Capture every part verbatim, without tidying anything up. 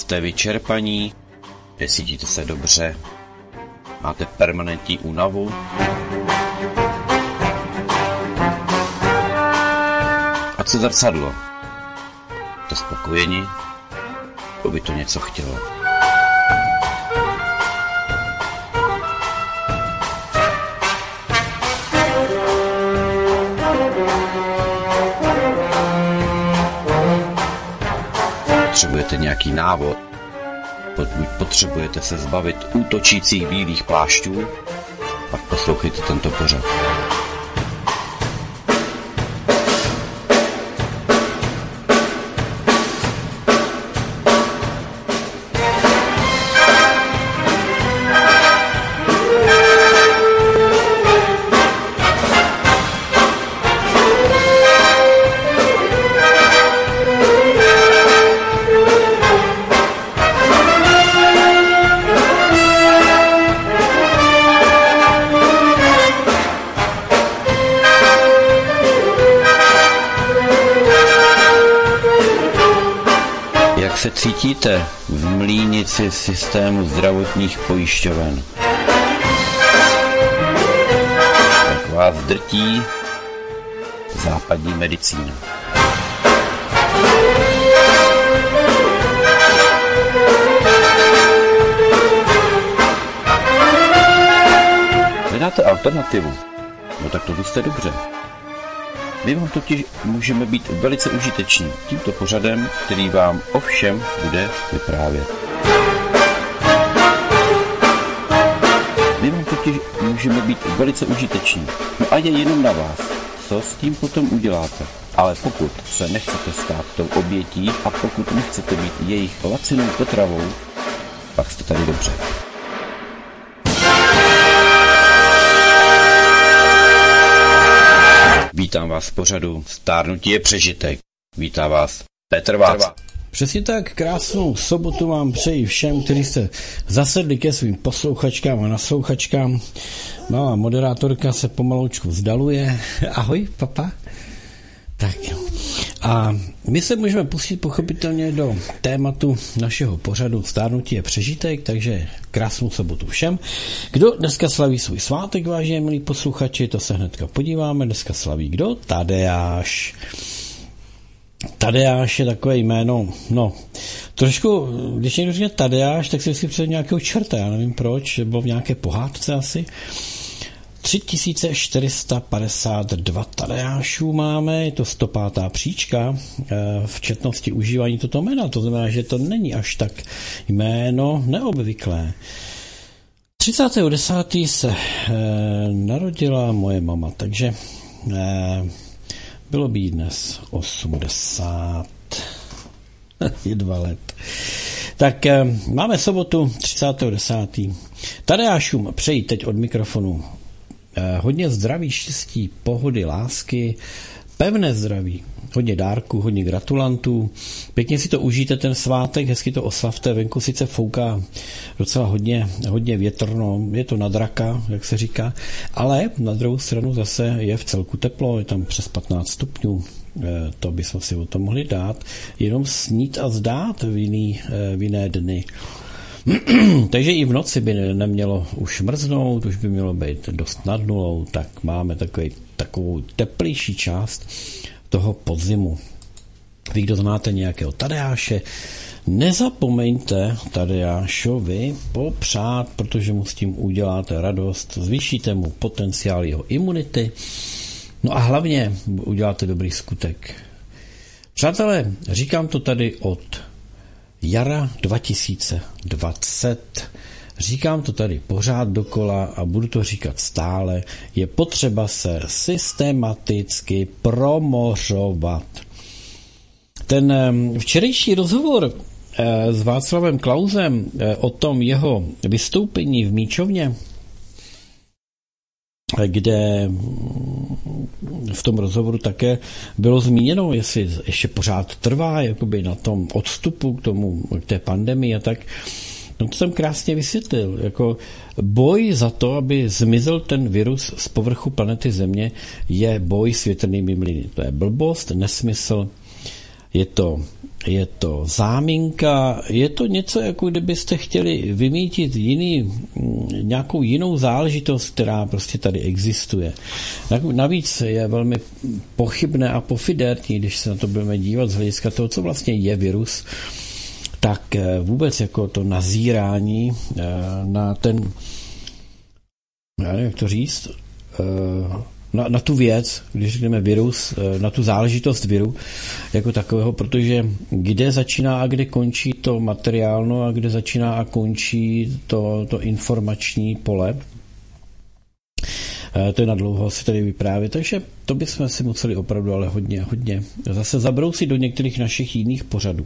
Jste vyčerpaní? Necítíte se dobře? Máte permanentní únavu? A co zrcadlo? Jste spokojeni? Bo by to něco chtělo. Potřebujete nějaký návod? Pokud potřebujete se zbavit útočících bílých plášťů, pak poslouchejte tento pořad. Se cítíte v mlýnici systému zdravotních pojišťoven? Jak vás drtí západní medicína? Hledáte alternativu? No tak to byste dobře. My vám totiž můžeme být velice užiteční tímto pořadem, který vám o všem bude vyprávět. My vám totiž můžeme být velice užiteční. No a je jenom na vás, co s tím potom uděláte. Ale pokud se nechcete stát tou obětí a pokud nechcete být jejich lacinou potravou, pak jste tady dobře. Vítám vás v pořadu Stárnutí je přežitek. Vítá vás Petr Vác. Přesně tak, krásnou sobotu vám přeji všem, kteří jste zasedli ke svým posluchačkám a naslouchačkám. Malá moderátorka se pomaloučku vzdaluje. Ahoj, papa. Tak a my se můžeme pustit pochopitelně do tématu našeho pořadu Stárnutí je přežitek, takže krásnou sobotu všem. Kdo dneska slaví svůj svátek, vážení milí posluchači, to se hnedka podíváme. Dneska slaví kdo? Tadeáš. Tadeáš je takové jméno, no, trošku, když někdo říká Tadeáš, tak si myslí před nějakého čerta, já nevím proč, bylo v nějaké pohádce asi. tři tisíce čtyři sta padesát dva Tadeášů máme, je to sto pátá příčka v četnosti užívání toto jména, to znamená, že to není až tak jméno neobvyklé. třicátého desátého se e, narodila moje mama, takže e, bylo by jí dnes osmdesát dva let. Tak e, máme sobotu třicátého desátého Tadeášům přeji teď od mikrofonu hodně zdraví, štěstí, pohody, lásky, pevné zdraví, hodně dárků, hodně gratulantů. Pěkně si to užijte ten svátek, hezky to oslavte, venku sice fouká docela hodně, hodně větrno, je to na draka, jak se říká, ale na druhou stranu zase je v celku teplo, je tam přes patnáct stupňů, to bychom si o tom mohli dát, jenom snít a zdát v jiný, v jiné dny. Takže i v noci by nemělo už mrznout, už by mělo být dost nad nulou, tak máme takový, takovou teplejší část toho podzimu. Vy, kdo znáte nějakého Tadeáše, nezapomeňte Tadeášovi popřát, protože mu s tím uděláte radost, zvýšíte mu potenciál jeho imunity, no a hlavně uděláte dobrý skutek. Přátelé, říkám to tady od jara dva tisíce dvacet. Říkám to tady pořád dokola a budu to říkat stále. Je potřeba se systematicky promořovat. Ten včerejší rozhovor s Václavem Klausem o tom jeho vystoupení v Míčovně, kde v tom rozhovoru také bylo zmíněno, jestli ještě pořád trvá jakoby na tom odstupu k tomu, k té pandemii a tak. No to jsem krásně vysvětlil. Jako boj za to, aby zmizel ten virus z povrchu planety Země, je boj s větrnými mlyny. To je blbost, nesmysl. Je to je to záminka, je to něco, jako kdybyste chtěli vymítit jiný, nějakou jinou záležitost, která prostě tady existuje. Navíc je velmi pochybné a pofidérní, když se na to budeme dívat z hlediska toho, co vlastně je virus, tak vůbec jako to nazírání na ten, já nevím, jak to říct, Na, na tu věc, když řekneme virus, na tu záležitost viru jako takového, protože kde začíná a kde končí to materiálno a kde začíná a končí to, to informační pole. To je na dlouho si tady vyprávět, takže to bychom si museli opravdu ale hodně, hodně zase zabrousit do některých našich jiných pořadů.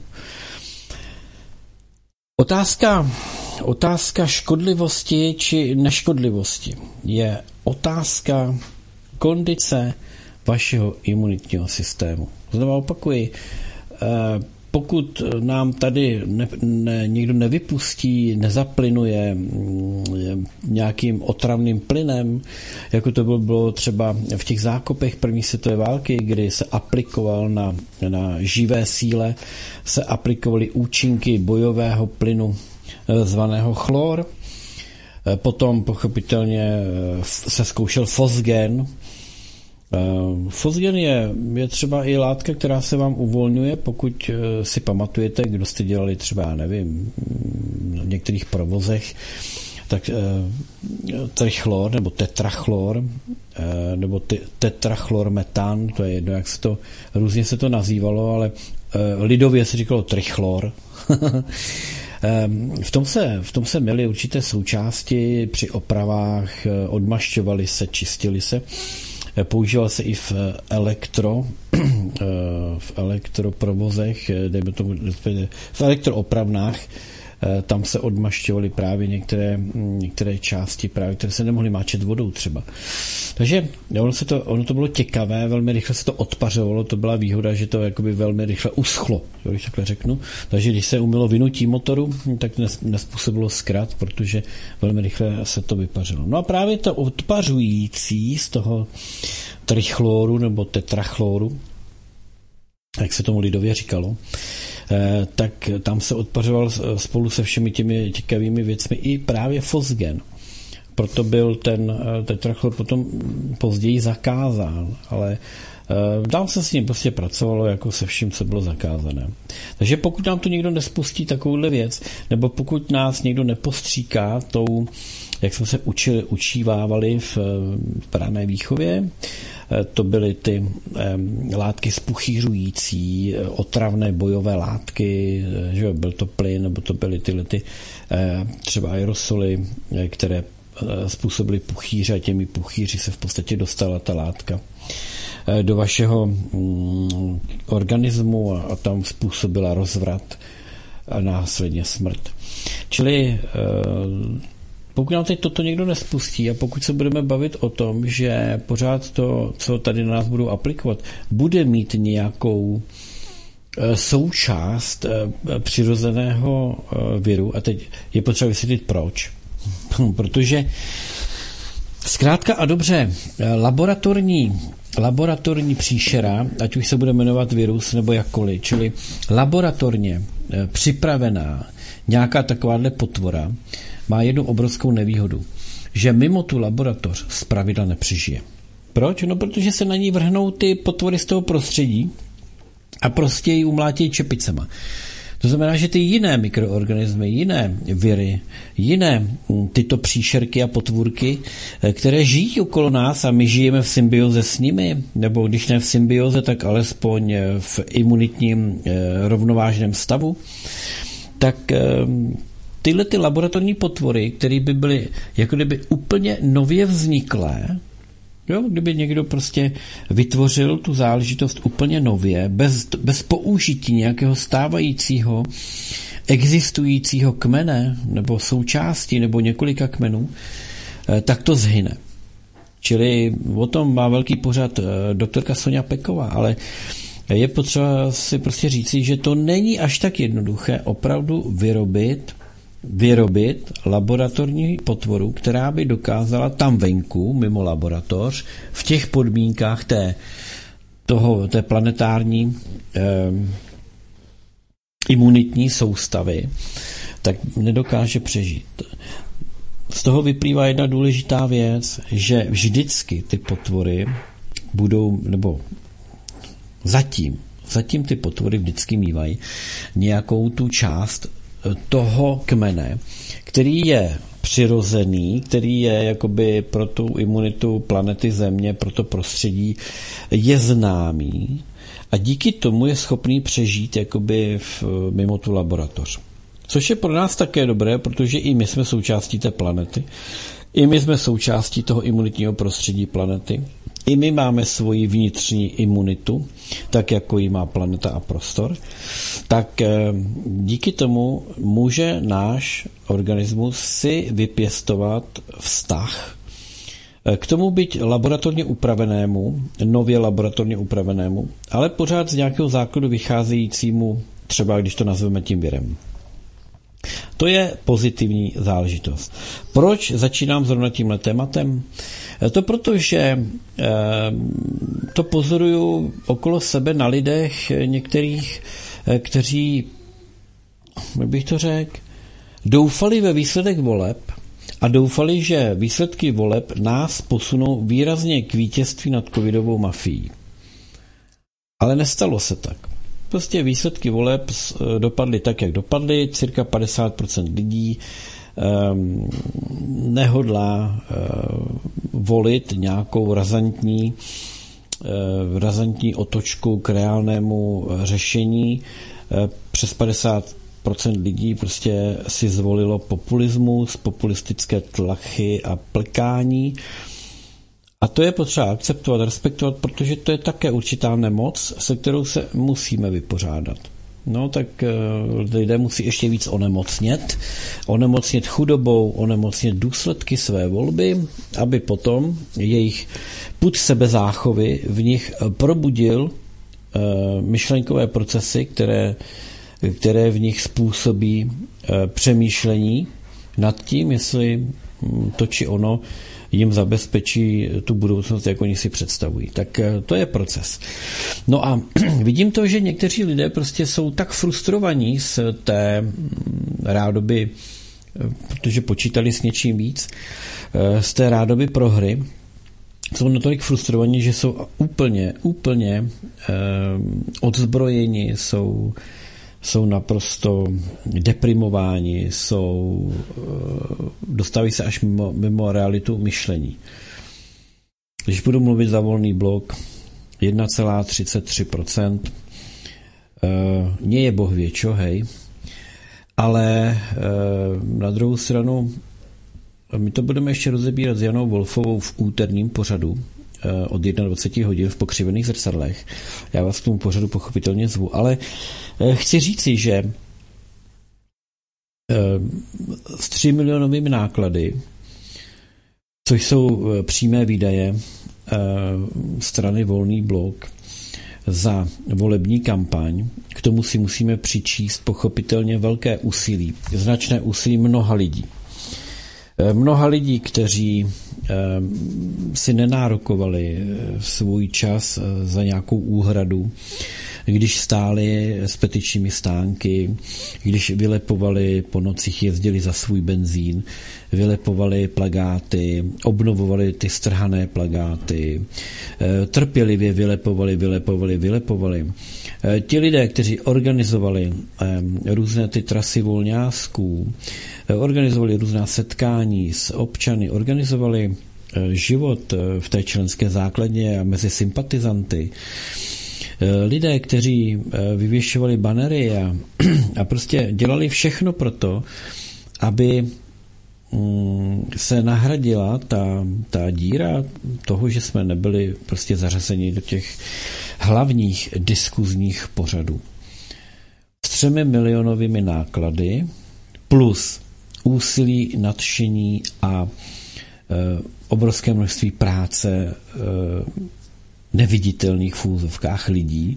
Otázka, otázka škodlivosti či neškodlivosti je otázka kondice vašeho imunitního systému. Znovu opakuji, pokud nám tady ne, ne, někdo nevypustí, nezaplynuje nějakým otravným plynem, jako to bylo třeba v těch zákopech první světové války, kdy se aplikoval na, na živé síle, se aplikovaly účinky bojového plynu zvaného chlor. Potom pochopitelně se zkoušel fosgen. Fosgen je, je třeba i látka, která se vám uvolňuje, pokud si pamatujete, kdo jste dělali třeba, já nevím, v některých provozech, tak trichlor nebo tetrachlor nebo tetrachlormetan, to je jedno, jak se to, různě se to nazývalo, ale lidově se říkalo trichlor. V tom se, v tom se měly určité součásti při opravách, odmašťovaly se, čistily se. Používal se i v elektro, v elektroprovozech, dejme tomu, v elektroopravnách, tam se odmašťovaly právě některé, některé části, právě, které se nemohly máčet vodou třeba. Takže ono, se to, ono to bylo těkavé, velmi rychle se to odpařovalo, to byla výhoda, že to jakoby velmi rychle uschlo, když takhle řeknu. Takže když se umělo vynutí motoru, tak nespůsobilo zkrat, protože velmi rychle se to vypařilo. No a právě to odpařující z toho trichloru nebo tetrachloru, jak se tomu lidově říkalo, tak tam se odpařoval spolu se všemi těmi těkavými věcmi i právě fosgen. Proto byl ten tetrachlor potom později zakázán, ale dál se s ním prostě pracovalo jako se vším, co bylo zakázané. Takže pokud nám to někdo nespustí takovouhle věc, nebo pokud nás někdo nepostříká tou, jak jsme se učili, učívávali v, v rané výchově, to byly ty eh, látky spuchýřující, otravné bojové látky, že jo, byl to plyn, nebo to byly tyhle ty eh, třeba aerosoly, které eh, způsobily puchýře a těmi puchýři se v podstatě dostala ta látka eh, do vašeho mm, organismu a, a tam způsobila rozvrat a následně smrt. Čili eh, pokud nám teď toto někdo nespustí a pokud se budeme bavit o tom, že pořád to, co tady na nás budou aplikovat, bude mít nějakou součást přirozeného viru, a teď je potřeba vysvětlit proč. Protože zkrátka a dobře, laboratorní, laboratorní příšera, ať už se bude jmenovat virus nebo jakkoliv, čili laboratorně připravená nějaká takováhle potvora, má jednu obrovskou nevýhodu, že mimo tu laboratoř zpravidla nepřežije. Proč? No, protože se na ní vrhnou ty potvory z toho prostředí a prostě ji umlátí čepicema. To znamená, že ty jiné mikroorganismy, jiné viry, jiné tyto příšerky a potvůrky, které žijí okolo nás a my žijeme v symbioze s nimi, nebo když ne v symbioze, tak alespoň v imunitním rovnovážném stavu, tak tyhle ty laboratorní potvory, které by byly jako kdyby úplně nově vzniklé, jo, kdyby někdo prostě vytvořil tu záležitost úplně nově, bez, bez použití nějakého stávajícího existujícího kmene nebo součástí nebo několika kmenů, tak to zhyne. Čili o tom má velký pořad doktorka Sonja Peková, ale je potřeba si prostě říci, že to není až tak jednoduché opravdu vyrobit vyrobit laboratorní potvoru, která by dokázala tam venku, mimo laboratoř, v těch podmínkách té, toho, té planetární eh, imunitní soustavy, tak nedokáže přežít. Z toho vyplývá jedna důležitá věc, že vždycky ty potvory budou, nebo zatím, zatím ty potvory vždycky mívají nějakou tu část toho kmene, který je přirozený, který je jakoby pro tu imunitu planety Země, pro to prostředí, je známý a díky tomu je schopný přežít jakoby v, mimo tu laboratoř. Což je pro nás také dobré, protože i my jsme součástí té planety, i my jsme součástí toho imunitního prostředí planety, i my máme svoji vnitřní imunitu, tak jako ji má planeta a prostor, tak díky tomu může náš organismus si vypěstovat vztah k tomu byť laboratorně upravenému, nově laboratorně upravenému, ale pořád z nějakého základu vycházejícímu, třeba když to nazveme tím virem. To je pozitivní záležitost. Proč začínám zrovna tímhle tématem? To proto, že to pozoruju okolo sebe na lidech některých, kteří, jak bych to řekl, doufali ve výsledek voleb a doufali, že výsledky voleb nás posunou výrazně k vítězství nad covidovou mafií. Ale nestalo se tak. Prostě výsledky voleb dopadly tak, jak dopadly. Cirka padesát procent lidí um, nehodlá uh, volit nějakou razantní, uh, razantní otočku k reálnému řešení. Uh, přes padesát procent lidí prostě si zvolilo populismus, populistické tlachy a plkání. A to je potřeba akceptovat, respektovat, protože to je také určitá nemoc, se kterou se musíme vypořádat. No tak lidé musí ještě víc onemocnět, onemocnět chudobou, onemocnět důsledky své volby, aby potom jejich pud sebezáchovy v nich probudil myšlenkové procesy, které, které v nich způsobí přemýšlení nad tím, jestli to či ono jim zabezpečí tu budoucnost, jak oni si představují. Tak to je proces. No a vidím to, že někteří lidé prostě jsou tak frustrovaní z té rádoby, protože počítali s něčím víc, z té rádoby prohry, jsou natolik frustrovaní, že jsou úplně, úplně eh, odzbrojeni, jsou jsou naprosto deprimováni, jsou, dostávají se až mimo, mimo realitu myšlení. Když budu mluvit za Volný blok, jedna celá třicet tři procent, nie je boh vie čo, hej, ale na druhou stranu my to budeme ještě rozebírat s Janou Wolfovou v úterním pořadu od dvacet jedna hodin v Pokřivených zrcadlech. Já vás k tomu pořadu pochopitelně zvu, ale chci říci, že s tři milionovými náklady, což jsou přímé výdaje strany Volný blok za volební kampaň, k tomu si musíme přičíst pochopitelně velké úsilí, značné úsilí mnoha lidí. Mnoha lidí, kteří si nenárokovali svůj čas za nějakou úhradu, když stáli s petičními stánky, když vylepovali po nocích, jezdili za svůj benzín, vylepovali plagáty, obnovovali ty strhané plagáty, trpělivě vylepovali, vylepovali, vylepovali. Ti lidé, kteří organizovali různé ty trasy volňásků, organizovali různá setkání s občany, organizovali život v té členské základně a mezi sympatizanty, lidé, kteří vyvěšovali banery a, a prostě dělali všechno pro to, aby se nahradila ta, ta díra toho, že jsme nebyli prostě zařazeni do těch hlavních diskuzních pořadů. S třemi milionovými náklady plus úsilí, nadšení a e, obrovské množství práce e, neviditelných v úzovkách lidí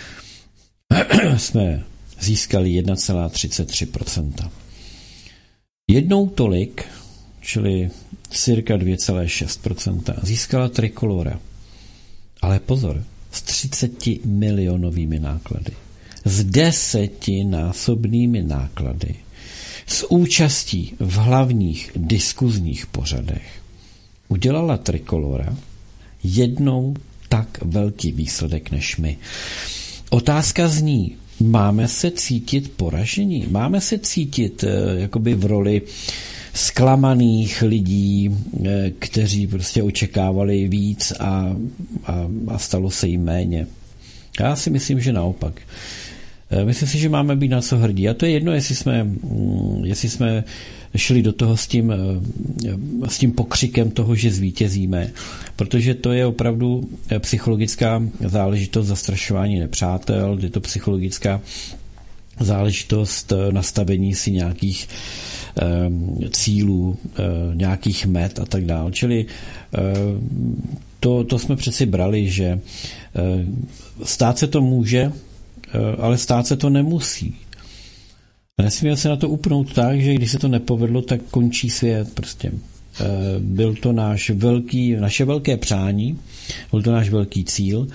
jsme získali jedna celá třicet tři procenta. Jednou tolik, čili cirka dvě celá šest procenta, získala Trikolora. Ale pozor, s třiceti milionovými náklady. s desetinásobnými náklady, s účastí v hlavních diskuzních pořadech, udělala Trikolora jednou tak velký výsledek než my. Otázka zní, máme se cítit poražení? Máme se cítit eh, jakoby v roli zklamaných lidí, eh, kteří prostě očekávali víc a, a, a stalo se jim méně? Já si myslím, že naopak. Eh, myslím si, že máme být na co hrdí. A to je jedno, jestli jsme, jestli jsme šli do toho s tím, s tím pokřikem toho, že zvítězíme, protože to je opravdu psychologická záležitost zastrašování nepřátel, je to psychologická záležitost nastavení si nějakých eh, cílů, eh, nějakých met a tak dále. Čili eh, to, to jsme přeci brali, že eh, stát se to může, eh, ale stát se to nemusí. Nesmíme se na to upnout tak, že když se to nepovedlo, tak končí svět prostě. Byl to náš velký, naše velké přání, byl to náš velký cíl.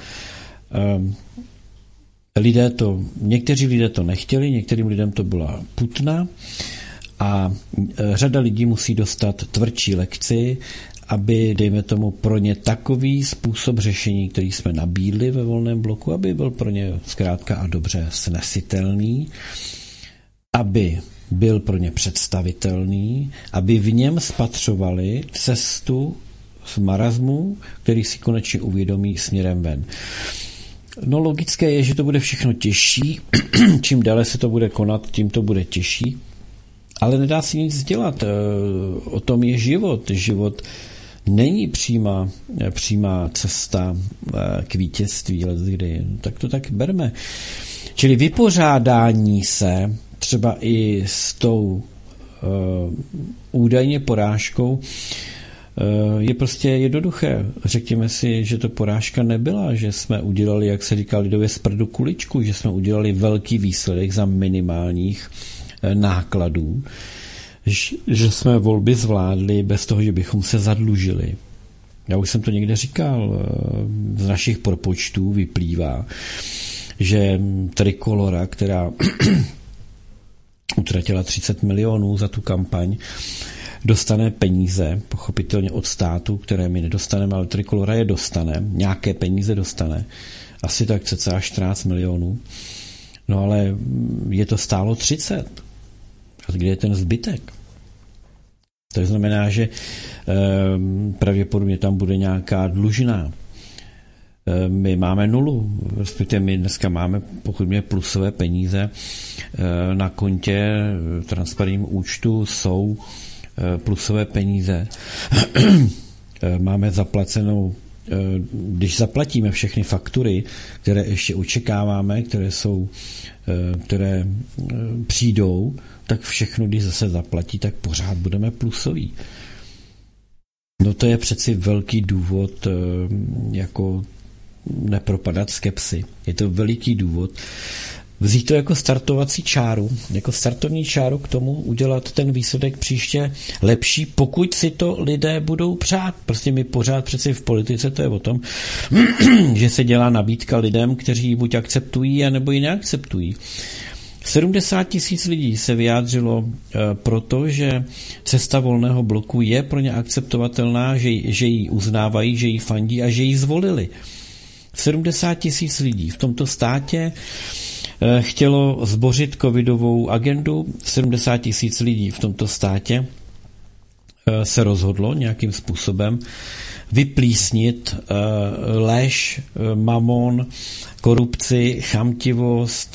Lidé to, někteří lidé to nechtěli, některým lidem to byla putna a řada lidí musí dostat tvrdší lekci, aby, dejme tomu, pro ně takový způsob řešení, který jsme nabídli ve Volném bloku, aby byl pro ně zkrátka a dobře snesitelný, aby byl pro ně představitelný, aby v něm spatřovali cestu z marazmu, který si konečně uvědomí směrem ven. No logické je, že to bude všechno těžší, čím déle se to bude konat, tím to bude těžší, ale nedá se nic dělat. O tom je život. Život není přímá, přímá cesta k vítězství, kdy, tak to tak berme. Čili vypořádání se třeba i s tou uh, údajně porážkou uh, je prostě jednoduché. Řekněme si, že to porážka nebyla, že jsme udělali, jak se říká lidově, z prdu kuličku, že jsme udělali velký výsledek za minimálních uh, nákladů, že, že jsme volby zvládli bez toho, že bychom se zadlužili. Já už jsem to někde říkal, uh, z našich propočtů vyplývá, že Trikolora, která utratila třicet milionů za tu kampaň, dostane peníze, pochopitelně od státu, které my nedostaneme, ale Trikolora je dostane, nějaké peníze dostane, asi tak cca čtrnáct milionů, no ale je to stálo třicet. A kde je ten zbytek? To znamená, že eh, pravděpodobně tam bude nějaká dlužná. My máme nulu, respektive my dneska máme, pokud mě plusové peníze na kontě, transparentním účtu jsou plusové peníze. Máme zaplacenou, když zaplatíme všechny faktury, které ještě očekáváme, které jsou, které přijdou, tak všechno, když zase zaplatí, tak pořád budeme plusoví. No to je přeci velký důvod, jako nepropadat skepsi. Je to veliký důvod vzít to jako startovací čáru, jako startovní čáru k tomu udělat ten výsledek příště lepší, pokud si to lidé budou přát. Prostě my pořád přeci v politice to je o tom, že se dělá nabídka lidem, kteří buď akceptují, anebo ji neakceptují. sedmdesát tisíc lidí se vyjádřilo proto, že cesta Volného bloku je pro ně akceptovatelná, že, že ji uznávají, že ji fandí a že ji zvolili. sedmdesát tisíc lidí v tomto státě chtělo zbořit covidovou agendu, sedmdesát tisíc lidí v tomto státě se rozhodlo nějakým způsobem vyplísnit lež, mamon, korupci, chamtivost,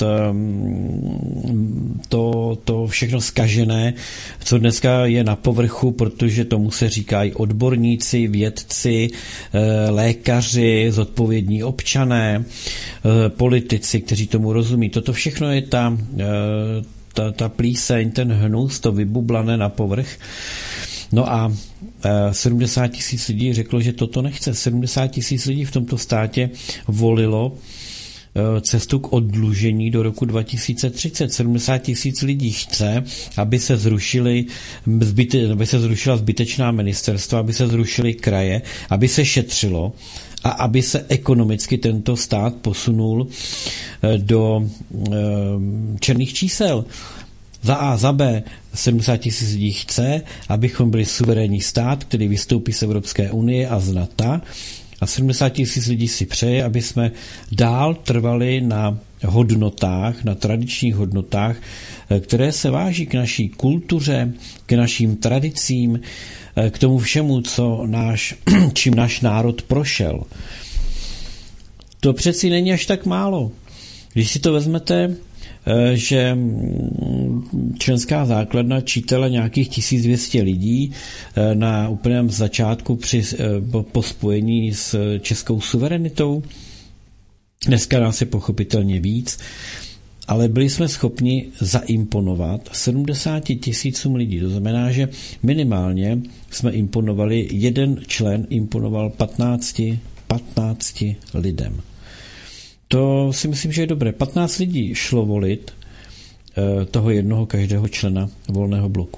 to, to všechno zkažené, co dneska je na povrchu, protože tomu se říkají odborníci, vědci, lékaři, zodpovědní občané, politici, kteří tomu rozumí. Toto všechno je ta, ta, ta plíseň, ten hnus, to vybublané na povrch. No a sedmdesát tisíc lidí řeklo, že toto nechce. sedmdesát tisíc lidí v tomto státě volilo cestu k oddlužení do roku dva tisíce třicet. sedmdesát tisíc lidí chce, aby se zrušily, aby se zrušila zbytečná ministerstva, aby se zrušily kraje, aby se šetřilo a aby se ekonomicky tento stát posunul do černých čísel. Za A, za B, sedmdesát tisíc lidí chce, abychom byli suverénní stát, který vystoupí z Evropské unie a z NATO, a sedmdesát tisíc lidí si přeje, aby jsme dál trvali na hodnotách, na tradičních hodnotách, které se váží k naší kultuře, k našim tradicím, k tomu všemu, co náš, čím náš národ prošel. To přeci není až tak málo. Když si to vezmete, že členská základna čítala nějakých tisíc dvě stě lidí na úplném začátku při, po spojení s českou suverenitou. Dneska nás je pochopitelně víc, ale byli jsme schopni zaimponovat sedmdesáti tisícům lidí. To znamená, že minimálně jsme imponovali, jeden člen imponoval patnácti, patnácti lidem. To si myslím, že je dobré. patnáct lidí šlo volit toho jednoho každého člena Volného bloku.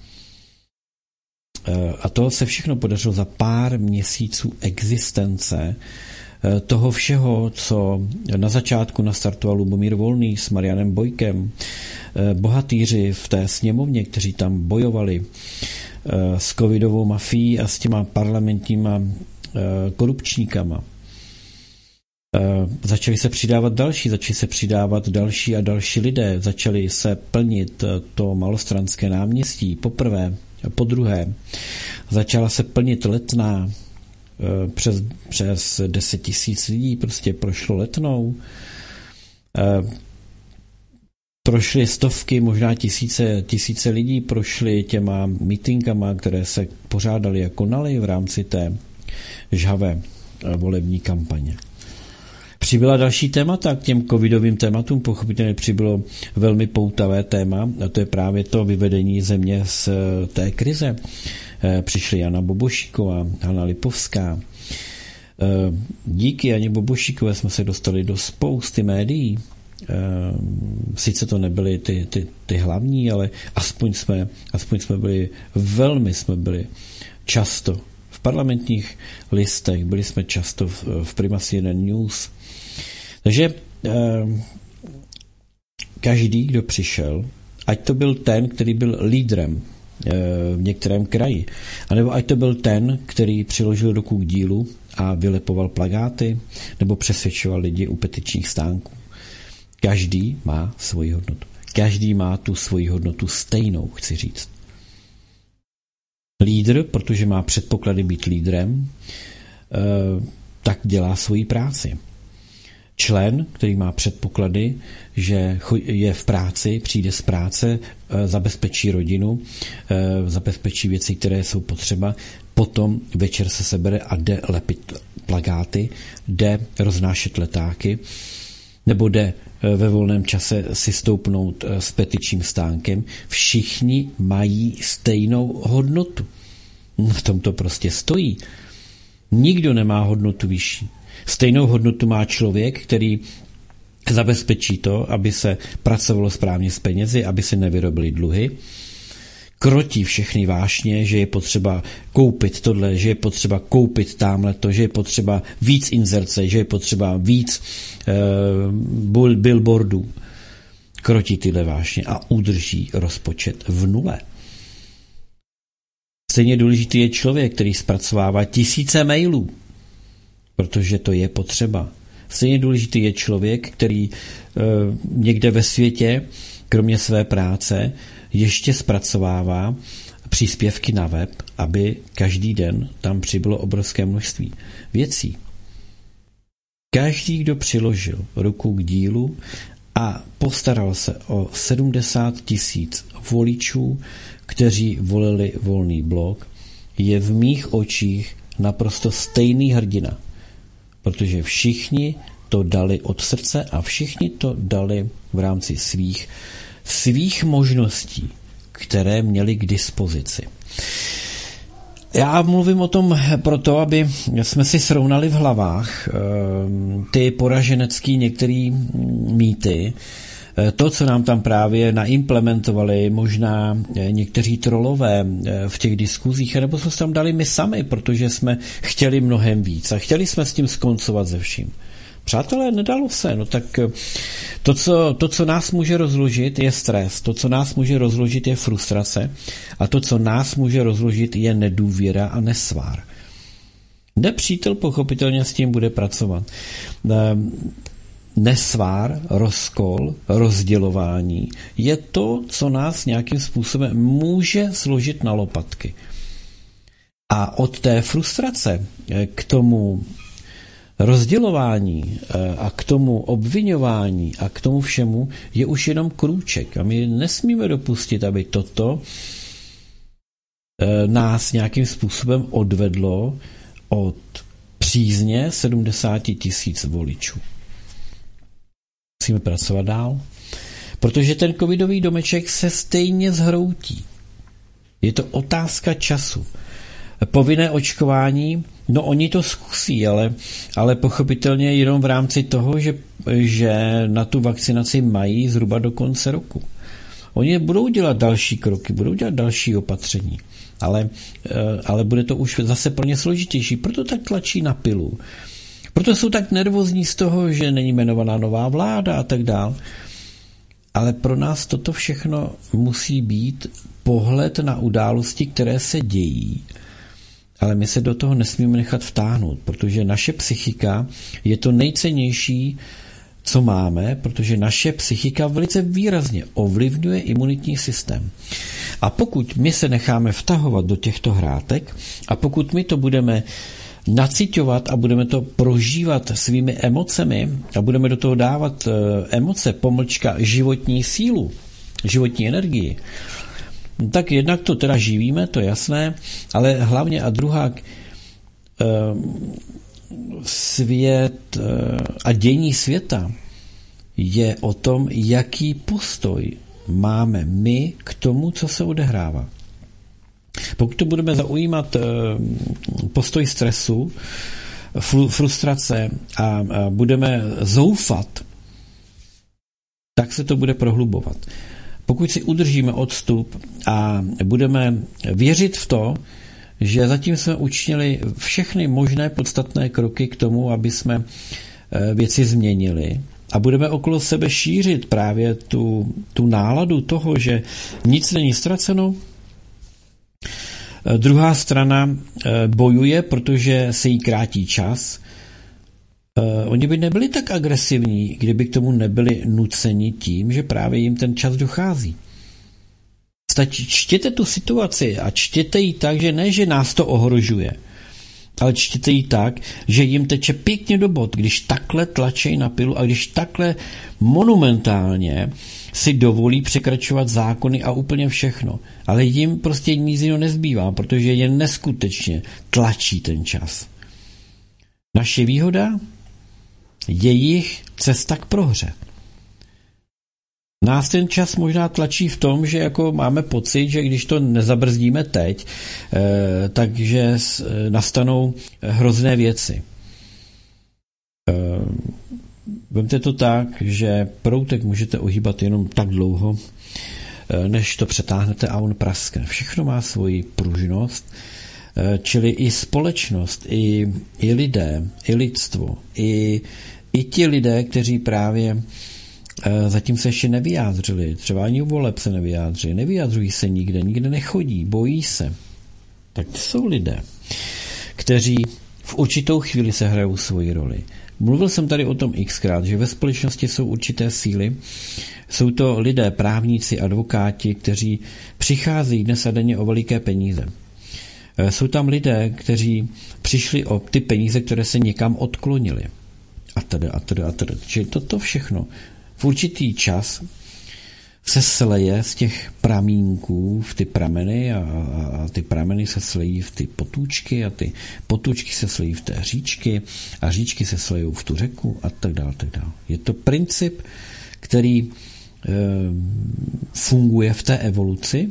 A to se všechno podařilo za pár měsíců existence toho všeho, co na začátku nastartoval Lubomír Volný s Marianem Bojkem, bohatýři v té sněmovně, kteří tam bojovali s covidovou mafií a s těma parlamentníma korupčníkama. Začali se přidávat další, začali se přidávat další a další lidé, začali se plnit to Malostranské náměstí poprvé, po druhé. Začala se plnit Letná, přes, přes deset tisíc lidí prostě prošlo Letnou. Prošly stovky, možná tisíce, tisíce lidí prošly těma mítinkama, které se pořádaly a konaly v rámci té žhavé volební kampaně. Přibyla další témata k těm covidovým tématům, pochopitelně přibylo velmi poutavé téma, a to je právě to vyvedení země z té krize. Přišly Jana Bobošíková, Hana Lipovská. Díky Janě Bobošíkové jsme se dostali do spousty médií. Sice to nebyly ty, ty, ty hlavní, ale aspoň jsme, aspoň jsme byli, velmi jsme byli často v parlamentních listech, byli jsme často v, v Prima C N N News. Takže eh, každý, kdo přišel, ať to byl ten, který byl lídrem eh, v některém kraji, anebo ať to byl ten, který přiložil ruku k dílu a vylepoval plakáty, nebo přesvědčoval lidi u petičních stánků. Každý má svoji hodnotu. Každý má tu svoji hodnotu stejnou, chci říct. Lídr, protože má předpoklady být lídrem, eh, tak dělá svoji práci. Člen, který má předpoklady, že je v práci, přijde z práce, zabezpečí rodinu, zabezpečí věci, které jsou potřeba, potom večer se sebere a jde lepit plakáty, jde roznášet letáky, nebo jde ve volném čase si stoupnout s petičním stánkem. Všichni mají stejnou hodnotu. Na tom to prostě stojí. Nikdo nemá hodnotu vyšší. Stejnou hodnotu má člověk, který zabezpečí to, aby se pracovalo správně s penězi, aby se nevyrobily dluhy, krotí všechny vášně, že je potřeba koupit tohle, že je potřeba koupit támhleto, že je potřeba víc inzerce, že je potřeba víc uh, billboardů. Krotí tyhle vášně a udrží rozpočet v nule. Stejně důležitý je člověk, který zpracovává tisíce mailů, protože to je potřeba. Stejně důležitý je člověk, který e, někde ve světě, kromě své práce, ještě zpracovává příspěvky na web, aby každý den tam přibylo obrovské množství věcí. Každý, kdo přiložil ruku k dílu a postaral se o sedmdesát tisíc voličů, kteří volili Volný blok, je v mých očích naprosto stejný hrdina. Protože všichni to dali od srdce a všichni to dali v rámci svých, svých možností, které měli k dispozici. Já mluvím o tom proto, aby jsme si srovnali v hlavách ty poraženecký některé mýty, to, co nám tam právě naimplementovali možná někteří trolové v těch diskuzích, nebo jsme tam dali my sami, protože jsme chtěli mnohem víc a chtěli jsme s tím skoncovat ze vším. Přátelé, nedalo se. No tak to co, to, co nás může rozložit, je stres. To, co nás může rozložit, je frustrace. A to, co nás může rozložit, je nedůvěra a nesvár. Nepřítel pochopitelně s tím bude pracovat. Nesvár, rozkol, rozdělování je to, co nás nějakým způsobem může složit na lopatky. A od té frustrace k tomu rozdělování a k tomu obviňování a k tomu všemu je už jenom krůček. A my nesmíme dopustit, aby toto nás nějakým způsobem odvedlo od přízně sedmdesát tisíc voličů. Musíme pracovat dál, protože ten covidový domeček se stejně zhroutí. Je to otázka času. Povinné očkování, no oni to zkusí, ale, ale pochopitelně jenom v rámci toho, že, že na tu vakcinaci mají zhruba do konce roku. Oni budou dělat další kroky, budou dělat další opatření, ale, ale bude to už zase pro ně složitější, proto tak tlačí na pilu. Proto jsou tak nervózní z toho, že není jmenovaná nová vláda a tak dál. Ale pro nás toto všechno musí být pohled na události, které se dějí. Ale my se do toho nesmíme nechat vtáhnout, protože naše psychika je to nejcennější, co máme, protože naše psychika velice výrazně ovlivňuje imunitní systém. A pokud my se necháme vtahovat do těchto hrátek a pokud my to budeme naciťovat a budeme to prožívat svými emocemi a budeme do toho dávat emoce, pomlčka životní sílu, životní energii, tak jednak to teda živíme, to je jasné, ale hlavně a druhá svět a dění světa je o tom, jaký postoj máme my k tomu, co se odehrává. Pokud to budeme zaujímat postoj stresu, frustrace a budeme zoufat, tak se to bude prohlubovat. Pokud si udržíme odstup a budeme věřit v to, že zatím jsme učinili všechny možné podstatné kroky k tomu, aby jsme věci změnili a budeme okolo sebe šířit právě tu, tu náladu toho, že nic není ztraceno, druhá strana bojuje, protože se jí krátí čas. Oni by nebyli tak agresivní, kdyby k tomu nebyli nuceni tím, že právě jim ten čas dochází. Stačí, čtěte tu situaci a čtěte ji tak, že ne, že nás to ohrožuje, ale čtěte ji tak, že jim teče pěkně do bod, když takhle tlačí na pilu a když takhle monumentálně si dovolí překračovat zákony a úplně všechno. Ale jim prostě nic jiného nezbývá, protože je neskutečně tlačí ten čas. Naše výhoda? Jejich cesta k prohře. Nás ten čas možná tlačí v tom, že jako máme pocit, že když to nezabrzdíme teď, eh, takže eh, nastanou hrozné věci. Eh, vemte to tak, že proutek můžete ohýbat jenom tak dlouho, eh, než to přetáhnete a on praskne. Všechno má svoji pružnost, eh, čili i společnost, i, i lidé, i lidstvo, i, i ti lidé, kteří právě zatím se ještě nevyjádřili, třeba ani u voleb se nevyjádřili, nevyjádřují se nikde, nikde nechodí, bojí se. Tak to jsou lidé, kteří v určitou chvíli se hrajou svoji roli. Mluvil jsem tady o tom xkrát, že ve společnosti jsou určité síly, jsou to lidé, právníci, advokáti, kteří přicházejí dnes a denně o veliké peníze. Jsou tam lidé, kteří přišli o ty peníze, které se někam odklonily. A tedy, a tedy, a tedy. Čili toto všechno v určitý čas se sleje z těch pramínků v ty prameny a, a ty prameny se slejí v ty potůčky a ty potůčky se slejí v té říčky a říčky se slejou v tu řeku a tak dále, tak dále. Je to princip, který e, funguje v té evoluci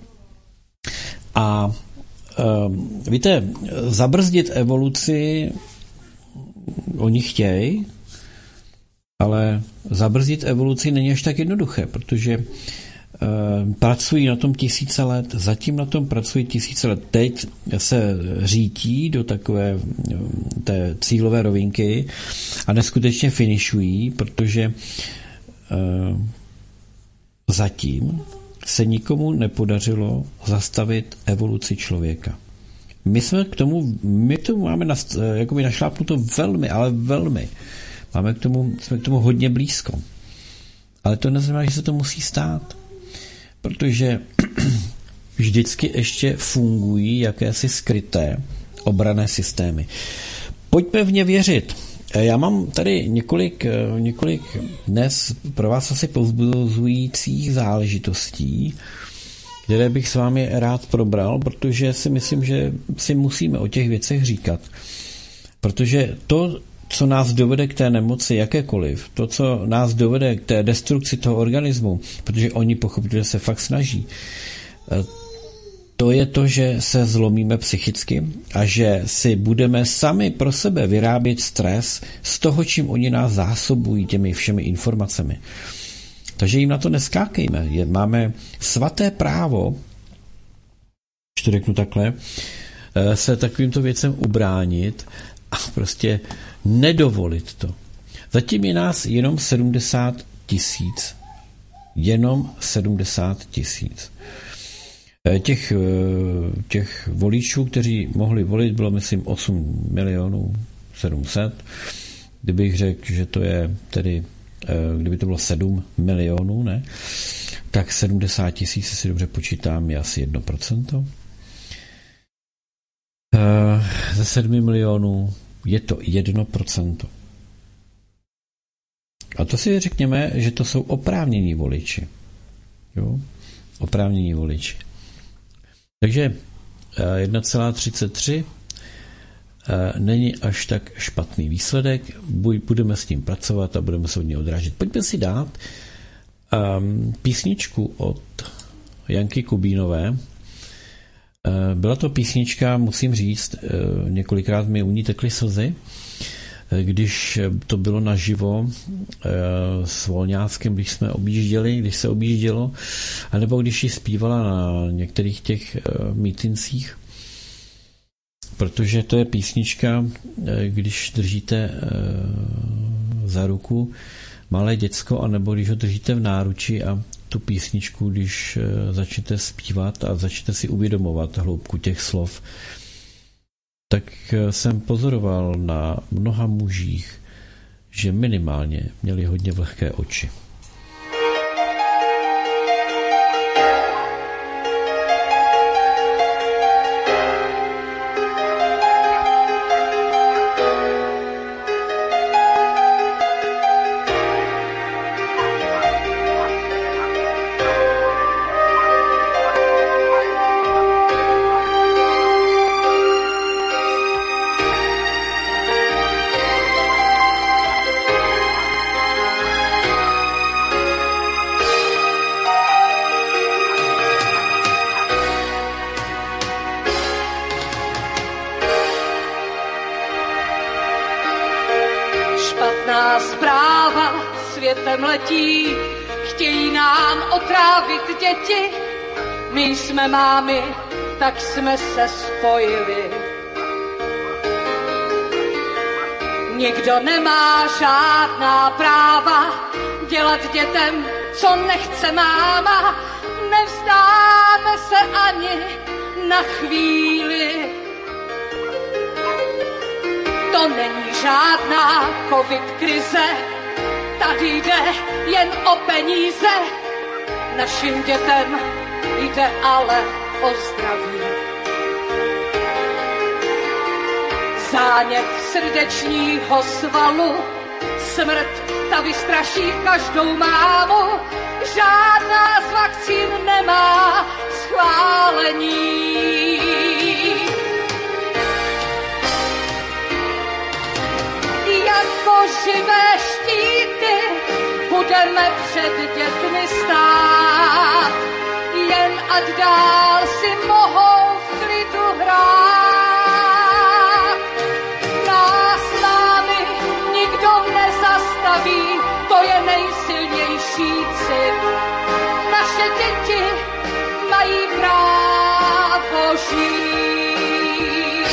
a e, víte, zabrzdit evoluci oni chtějí, Ale zabrzdit evoluci není až tak jednoduché, protože e, pracují na tom tisíce let, zatím na tom pracují tisíce let. Teď se řítí do takové té cílové rovinky a neskutečně finišují, protože e, zatím se nikomu nepodařilo zastavit evoluci člověka. My jsme k tomu, my k tomu máme nast, jakoby našlápnuto velmi, ale velmi. Máme k tomu, jsme k tomu hodně blízko. Ale to neznamená, že se to musí stát. Protože vždycky ještě fungují jakési skryté obranné systémy. Pojďme v ně věřit. Já mám tady několik, několik dnes pro vás asi povzbuzujících záležitostí, které bych s vámi rád probral, protože si myslím, že si musíme o těch věcech říkat. Protože to, co nás dovede k té nemoci jakékoliv, to, co nás dovede k té destrukci toho organismu, protože oni pochopitelně se fakt snaží, to je to, že se zlomíme psychicky a že si budeme sami pro sebe vyrábět stres z toho, čím oni nás zásobují těmi všemi informacemi. Takže jim na to neskákejme. Je, máme svaté právo, když to řeknu takhle, se takovýmto věcem ubránit a prostě nedovolit to. Zatím je nás jenom sedmdesát tisíc. Jenom sedmdesát tisíc. Těch, těch voličů, kteří mohli volit, bylo myslím osm milionů sedm set. Kdybych řekl, že to je tedy, kdyby to bylo sedm milionů, ne? Tak sedmdesát tisíc, si dobře počítám, je asi jedno procento. Ze sedmi milionů je to jedno procento. A to si řekněme, že to jsou oprávnění voliči. Jo? Oprávnění voliči. Takže jedna celá třicet tři není až tak špatný výsledek. Budeme s tím pracovat a budeme se od něj odrážet. Pojďme si dát um, písničku od Janky Kubínové. Byla to písnička, musím říct, několikrát mi u ní tekly slzy, když to bylo naživo s Volňáckem, když jsme objížděli, když se objíždělo, anebo když ji zpívala na některých těch mítincích, protože to je písnička, když držíte za ruku malé děcko, anebo když ho držíte v náruči a tu písničku, když začnete zpívat a začnete si uvědomovat hloubku těch slov, tak jsem pozoroval na mnoha mužích, že minimálně měli hodně vlhké oči. Letí, chtějí nám otrávit děti, my jsme mámy, tak jsme se spojili. Nikdo nemá žádná práva dělat dětem, co nechce máma, nevzdáme se ani na chvíli. To není žádná covid krize, tady jde jen o peníze, našim dětem jde ale o zdraví. Zánět srdečního svalu, smrt ta vystraší každou mámu, žádná z vakcín nemá schválení. Jako živé štíty budeme před dětmi stát, jen ať dál si mohou v klidu hrát. Nás námi nikdo nezastaví, žít.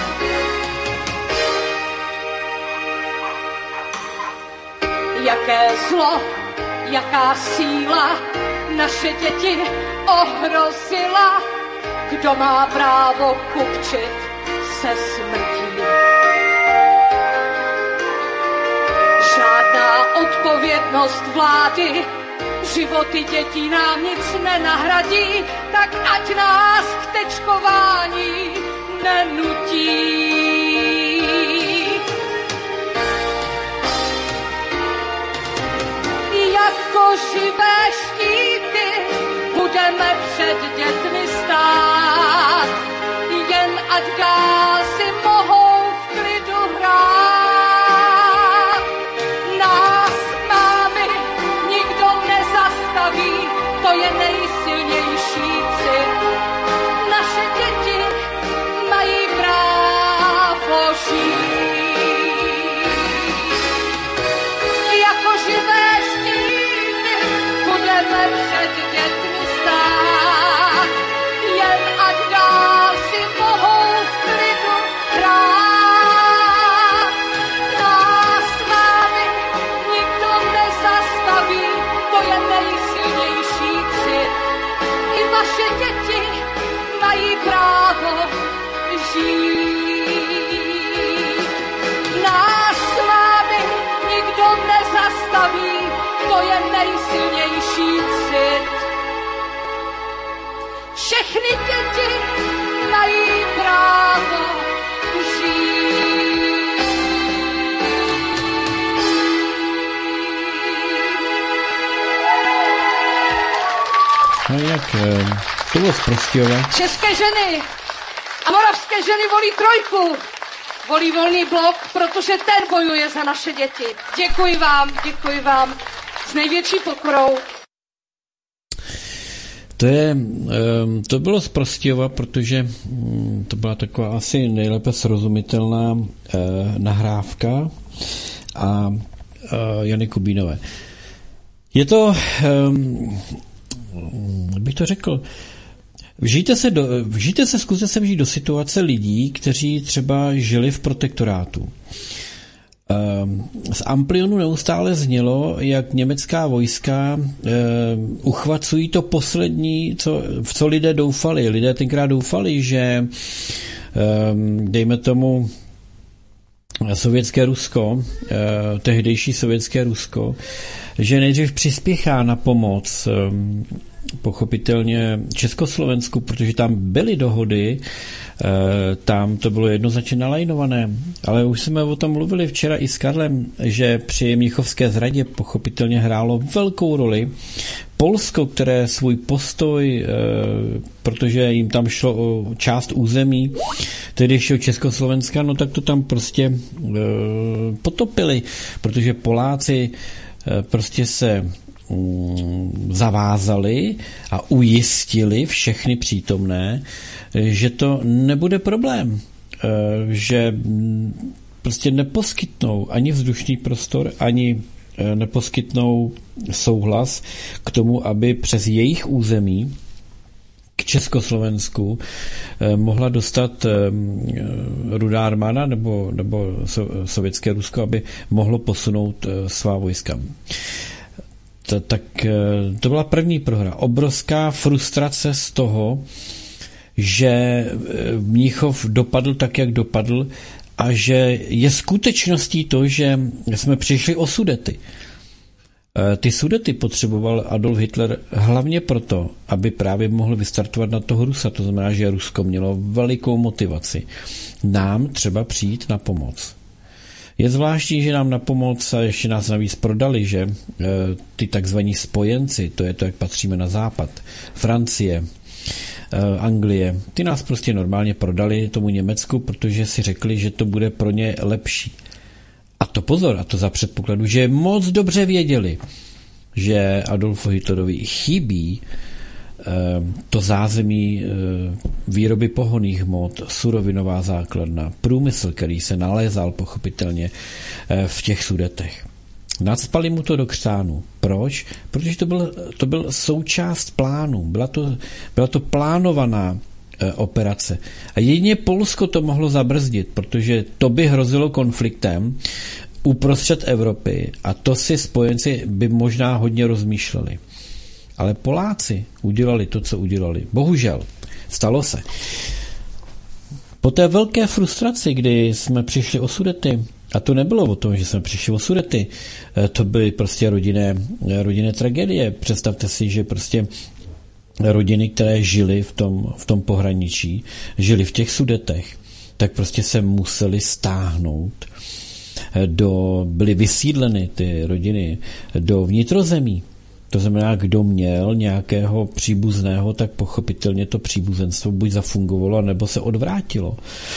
Jaké zlo, jaká síla naše děti ohrozila, kdo má právo kupčit se smrtí. Žádná odpovědnost vlády životy dětí nám nic nenahradí, tak ať nás k tečkování nenutí. Jako živé štíty budeme před dětmi stát, jen ať dál si mohou v klidu hrát. Nás, mámy, nikdo nezastaví, to je nejsilnější cit. Naše děti mají právo žít. Jako živé štíty budeme před dětmi stát, jen ať dál si mohou v klidu hrát. Nás, mámy, nikdo nezastaví, to je nejsilnější cit. I vaše děti mají právo žít. Nás, mámy, nikdo nezastaví, to je nejsilnější cit. Všechny děti mají právo žít. No jak, to bylo z Prostějova. České ženy a moravské ženy volí trojku. Volí Volný blok, protože ten bojuje za naše děti. Děkuji vám, děkuji vám s největší pokorou. To, je, to bylo z Prostějova, protože to byla taková asi nejlépe srozumitelná nahrávka a Jany Kubínové. Je to, bych to řekl, Vžijte se, do, vžijte se, zkuste se vžít do situace lidí, kteří třeba žili v protektorátu. Z Amplionu neustále znělo, jak německá vojska uchvacují to poslední, co, v co lidé doufali. Lidé tenkrát doufali, že dejme tomu sovětské Rusko, tehdejší sovětské Rusko, že nejdřív přispěchá na pomoc pochopitelně Československu, protože tam byly dohody, tam to bylo jednoznačně nalajnované. Ale už jsme o tom mluvili včera i s Karlem, že při Mnichovské zradě pochopitelně hrálo velkou roli Polsko, které svůj postoj, protože jim tam šlo o část území, tedy šlo Československa, no tak to tam prostě potopili, protože Poláci prostě se zavázali a ujistili všechny přítomné, že to nebude problém, že prostě neposkytnou ani vzdušný prostor, ani neposkytnou souhlas k tomu, aby přes jejich území k Československu mohla dostat Rudá armáda nebo, nebo sovětské Rusko, aby mohlo posunout svá vojska. Tak to byla první prohra. Obrovská frustrace z toho, že Mnichov dopadl tak, jak dopadl a že je skutečností to, že jsme přišli o Sudety. Ty Sudety potřeboval Adolf Hitler hlavně proto, aby právě mohl vystartovat na toho Rusa. To znamená, že Rusko mělo velikou motivaci nám třeba přijít na pomoc. Je zvláštní, že nám na pomoc a ještě nás navíc prodali, že ty takzvaní spojenci, to je to, jak patříme na západ, Francie, Anglie, ty nás prostě normálně prodali tomu Německu, protože si řekli, že to bude pro ně lepší. A to pozor, a to za předpokladu, že moc dobře věděli, že Adolfu Hitlerovi chybí to zázemí výroby pohonných hmot, surovinová základna, průmysl, který se nalézal pochopitelně v těch Sudetech. Nacpali mu to do křtánu. Proč? Protože to byl, to byl součást plánu. Byla to, byla to plánovaná operace. A jedině Polsko to mohlo zabrzdit, protože to by hrozilo konfliktem uprostřed Evropy a to si spojenci by možná hodně rozmýšleli. Ale Poláci udělali to, co udělali. Bohužel. Stalo se. Po té velké frustraci, kdy jsme přišli o Sudety, a to nebylo o tom, že jsme přišli o Sudety, to byly prostě rodinné, rodinné tragédie. Představte si, že prostě rodiny, které žily v tom, v tom pohraničí, žily v těch Sudetech, tak prostě se museli stáhnout do, byly vysídleny ty rodiny do vnitrozemí. To znamená, kdo měl nějakého příbuzného, tak pochopitelně to příbuzenstvo buď zafungovalo, nebo se odvrátilo.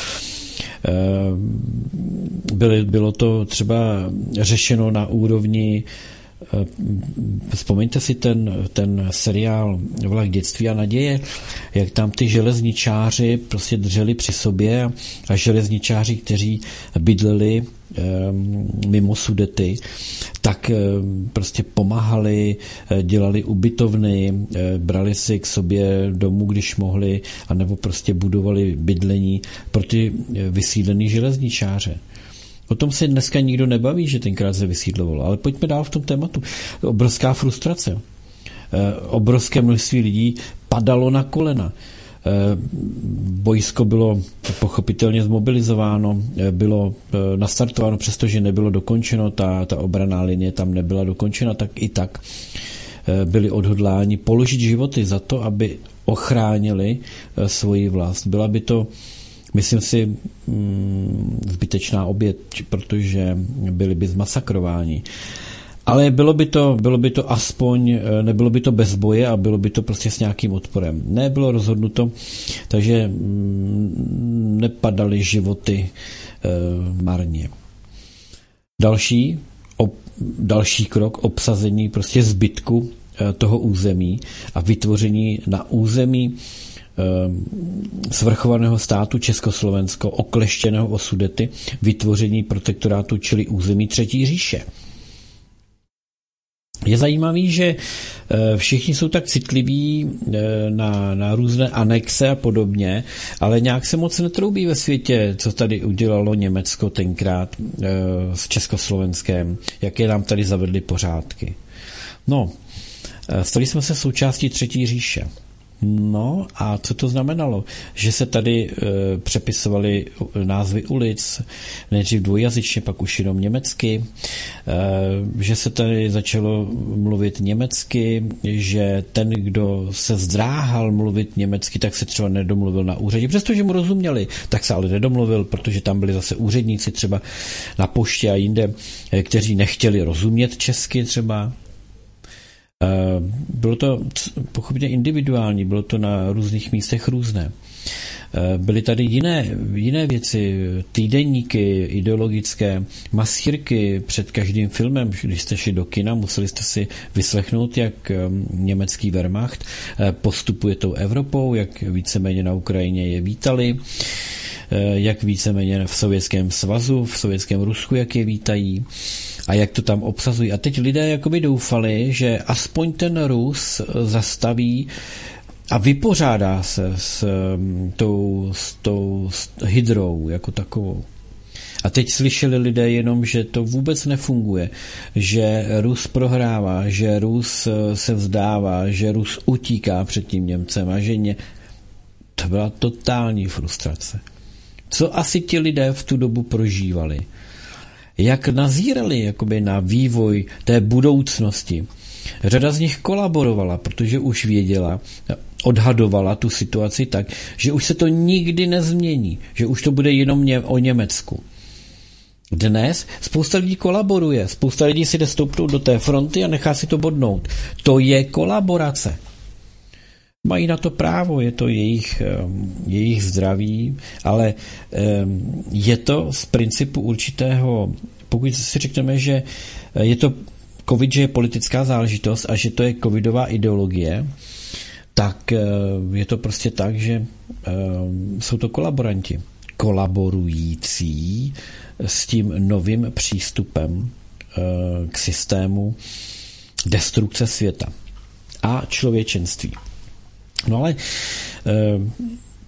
Byly, bylo to třeba řešeno na úrovni, vzpomeňte si ten, ten seriál Vlak dětství a naděje, jak tam ty železničáři prostě drželi při sobě a železničáři, kteří bydleli mimo Sudety, tak prostě pomáhali, dělali ubytovny, brali si k sobě domů, když mohli, anebo prostě budovali bydlení pro ty vysídlený železničáře. O tom se dneska nikdo nebaví, že tenkrát se vysídlovalo. Ale pojďme dál v tom tématu. Obrovská frustrace. Obrovské množství lidí padalo na kolena. Vojsko bylo pochopitelně zmobilizováno, bylo nastartováno, přestože nebylo dokončeno, ta, ta obranná linie tam nebyla dokončena, tak i tak byli odhodláni položit životy za to, aby ochránili svoji vlast. Byla by to, myslím si, zbytečná oběť, protože byli by zmasakrováni. Ale bylo by to, bylo by to aspoň, nebylo by to bez boje a bylo by to prostě s nějakým odporem. Nebylo rozhodnuto, takže nepadaly životy e, marně. Další, ob, další krok, obsazení prostě zbytku e, toho území a vytvoření na území svrchovaného státu Československo, okleštěného o Sudety, vytvoření protektorátu, čili území Třetí říše. Je zajímavý, že všichni jsou tak citliví na, na různé anexe a podobně, ale nějak se moc netroubí ve světě, co tady udělalo Německo tenkrát s Československem, jaké nám tady zavedly pořádky. No, stali jsme se součástí Třetí říše. No a co to znamenalo? Že se tady e, přepisovaly názvy ulic, nejdřív dvojjazyčně, pak už jenom německy, e, že se tady začalo mluvit německy, že ten, kdo se zdráhal mluvit německy, tak se třeba nedomluvil na úřadě, přestože mu rozuměli, tak se ale nedomluvil, protože tam byli zase úředníci třeba na poště a jinde, kteří nechtěli rozumět česky třeba. Bylo to pochopitelně individuální, bylo to na různých místech různé. Byly tady jiné, jiné věci, týdeníky ideologické, masírky před každým filmem. Když jste šli do kina, museli jste si vyslechnout, jak německý Wehrmacht postupuje tou Evropou, jak víceméně na Ukrajině je vítali, jak víceméně v Sovětském svazu, v Sovětském Rusku, jak je vítají a jak to tam obsazují. A teď lidé jakoby doufali, že aspoň ten Rus zastaví a vypořádá se s tou, s tou s hydrou jako takovou. A teď slyšeli lidé jenom, že to vůbec nefunguje, že Rus prohrává, že Rus se vzdává, že Rus utíká před tím Němcem a že ně... To byla totální frustrace. Co asi ti lidé v tu dobu prožívali? Jak nazírali jakoby na vývoj té budoucnosti? Řada z nich kolaborovala, protože už věděla, odhadovala tu situaci tak, že už se to nikdy nezmění, že už to bude jenom ně, o Německu. Dnes spousta lidí kolaboruje, spousta lidí si jde stoupnout do té fronty a nechá si to bodnout. To je kolaborace. Mají na to právo, je to jejich, jejich zdraví, ale je to z principu určitého, pokud si řekneme, že je to covid, že je politická záležitost a že to je covidová ideologie, tak je to prostě tak, že jsou to kolaboranti, kolaborující s tím novým přístupem k systému destrukce světa a člověčenství. No ale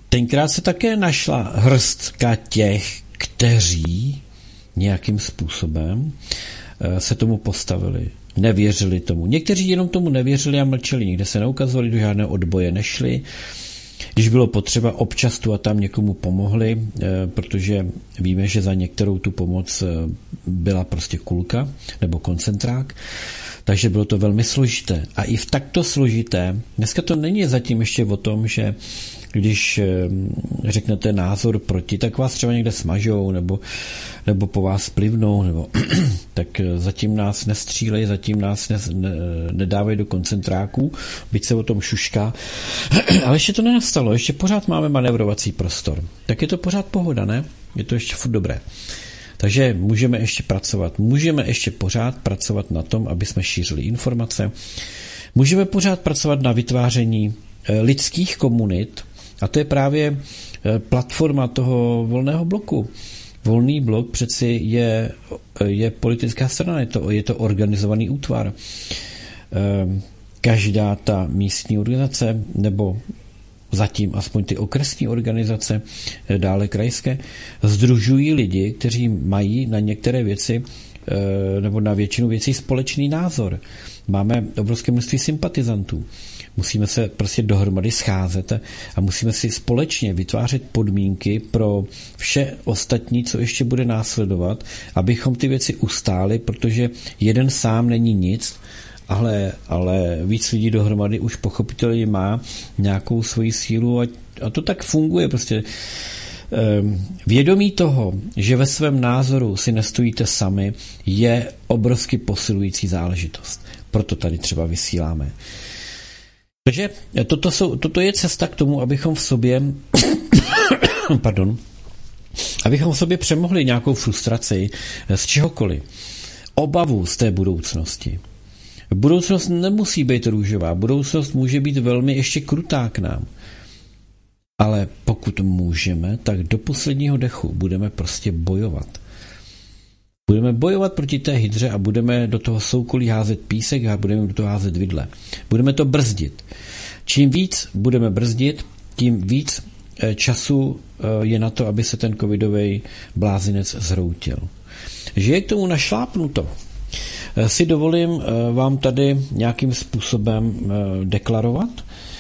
tenkrát se také našla hrstka těch, kteří nějakým způsobem se tomu postavili. Nevěřili tomu. Někteří jenom tomu nevěřili a mlčeli. Nikde se neukazovali, do žádného odboje nešli. Když bylo potřeba, občas tu a tam někomu pomohli, protože víme, že za některou tu pomoc byla prostě kulka nebo koncentrák. Takže bylo to velmi složité. A i v takto složité, dneska to není zatím ještě o tom, že když řeknete názor proti, tak vás třeba někde smažou nebo, nebo po vás plivnou, nebo tak zatím nás nestřílejí, zatím nás ne, ne, nedávají do koncentráků, byť se o tom šušká. Ale ještě to nenastalo, ještě pořád máme manévrovací prostor. Tak je to pořád pohoda, ne? Je to ještě furt dobré. Takže můžeme ještě pracovat. Můžeme ještě pořád pracovat na tom, aby jsme šířili informace. Můžeme pořád pracovat na vytváření lidských komunit, a to je právě platforma toho volného bloku. Volný blok přeci je, je politická strana, je to, je to organizovaný útvar. Každá ta místní organizace, nebo zatím aspoň ty okresní organizace, dále krajské, sdružují lidi, kteří mají na některé věci nebo na většinu věcí společný názor. Máme obrovské množství sympatizantů. Musíme se prostě dohromady scházet a musíme si společně vytvářet podmínky pro vše ostatní, co ještě bude následovat, abychom ty věci ustáli, protože jeden sám není nic, ale, ale víc lidí dohromady už pochopitelně má nějakou svoji sílu a, a to tak funguje prostě. Vědomí toho, že ve svém názoru si nestojíte sami, je obrovsky posilující záležitost. Proto tady třeba vysíláme. Takže toto, jsou, toto je cesta k tomu, abychom v sobě pardon, abychom v sobě přemohli nějakou frustraci z čehokoliv. Obavu z té budoucnosti. Budoucnost nemusí být růžová. Budoucnost může být velmi ještě krutá k nám. Ale pokud můžeme, tak do posledního dechu budeme prostě bojovat. Budeme bojovat proti té hydře a budeme do toho soukolí házet písek a budeme do toho házet vidle. Budeme to brzdit. Čím víc budeme brzdit, tím víc času je na to, aby se ten covidový blázinec zhroutil. Že je k tomu našlápnuto, si dovolím vám tady nějakým způsobem deklarovat.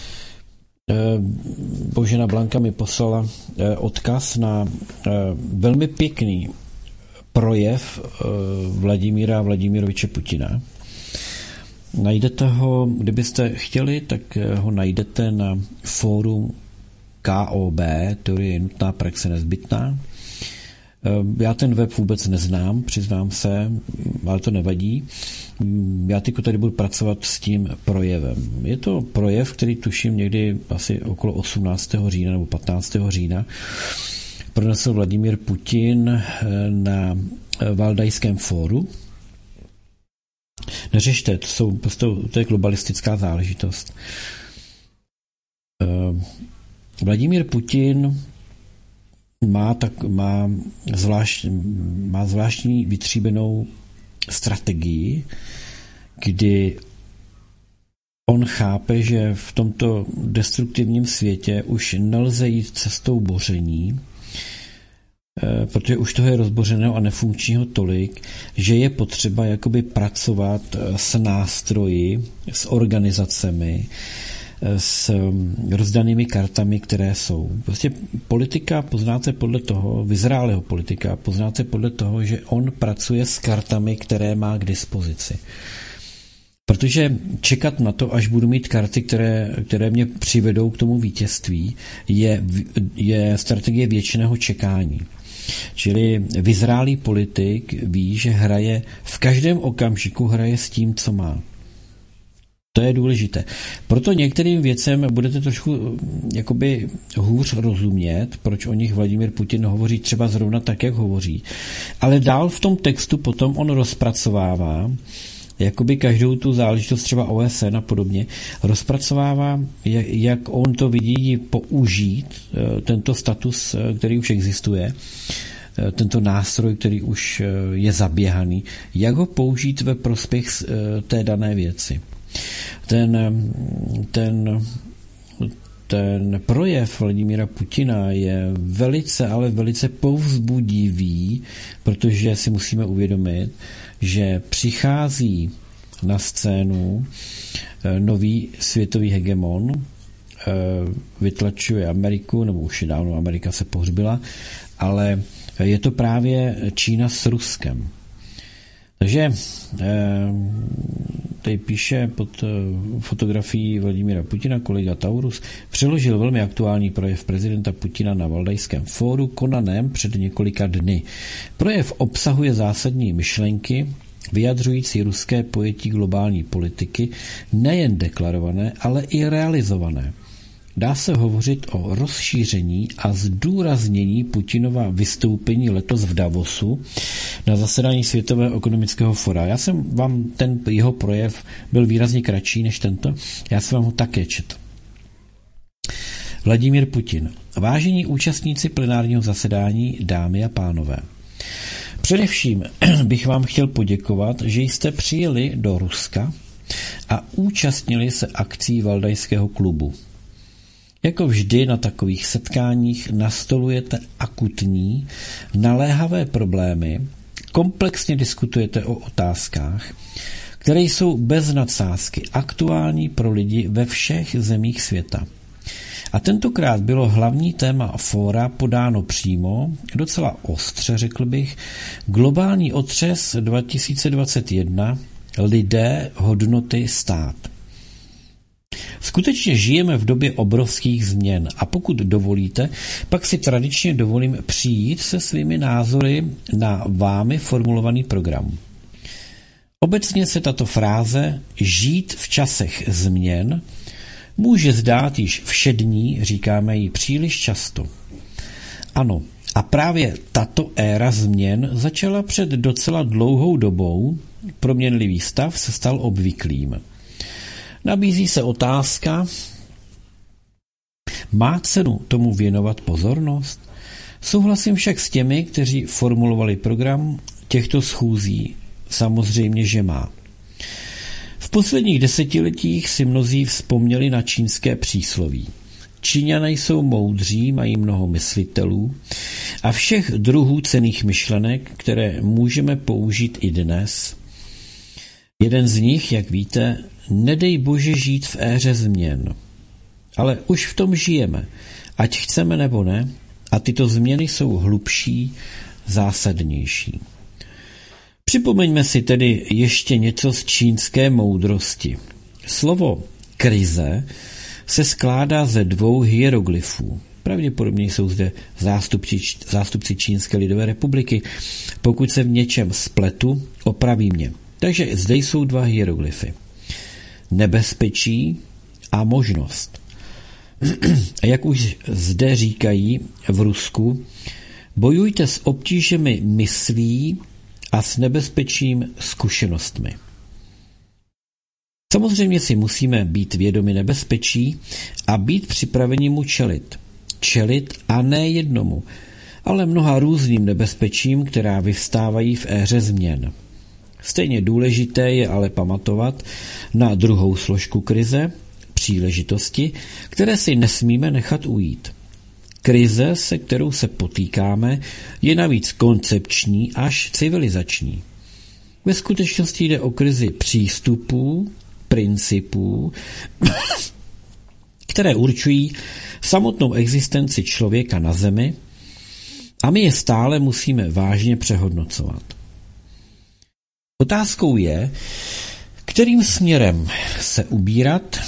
Božena Blanka mi poslala odkaz na velmi pěkný projev Vladimíra Vladimiroviče Putina. Najdete ho, kdybyste chtěli, tak ho najdete na fóru K O B, teorie je nutná, praxe nezbytná. Já ten web vůbec neznám, přiznám se, ale to nevadí. Já teď tady budu pracovat s tím projevem. Je to projev, který tuším někdy asi okolo osmnáctého října nebo patnáctého října pronesl Vladimír Putin na Valdajském fóru. Neřešte, to, jsou, to je globalistická záležitost. Vladimír Putin má, tak, má, zvlášť, má zvláštní vytříbenou strategii, kdy on chápe, že v tomto destruktivním světě už nelze jít cestou boření, protože už toho je rozbořeného a nefunkčního tolik, že je potřeba jakoby pracovat s nástroji, s organizacemi, s rozdanými kartami, které jsou. Prostě politika poznáte podle toho, vyzrálého politika poznáte podle toho, že on pracuje s kartami, které má k dispozici. Protože čekat na to, až budu mít karty, které, které mě přivedou k tomu vítězství, je, je strategie věčného čekání. Čili vyzrálý politik ví, že hraje v každém okamžiku hraje s tím, co má. To je důležité. Proto některým věcem budete trošku jakoby hůř rozumět, proč o nich Vladimír Putin hovoří třeba zrovna tak, jak hovoří. Ale dál v tom textu potom on rozpracovává jakoby každou tu záležitost třeba O S N a podobně, rozpracovává, jak on to vidí použít, tento status, který už existuje, tento nástroj, který už je zaběhaný, jak ho použít ve prospěch té dané věci. Ten, ten, ten projev Vladimíra Putina je velice, ale velice povzbudivý, protože si musíme uvědomit, že přichází na scénu nový světový hegemon, vytlačuje Ameriku, nebo už je dávno Amerika se pohřbila, ale je to právě Čína s Ruskem. Takže tady píše pod fotografií Vladimíra Putina kolega Taurus, přeložil velmi aktuální projev prezidenta Putina na Valdajském fóru konaném před několika dny. Projev obsahuje zásadní myšlenky, vyjadřující ruské pojetí globální politiky, nejen deklarované, ale i realizované. Dá se hovořit o rozšíření a zdůraznění Putinova vystoupení letos v Davosu na zasedání Světového ekonomického fora. Já jsem vám, ten jeho projev byl výrazně kratší než tento, já jsem vám ho také četl. Vladimír Putin. Vážení účastníci plenárního zasedání, dámy a pánové. Především bych vám chtěl poděkovat, že jste přijeli do Ruska a účastnili se akcí Valdajského klubu. Jako vždy na takových setkáních nastolujete akutní, naléhavé problémy, komplexně diskutujete o otázkách, které jsou bez nadsázky aktuální pro lidi ve všech zemích světa. A tentokrát bylo hlavní téma fóra podáno přímo, docela ostře řekl bych, globální otřes dva tisíce dvacet jedna, lidé, hodnoty, stát. Skutečně žijeme v době obrovských změn a pokud dovolíte, pak si tradičně dovolím přijít se svými názory na vámi formulovaný program. Obecně se tato fráze žít v časech změn může zdát již všední, říkáme ji příliš často. Ano, a právě tato éra změn začala před docela dlouhou dobou, proměnlivý stav se stal obvyklým. Nabízí se otázka, má cenu tomu věnovat pozornost? Souhlasím však s těmi, kteří formulovali program těchto schůzí. Samozřejmě, že má. V posledních desetiletích si mnozí vzpomněli na čínské přísloví. Číňané jsou moudří, mají mnoho myslitelů a všech druhů cenných myšlenek, které můžeme použít i dnes. Jeden z nich, jak víte, nedej Bože žít v éře změn. Ale už v tom žijeme, ať chceme nebo ne, a tyto změny jsou hlubší, zásadnější. Připomeňme si tedy ještě něco z čínské moudrosti. Slovo krize se skládá ze dvou hieroglyfů. Pravděpodobně jsou zde zástupci, zástupci Čínské lidové republiky. Pokud se v něčem spletu, opraví mě. Takže zde jsou dva hieroglyfy. Nebezpečí a možnost. A jak už zde říkají v Rusku, bojujte s obtížemi myslí a s nebezpečím zkušenostmi. Samozřejmě si musíme být vědomi nebezpečí a být připraveni mu čelit. Čelit a ne jednomu, ale mnoha různým nebezpečím, která vyvstávají v éře změn. Stejně důležité je ale pamatovat na druhou složku krize, příležitosti, které si nesmíme nechat ujít. Krize, se kterou se potýkáme, je navíc koncepční až civilizační. Ve skutečnosti jde o krizi přístupů, principů, které určují samotnou existenci člověka na zemi a my je stále musíme vážně přehodnocovat. Otázkou je, kterým směrem se ubírat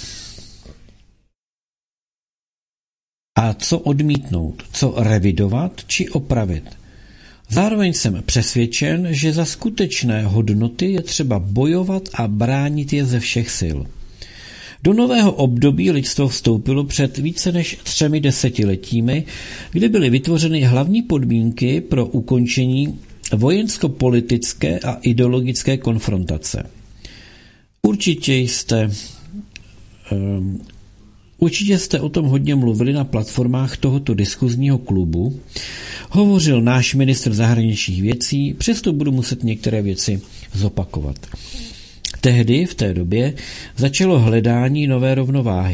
a co odmítnout, co revidovat či opravit. Zároveň jsem přesvědčen, že za skutečné hodnoty je třeba bojovat a bránit je ze všech sil. Do nového období lidstvo vstoupilo před více než třemi desetiletími, kdy byly vytvořeny hlavní podmínky pro ukončení vojensko-politické a ideologické konfrontace. Určitě jste, um, určitě jste o tom hodně mluvili na platformách tohoto diskuzního klubu. Hovořil náš ministr zahraničních věcí, přesto budu muset některé věci zopakovat. Tehdy, v té době, začalo hledání nové rovnováhy.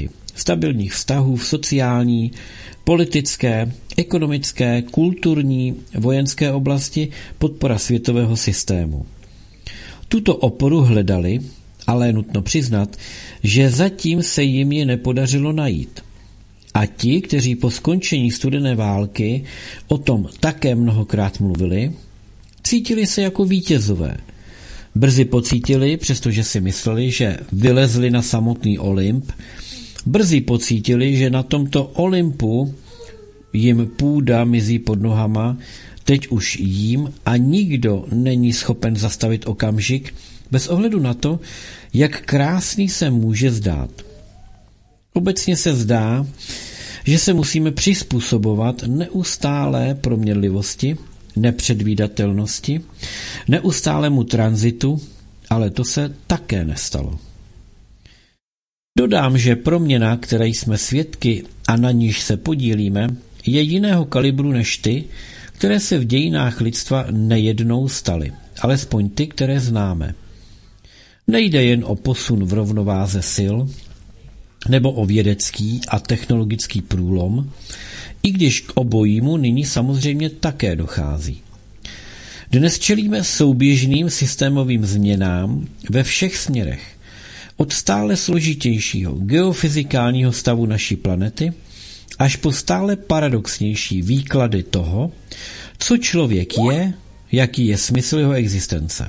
stabilních vztahů v sociální, politické, ekonomické, kulturní, vojenské oblasti, podpora světového systému. Tuto oporu hledali, ale je nutno přiznat, že zatím se jim ji nepodařilo najít. A ti, kteří po skončení studené války o tom také mnohokrát mluvili, cítili se jako vítězové. Brzy pocítili, přestože si mysleli, že vylezli na samotný Olymp, brzy pocítili, že na tomto Olympu jim půda mizí pod nohama, teď už jím a nikdo není schopen zastavit okamžik, bez ohledu na to, jak krásný se může zdát. Obecně se zdá, že se musíme přizpůsobovat neustálé proměnlivosti, nepředvídatelnosti, neustálému tranzitu, ale to se také nestalo. Dodám, že proměna, které jsme svědky a na níž se podílíme, je jiného kalibru než ty, které se v dějinách lidstva nejednou staly, alespoň ty, které známe. Nejde jen o posun v rovnováze sil, nebo o vědecký a technologický průlom, i když k obojímu nyní samozřejmě také dochází. Dnes čelíme souběžným systémovým změnám ve všech směrech, od stále složitějšího geofyzikálního stavu naší planety až po stále paradoxnější výklady toho, co člověk je, jaký je smysl jeho existence.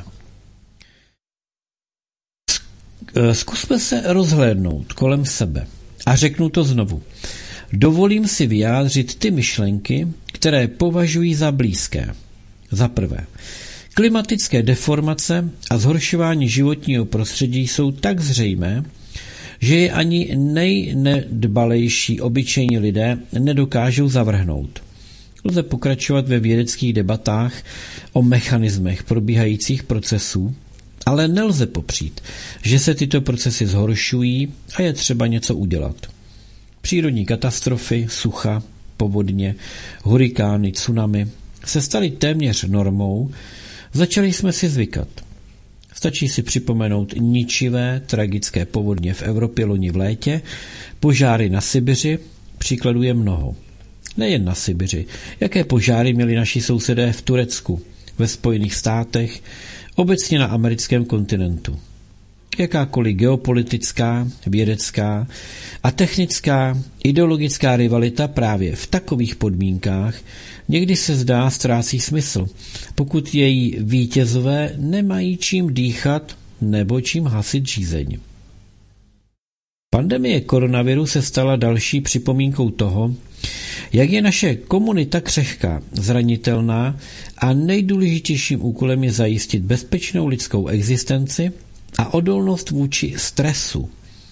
Zkusme se rozhlédnout kolem sebe a řeknu to znovu. Dovolím si vyjádřit ty myšlenky, které považuji za blízké. Za prvé, klimatické deformace a zhoršování životního prostředí jsou tak zřejmé, že je ani nejnedbalejší obyčejní lidé nedokážou zavrhnout. Lze pokračovat ve vědeckých debatách o mechanismech probíhajících procesů, ale nelze popřít, že se tyto procesy zhoršují a je třeba něco udělat. Přírodní katastrofy, sucha, povodně, hurikány, tsunami se staly téměř normou, začali jsme si zvykat. Stačí si připomenout ničivé, tragické povodně v Evropě loni v létě, požáry na Sibiři, příkladů je mnoho. Nejen na Sibiři, jaké požáry měli naši sousedé v Turecku, ve Spojených státech, obecně na americkém kontinentu. Jakákoliv geopolitická, vědecká a technická ideologická rivalita právě v takových podmínkách někdy se zdá ztrácí smysl, pokud její vítězové nemají čím dýchat nebo čím hasit žízeň. Pandemie koronaviru se stala další připomínkou toho, jak je naše komunita křehká, zranitelná a nejdůležitějším úkolem je zajistit bezpečnou lidskou existenci a odolnost vůči stresu.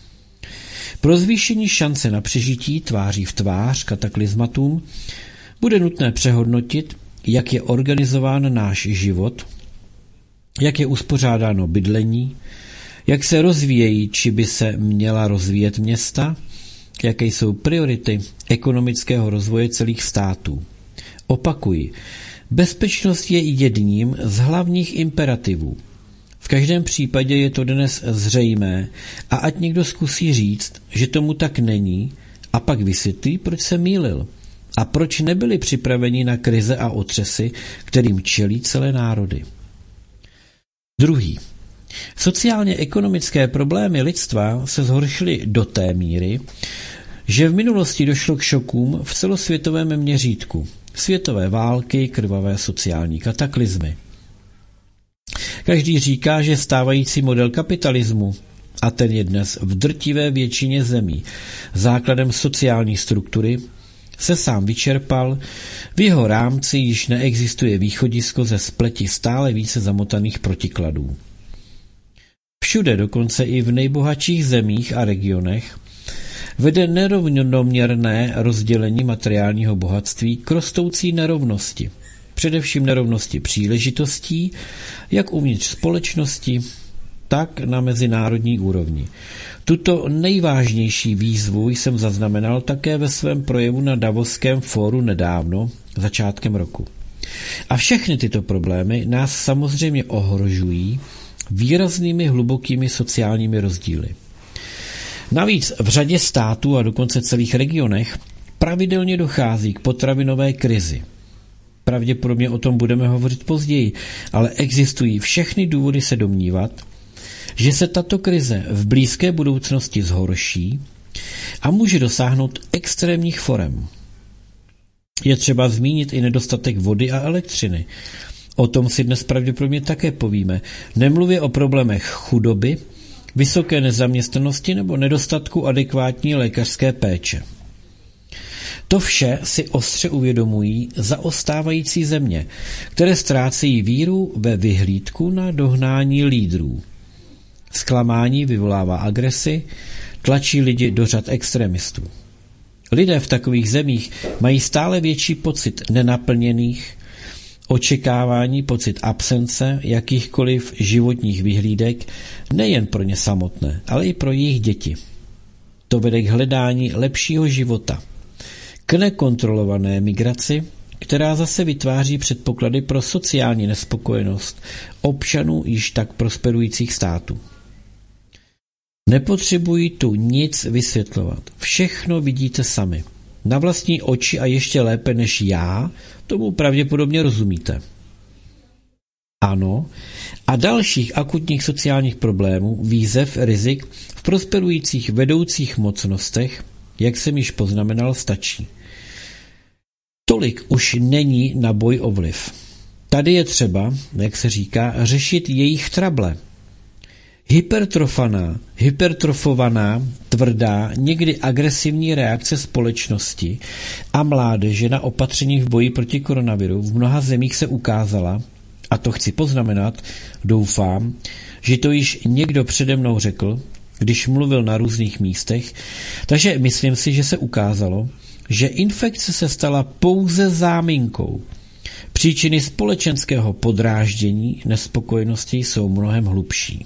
Pro zvýšení šance na přežití tváří v tvář kataklizmatům bude nutné přehodnotit, jak je organizován náš život, jak je uspořádáno bydlení, jak se rozvíjejí či by se měla rozvíjet města, jaké jsou priority ekonomického rozvoje celých států. Opakuji, bezpečnost je jedním z hlavních imperativů. V každém případě je to dnes zřejmé a ať někdo zkusí říct, že tomu tak není, a pak vysvětlí, proč se mýlil a proč nebyli připraveni na krize a otřesy, kterým čelí celé národy. Druhý. Sociálně-ekonomické problémy lidstva se zhoršily do té míry, že v minulosti došlo k šokům v celosvětovém měřítku. Světové války, krvavé sociální kataklizmy. Každý říká, že stávající model kapitalismu, a ten je dnes v drtivé většině zemí základem sociální struktury, se sám vyčerpal, v jeho rámci již neexistuje východisko ze spleti stále více zamotaných protikladů. Všude, dokonce i v nejbohatších zemích a regionech, vede nerovnoměrné rozdělení materiálního bohatství k rostoucí nerovnosti, především nerovnosti příležitostí, jak uvnitř společnosti, tak na mezinárodní úrovni. Tuto nejvážnější výzvu jsem zaznamenal také ve svém projevu na Davoském fóru nedávno, začátkem roku. A všechny tyto problémy nás samozřejmě ohrožují výraznými hlubokými sociálními rozdíly. Navíc v řadě států a dokonce celých regionech pravidelně dochází k potravinové krizi. Pravděpodobně o tom budeme hovořit později, ale existují všechny důvody se domnívat, že se tato krize v blízké budoucnosti zhorší a může dosáhnout extrémních forem. Je třeba zmínit i nedostatek vody a elektřiny. O tom si dnes pravděpodobně také povíme. Nemluvě o problémech chudoby, vysoké nezaměstnanosti nebo nedostatku adekvátní lékařské péče. To vše si ostře uvědomují zaostávající země, které ztrácejí víru ve vyhlídku na dohnání lídrů. Zklamání vyvolává agresi, tlačí lidi do řad extremistů. Lidé v takových zemích mají stále větší pocit nenaplněných očekávání, pocit absence jakýchkoliv životních vyhlídek nejen pro ně samotné, ale i pro jejich děti. To vede k hledání lepšího života, k nekontrolované migraci, která zase vytváří předpoklady pro sociální nespokojenost občanů již tak prosperujících států. Nepotřebují tu nic vysvětlovat. Všechno vidíte sami. Na vlastní oči a ještě lépe než já, tomu pravděpodobně rozumíte. Ano, a dalších akutních sociálních problémů, výzev, rizik v prosperujících vedoucích mocnostech, jak jsem již poznamenal, stačí. Tolik už není na boj o vliv. Tady je třeba, jak se říká, řešit jejich trable. Hypertrofaná, hypertrofovaná, tvrdá, někdy agresivní reakce společnosti a mládeže na opatření v boji proti koronaviru v mnoha zemích se ukázala, a to chci poznamenat, doufám, že to již někdo přede mnou řekl, když mluvil na různých místech, takže myslím si, že se ukázalo, že infekce se stala pouze záminkou. Příčiny společenského podráždění, nespokojenosti jsou mnohem hlubší.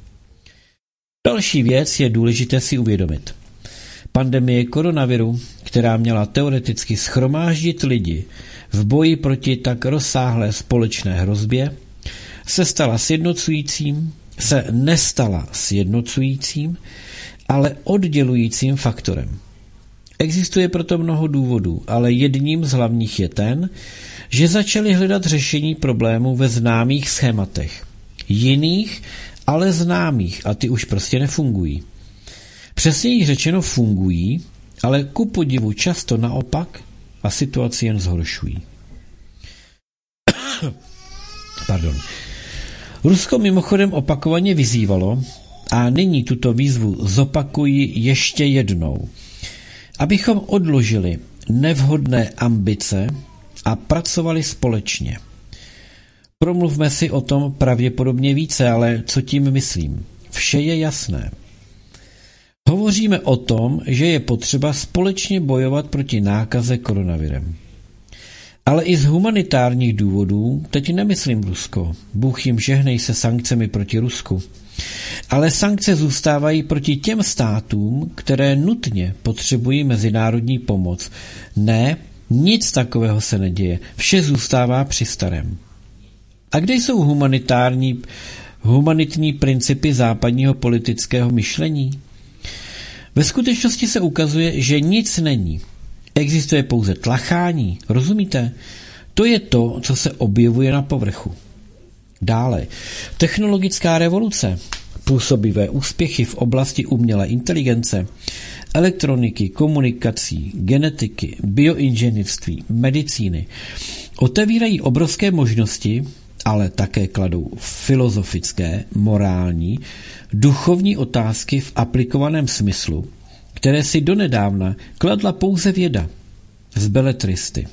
Další věc je důležité si uvědomit. Pandemie koronaviru, která měla teoreticky shromáždit lidi v boji proti tak rozsáhlé společné hrozbě, se stala sjednocujícím, se nestala sjednocujícím, ale oddělujícím faktorem. Existuje proto mnoho důvodů, ale jedním z hlavních je ten, že začali hledat řešení problémů ve známých schématech. Jiných, ale známých, a ty už prostě nefungují. Přesněji řečeno fungují, ale ku podivu často naopak a situaci jen zhoršují. Pardon. Rusko mimochodem opakovaně vyzývalo, a nyní tuto výzvu zopakuji ještě jednou, abychom odložili nevhodné ambice a pracovali společně. Promluvme si o tom pravděpodobně více, ale co tím myslím? Vše je jasné. Hovoříme o tom, že je potřeba společně bojovat proti nákaze koronavirem. Ale i z humanitárních důvodů, teď nemyslím Rusko, Bůh jim žehnej se sankcemi proti Rusku, ale sankce zůstávají proti těm státům, které nutně potřebují mezinárodní pomoc. Ne, nic takového se neděje, vše zůstává při starém. A kde jsou humanitární, humanitní principy západního politického myšlení? Ve skutečnosti se ukazuje, že nic není. Existuje pouze tlachání, rozumíte? To je to, co se objevuje na povrchu. Dále, technologická revoluce, působivé úspěchy v oblasti umělé inteligence, elektroniky, komunikací, genetiky, bioinženýrství, medicíny otevírají obrovské možnosti, ale také kladou filozofické, morální, duchovní otázky v aplikovaném smyslu, které si donedávna kladla pouze věda z beletristy.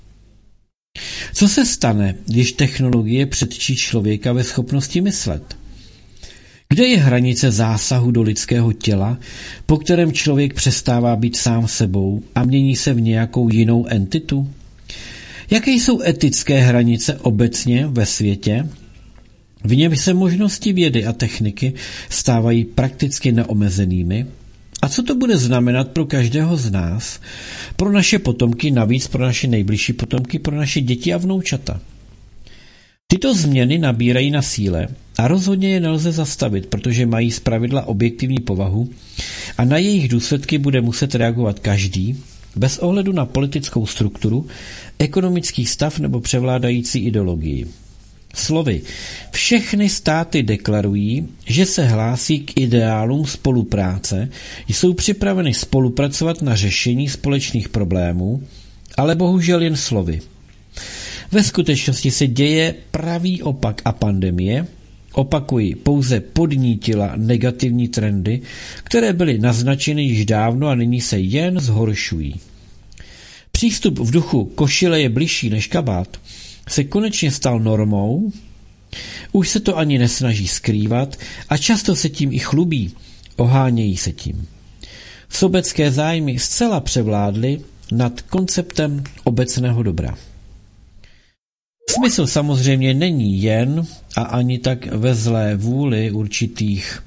Co se stane, když technologie předčí člověka ve schopnosti myslet? Kde je hranice zásahu do lidského těla, po kterém člověk přestává být sám sebou a mění se v nějakou jinou entitu? Jaké jsou etické hranice obecně ve světě? V něm se možnosti vědy a techniky stávají prakticky neomezenými. A co to bude znamenat pro každého z nás, pro naše potomky, navíc pro naše nejbližší potomky, pro naše děti a vnoučata? Tyto změny nabírají na síle a rozhodně je nelze zastavit, protože mají zpravidla objektivní povahu a na jejich důsledky bude muset reagovat každý, bez ohledu na politickou strukturu, ekonomický stav nebo převládající ideologii. Slovy, všechny státy deklarují, že se hlásí k ideálům spolupráce, jsou připraveny spolupracovat na řešení společných problémů, ale bohužel jen slovy. Ve skutečnosti se děje pravý opak a pandemie, opakuji, pouze podnítila negativní trendy, které byly naznačeny již dávno a nyní se jen zhoršují. Přístup v duchu košile je bližší než kabát se konečně stal normou, už se to ani nesnaží skrývat a často se tím i chlubí, ohánějí se tím. Sobecké zájmy zcela převládly nad konceptem obecného dobra. Smysl samozřejmě není jen a ani tak ve zlé vůli určitých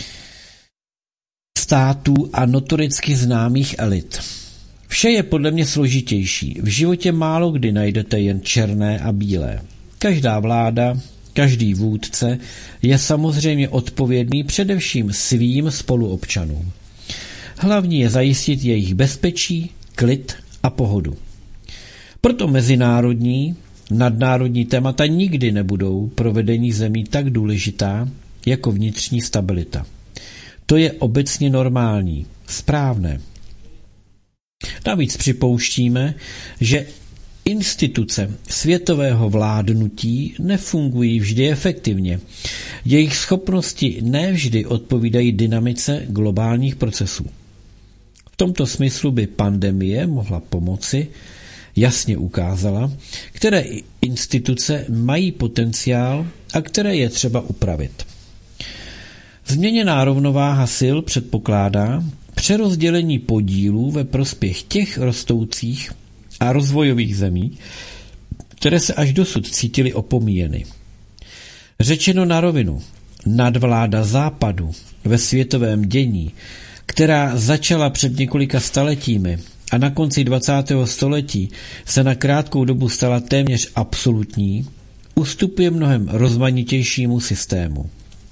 států a notoricky známých elit. Vše je podle mě složitější. V životě málo kdy najdete jen černé a bílé. Každá vláda, každý vůdce je samozřejmě odpovědný především svým spoluobčanům. Hlavní je zajistit jejich bezpečí, klid a pohodu. Proto mezinárodní, nadnárodní témata nikdy nebudou pro vedení zemí tak důležitá jako vnitřní stabilita. To je obecně normální, správné. Navíc připouštíme, že instituce světového vládnutí nefungují vždy efektivně. Jejich schopnosti nevždy odpovídají dynamice globálních procesů. V tomto smyslu by pandemie mohla pomoci, jasně ukázala, které instituce mají potenciál a které je třeba upravit. Změněná rovnováha sil předpokládá přerozdělení podílů ve prospěch těch rostoucích a rozvojových zemí, které se až dosud cítily opomíjeny. Řečeno na rovinu, nadvláda západu ve světovém dění, která začala před několika staletími a na konci dvacátého století se na krátkou dobu stala téměř absolutní, ustupuje mnohem rozmanitějšímu systému.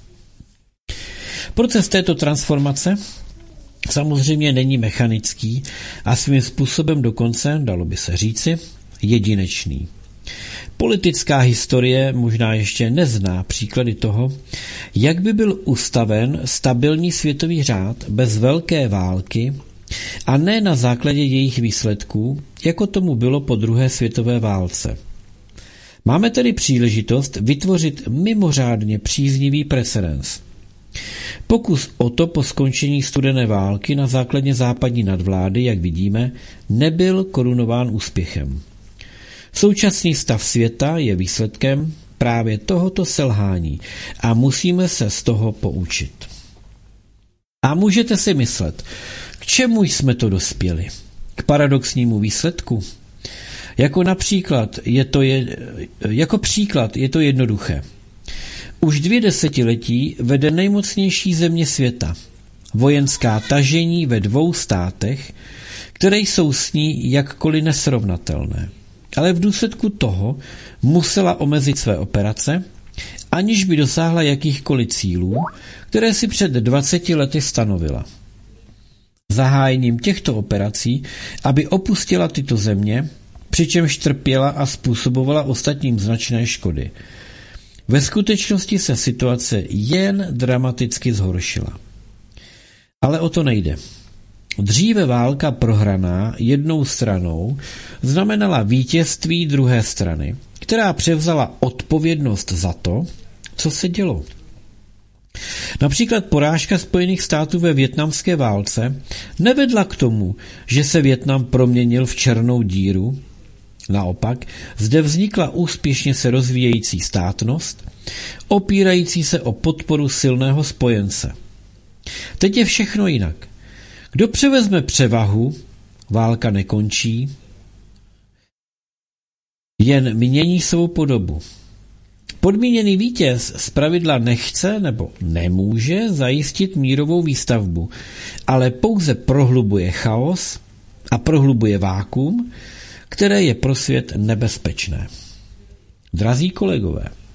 Proces této transformace samozřejmě není mechanický a svým způsobem dokonce, dalo by se říci, jedinečný. Politická historie možná ještě nezná příklady toho, jak by byl ustaven stabilní světový řád bez velké války a ne na základě jejich výsledků, jako tomu bylo po druhé světové válce. Máme tedy příležitost vytvořit mimořádně příznivý precedens. Pokus o to po skončení studené války na základě západní nadvlády, jak vidíme, nebyl korunován úspěchem. Současný stav světa je výsledkem právě tohoto selhání a musíme se z toho poučit. A můžete si myslet, k čemu jsme to dospěli? K paradoxnímu výsledku? Jako například je to je, jako příklad je to jednoduché. Už dvě desetiletí vede nejmocnější země světa vojenská tažení ve dvou státech, které jsou s ní jakkoliv nesrovnatelné. Ale v důsledku toho musela omezit své operace, aniž by dosáhla jakýchkoliv cílů, které si před dvaceti lety stanovila. Zahájením těchto operací, aby opustila tyto země, přičemž trpěla a způsobovala ostatním značné škody. Ve skutečnosti se situace jen dramaticky zhoršila. Ale o to nejde. Dříve válka prohraná jednou stranou znamenala vítězství druhé strany, která převzala odpovědnost za to, co se dělo. Například porážka Spojených států ve vietnamské válce nevedla k tomu, že se Vietnam proměnil v černou díru. Naopak, zde vznikla úspěšně se rozvíjející státnost, opírající se o podporu silného spojence. Teď je všechno jinak. Kdo převezme převahu, válka nekončí, jen mění svou podobu. Podmíněný vítěz zpravidla nechce nebo nemůže zajistit mírovou výstavbu, ale pouze prohlubuje chaos a prohlubuje vákuum, které je pro svět nebezpečné. Drazí kolegové,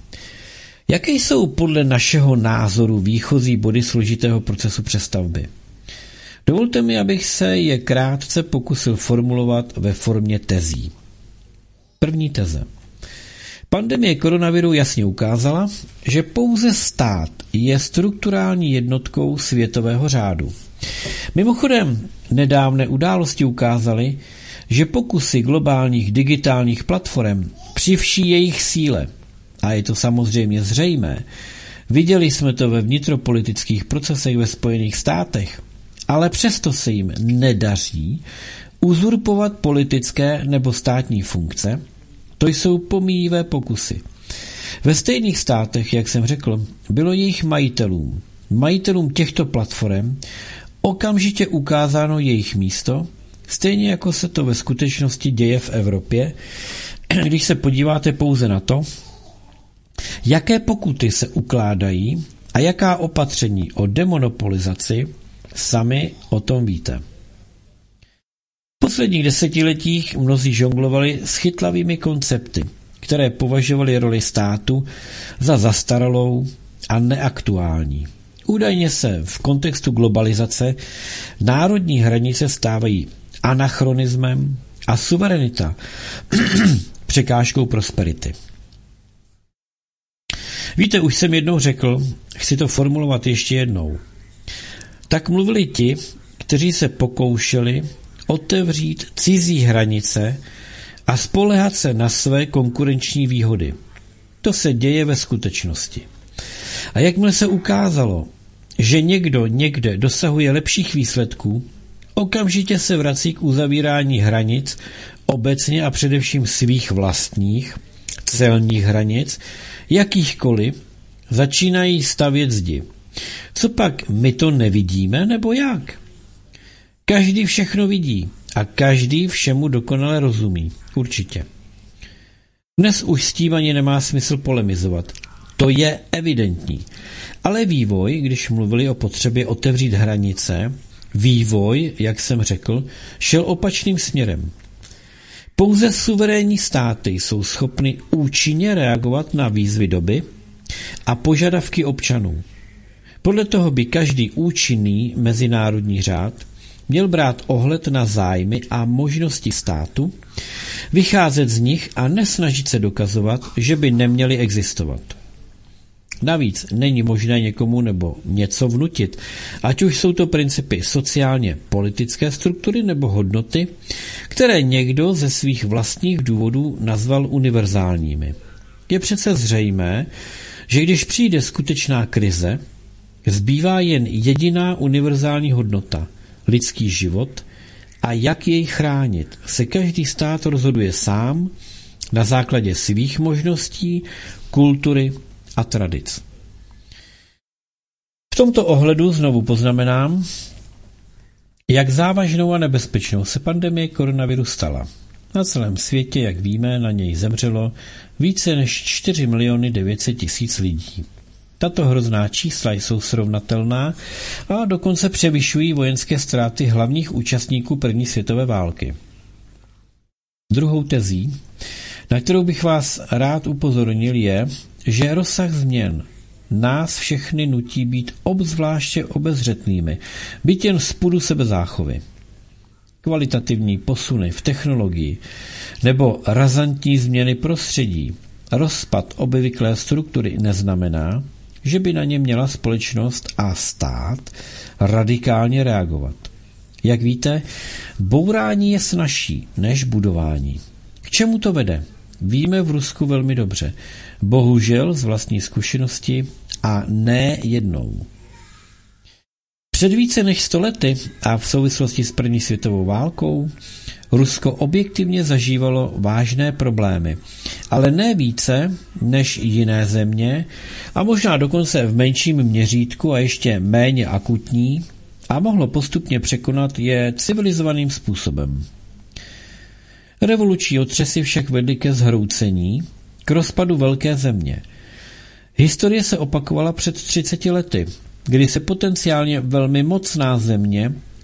Jaké jsou podle našeho názoru výchozí body složitého procesu přestavby? Dovolte mi, abych se je krátce pokusil formulovat ve formě tezí. První teze. Pandemie koronaviru jasně ukázala, že pouze stát je strukturální jednotkou světového řádu. Mimochodem, nedávné události ukázaly, že pokusy globálních digitálních platform při vší jejich síle, a je to samozřejmě zřejmé, viděli jsme to ve vnitropolitických procesech ve Spojených státech, ale přesto se jim nedaří uzurpovat politické nebo státní funkce, to jsou pomíjivé pokusy. Ve stejných státech, jak jsem řekl, bylo jejich majitelům, majitelům těchto platform okamžitě ukázáno jejich místo, stejně jako se to ve skutečnosti děje v Evropě, když se podíváte pouze na to, jaké pokuty se ukládají a jaká opatření o demonopolizaci, sami o tom víte. V posledních desetiletích mnozí žonglovali s chytlavými koncepty, které považovali roli státu za zastaralou a neaktuální. Údajně se v kontextu globalizace národní hranice stávají anachronismem a suverenita překážkou prosperity. Víte, už jsem jednou řekl, chci to formulovat ještě jednou. Tak mluvili ti, kteří se pokoušeli otevřít cizí hranice a spoléhat se na své konkurenční výhody. To se děje ve skutečnosti. A jakmile se ukázalo, že někdo někde dosahuje lepších výsledků, okamžitě se vrací k uzavírání hranic obecně a především svých vlastních celních hranic, jakýchkoliv, začínají stavět zdi. Co pak, my to nevidíme, nebo jak? Každý všechno vidí a každý všemu dokonale rozumí. Určitě. Dnes už s tím ani nemá smysl polemizovat. To je evidentní. Ale vývoj, když mluvili o potřebě otevřít hranice, vývoj, jak jsem řekl, šel opačným směrem. Pouze suverénní státy jsou schopny účinně reagovat na výzvy doby a požadavky občanů. Podle toho by každý účinný mezinárodní řád měl brát ohled na zájmy a možnosti státu, vycházet z nich a nesnažit se dokazovat, že by neměly existovat. Navíc není možné někomu nebo něco vnutit, ať už jsou to principy sociálně politické struktury nebo hodnoty, které někdo ze svých vlastních důvodů nazval univerzálními. Je přece zřejmé, že když přijde skutečná krize, zbývá jen jediná univerzální hodnota, lidský život, a jak jej chránit, se každý stát rozhoduje sám na základě svých možností, kultury a tradic. V tomto ohledu znovu poznamenám, jak závažnou a nebezpečnou se pandemie koronaviru stala. Na celém světě, jak víme, na něj zemřelo více než čtyři miliony devět set tisíc lidí. Tato hrozná čísla jsou srovnatelná a dokonce převyšují vojenské ztráty hlavních účastníků první světové války. Druhou tezí, na kterou bych vás rád upozornil, je, že rozsah změn nás všechny nutí být obzvláště obezřetnými, byť jen z půdu sebezáchovy. Kvalitativní posuny v technologii nebo razantní změny prostředí, rozpad obvyklé struktury neznamená, že by na ně měla společnost a stát radikálně reagovat. Jak víte, bourání je snazší než budování. K čemu to vede? Víme v Rusku velmi dobře. Bohužel z vlastní zkušenosti a ne jednou. Před více než sto lety a v souvislosti s první světovou válkou Rusko objektivně zažívalo vážné problémy, ale ne více než jiné země a možná dokonce v menším měřítku a ještě méně akutní a mohlo postupně překonat je civilizovaným způsobem. Revoluční otřesy však vedly ke zhroucení, k rozpadu velké země. Historie se opakovala před třiceti lety, kdy se potenciálně velmi mocná země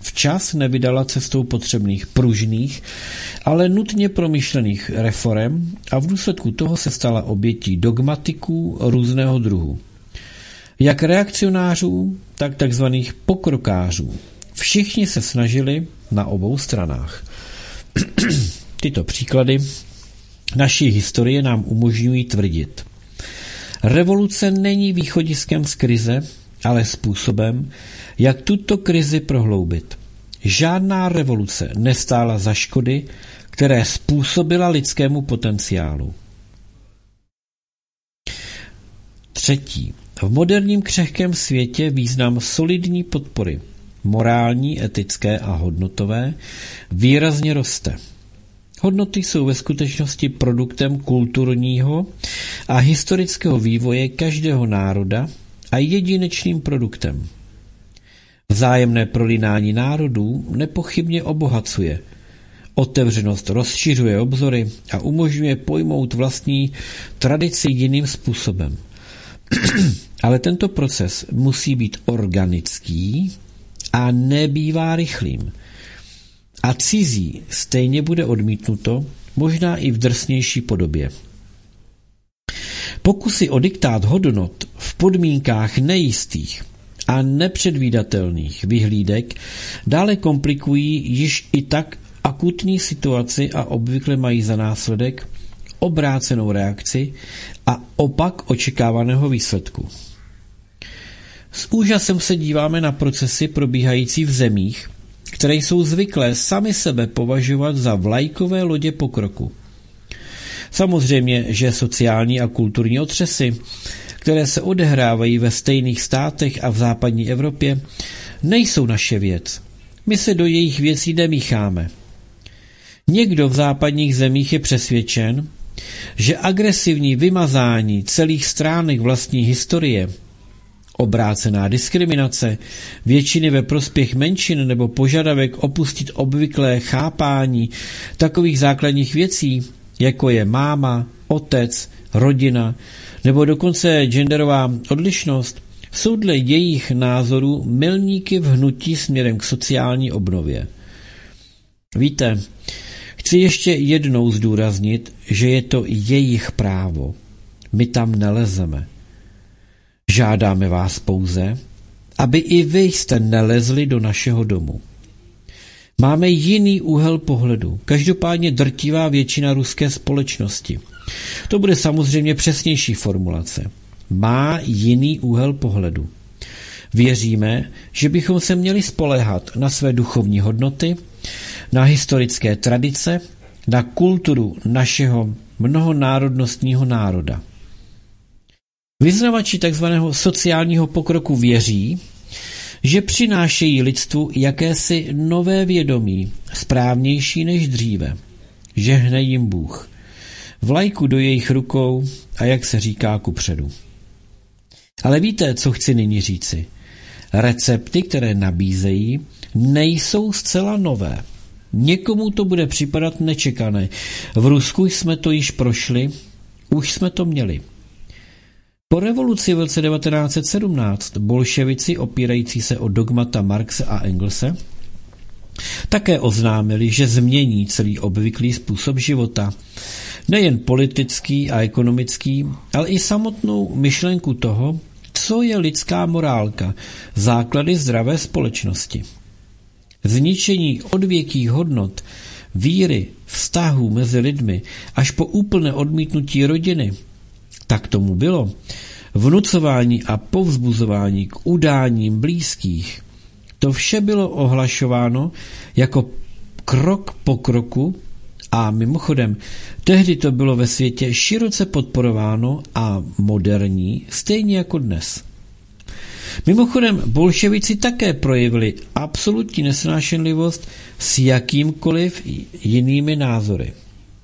včas nevydala cestou potřebných pružných, ale nutně promyšlených reforem a v důsledku toho se stala obětí dogmatiků různého druhu. Jak reakcionářů, tak takzvaných pokrokářů. Všichni se snažili na obou stranách. Tyto příklady naší historie nám umožňují tvrdit. Revoluce není východiskem z krize, ale způsobem, jak tuto krizi prohloubit. Žádná revoluce nestála za škody, které způsobila lidskému potenciálu. Třetí. V moderním křehkém světě význam solidní podpory, morální, etické a hodnotové, výrazně roste. Hodnoty jsou ve skutečnosti produktem kulturního a historického vývoje každého národa a jedinečným produktem. Vzájemné prolínání národů nepochybně obohacuje. Otevřenost rozšiřuje obzory a umožňuje pojmout vlastní tradici jiným způsobem. Ale tento proces musí být organický a nebývá rychlým. A cizí stejně bude odmítnuto, možná i v drsnější podobě. Pokusy o diktát hodnot v podmínkách nejistých a nepředvídatelných vyhlídek dále komplikují již i tak akutní situaci a obvykle mají za následek obrácenou reakci a opak očekávaného výsledku. S úžasem se díváme na procesy probíhající v zemích, které jsou zvyklé sami sebe považovat za vlajkové lodě pokroku. Samozřejmě, že sociální a kulturní otřesy, které se odehrávají ve stejných státech a v západní Evropě, nejsou naše věc. My se do jejich věcí nemícháme. Někdo v západních zemích je přesvědčen, že agresivní vymazání celých stránek vlastní historie, obrácená diskriminace, většiny ve prospěch menšin nebo požadavek opustit obvyklé chápání takových základních věcí, jako je máma, otec, rodina, nebo dokonce genderová odlišnost, jsou dle jejich názorů milníky v hnutí směrem k sociální obnově. Víte, chci ještě jednou zdůraznit, že je to jejich právo. My tam nelezeme. Žádáme vás pouze, aby i vy jste nelezli do našeho domu. Máme jiný úhel pohledu, každopádně drtivá většina ruské společnosti. To bude samozřejmě přesnější formulace. Má jiný úhel pohledu. Věříme, že bychom se měli spoléhat na své duchovní hodnoty, na historické tradice, na kulturu našeho mnohonárodnostního národa. Vyznavači tzv. Sociálního pokroku věří, že přinášejí lidstvu jakési nové vědomí, správnější než dříve. Žehne jim Bůh. Vlajku do jejich rukou a jak se říká kupředu. Ale víte, co chci nyní říci? Recepty, které nabízejí, nejsou zcela nové. Někomu to bude připadat nečekané. V Rusku jsme to již prošli, už jsme to měli. Po revoluci v roce devatenáct set sedmnáct bolševici, opírající se o dogmata Marxe a Engelse, také oznámili, že změní celý obvyklý způsob života, nejen politický a ekonomický, ale i samotnou myšlenku toho, co je lidská morálka, základy zdravé společnosti. Zničení odvěkých hodnot, víry, vztahů mezi lidmi až po úplné odmítnutí rodiny, tak tomu bylo. Vnucování a povzbuzování k udáním blízkých, to vše bylo ohlašováno jako krok po kroku a mimochodem, tehdy to bylo ve světě široce podporováno a moderní, stejně jako dnes. Mimochodem, bolševici také projevili absolutní nesnášenlivost s jakýmkoliv jinými názory.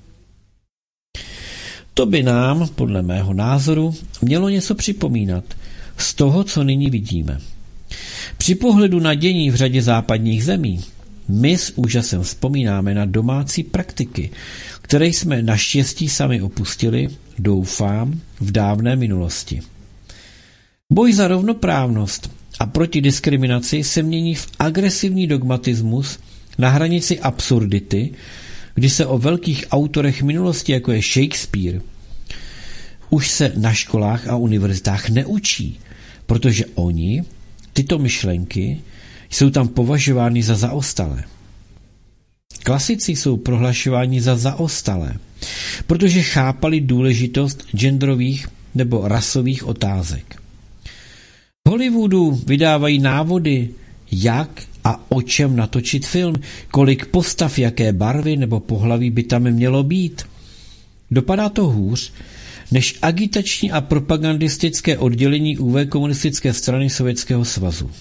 To by nám, podle mého názoru, mělo něco připomínat z toho, co nyní vidíme. Při pohledu na dění v řadě západních zemí my s úžasem vzpomínáme na domácí praktiky, které jsme naštěstí sami opustili, doufám, v dávné minulosti. Boj za rovnoprávnost a proti diskriminaci se mění v agresivní dogmatismus na hranici absurdity, kdy se o velkých autorech minulosti, jako je Shakespeare, už se na školách a univerzitách neučí, protože oni, tyto myšlenky, jsou tam považovány za zaostalé. Klasici jsou prohlašováni za zaostalé, protože chápali důležitost genderových nebo rasových otázek. V Hollywoodu vydávají návody, jak a o čem natočit film, kolik postav, jaké barvy nebo pohlaví by tam mělo být. Dopadá to hůř, než agitační a propagandistické oddělení U V komunistické strany Sovětského svazu.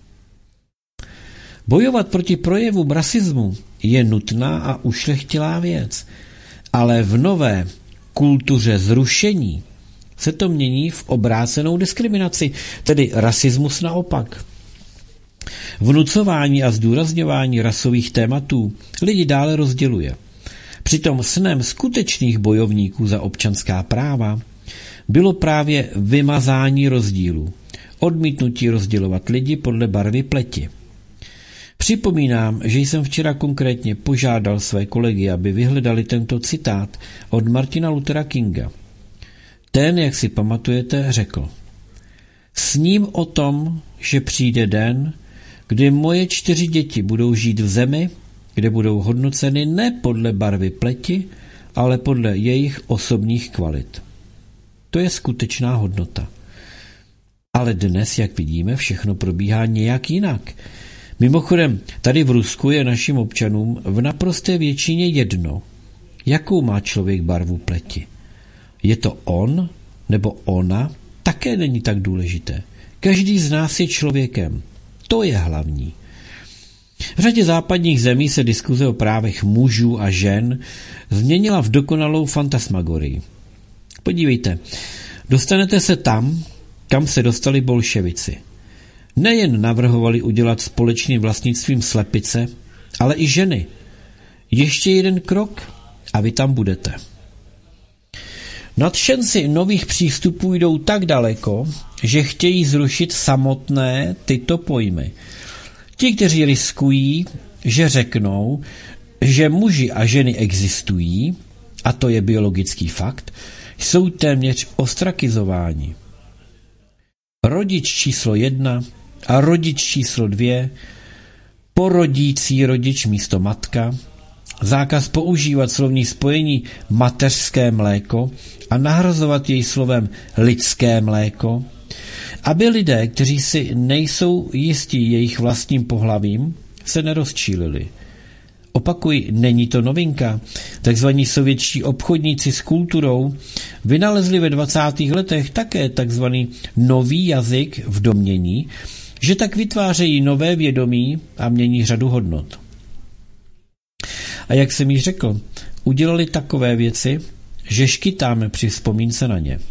Bojovat proti projevům rasismu je nutná a ušlechtilá věc, ale v nové kultuře zrušení se to mění v obrácenou diskriminaci, tedy rasismus naopak. Vnucování a zdůrazňování rasových tématů lidi dále rozděluje. Přitom snem skutečných bojovníků za občanská práva bylo právě vymazání rozdílů, odmítnutí rozdělovat lidi podle barvy pleti. Připomínám, že jsem včera konkrétně požádal své kolegy, aby vyhledali tento citát od Martina Luthera Kinga. Ten, jak si pamatujete, řekl: Sním o tom, že přijde den, kdy moje čtyři děti budou žít v zemi, kde budou hodnoceny ne podle barvy pleti, ale podle jejich osobních kvalit. To je skutečná hodnota. Ale dnes, jak vidíme, všechno probíhá nějak jinak. Mimochodem, tady v Rusku je našim občanům v naprosté většině jedno, jakou má člověk barvu pleti. Je to on nebo ona, také není tak důležité. Každý z nás je člověkem. To je hlavní. V řadě západních zemí se diskuze o právech mužů a žen změnila v dokonalou fantasmagorii. Podívejte, dostanete se tam, kam se dostali bolševici. Nejen navrhovali udělat společným vlastnictvím slepice, ale i ženy. Ještě jeden krok a vy tam budete. Nadšenci nových přístupů jdou tak daleko, že chtějí zrušit samotné tyto pojmy. Ti, kteří riskují, že řeknou, že muži a ženy existují, a to je biologický fakt, jsou téměř ostrakizováni. Rodič číslo jedna a rodič číslo dvě, porodící rodič místo matka, zákaz používat slovní spojení mateřské mléko a nahrazovat jej slovem lidské mléko, aby lidé, kteří si nejsou jistí jejich vlastním pohlavím, se nerozčílili. Opakuji, není to novinka. Takzvaní sovětští obchodníci s kulturou vynalezli ve dvacátých letech také takzvaný nový jazyk v domnění, že tak vytvářejí nové vědomí a mění řadu hodnot. A jak jsem již řekl, udělali takové věci, že škytáme při vzpomínce na ně.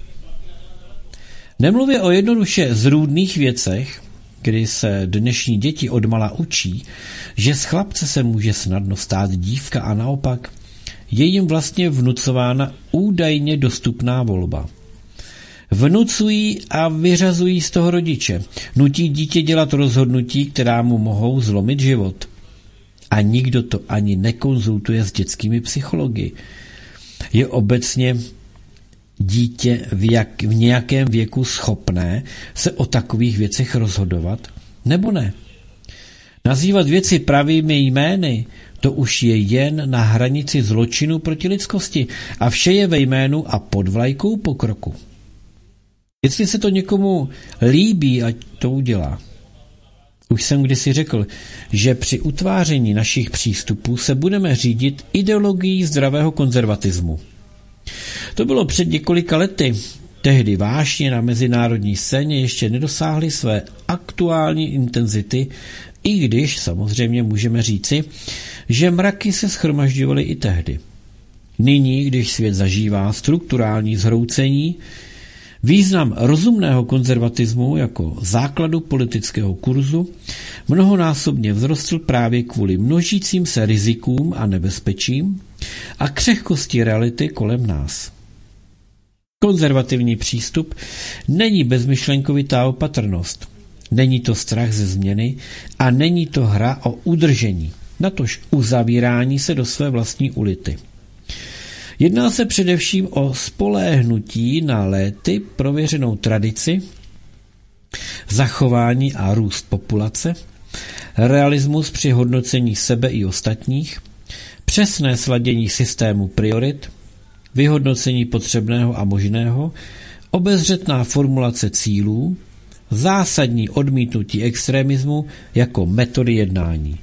Nemluvě o jednoduše zrůdných věcech, kdy se dnešní děti odmala učí, že z chlapce se může snadno stát dívka a naopak je jim vlastně vnucována údajně dostupná volba. Vnucují a vyřazují z toho rodiče. Nutí dítě dělat rozhodnutí, která mu mohou zlomit život. A nikdo to ani nekonzultuje s dětskými psychology. Je obecně dítě v, jak, v nějakém věku schopné se o takových věcech rozhodovat, nebo ne? Nazývat věci pravými jmény, to už je jen na hranici zločinu proti lidskosti a vše je ve jménu a pod vlajkou pokroku. Jestli se to někomu líbí, ať to udělá. Už jsem kdysi řekl, že při utváření našich přístupů se budeme řídit ideologií zdravého konzervatismu. To bylo před několika lety. Tehdy vášně na mezinárodní scéně ještě nedosáhly své aktuální intenzity, i když samozřejmě můžeme říci, že mraky se shromažďovaly i tehdy. Nyní, když svět zažívá strukturální zhroucení, význam rozumného konzervatismu jako základu politického kurzu mnohonásobně vzrostl právě kvůli množícím se rizikům a nebezpečím a křehkosti reality kolem nás. Konzervativní přístup není bezmyšlenkovitá opatrnost. Není to strach ze změny a není to hra o udržení, natož uzavírání se do své vlastní ulity. Jedná se především o spoléhnutí na léty prověřenou tradici, zachování a růst populace, realismus při hodnocení sebe i ostatních, přesné sladění systému priorit, vyhodnocení potřebného a možného, obezřetná formulace cílů, zásadní odmítnutí extremismu jako metody jednání.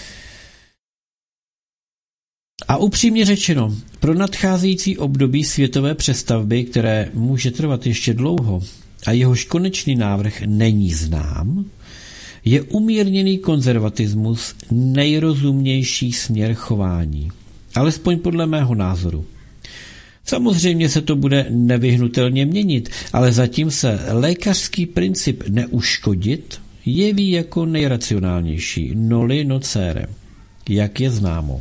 A upřímně řečeno, pro nadcházející období světové přestavby, které může trvat ještě dlouho a jehož konečný návrh není znám, je umírněný konzervatismus nejrozumnější směr chování. Alespoň podle mého názoru. Samozřejmě se to bude nevyhnutelně měnit, ale zatím se lékařský princip neuškodit jeví jako nejracionálnější, noli nocere, jak je známo.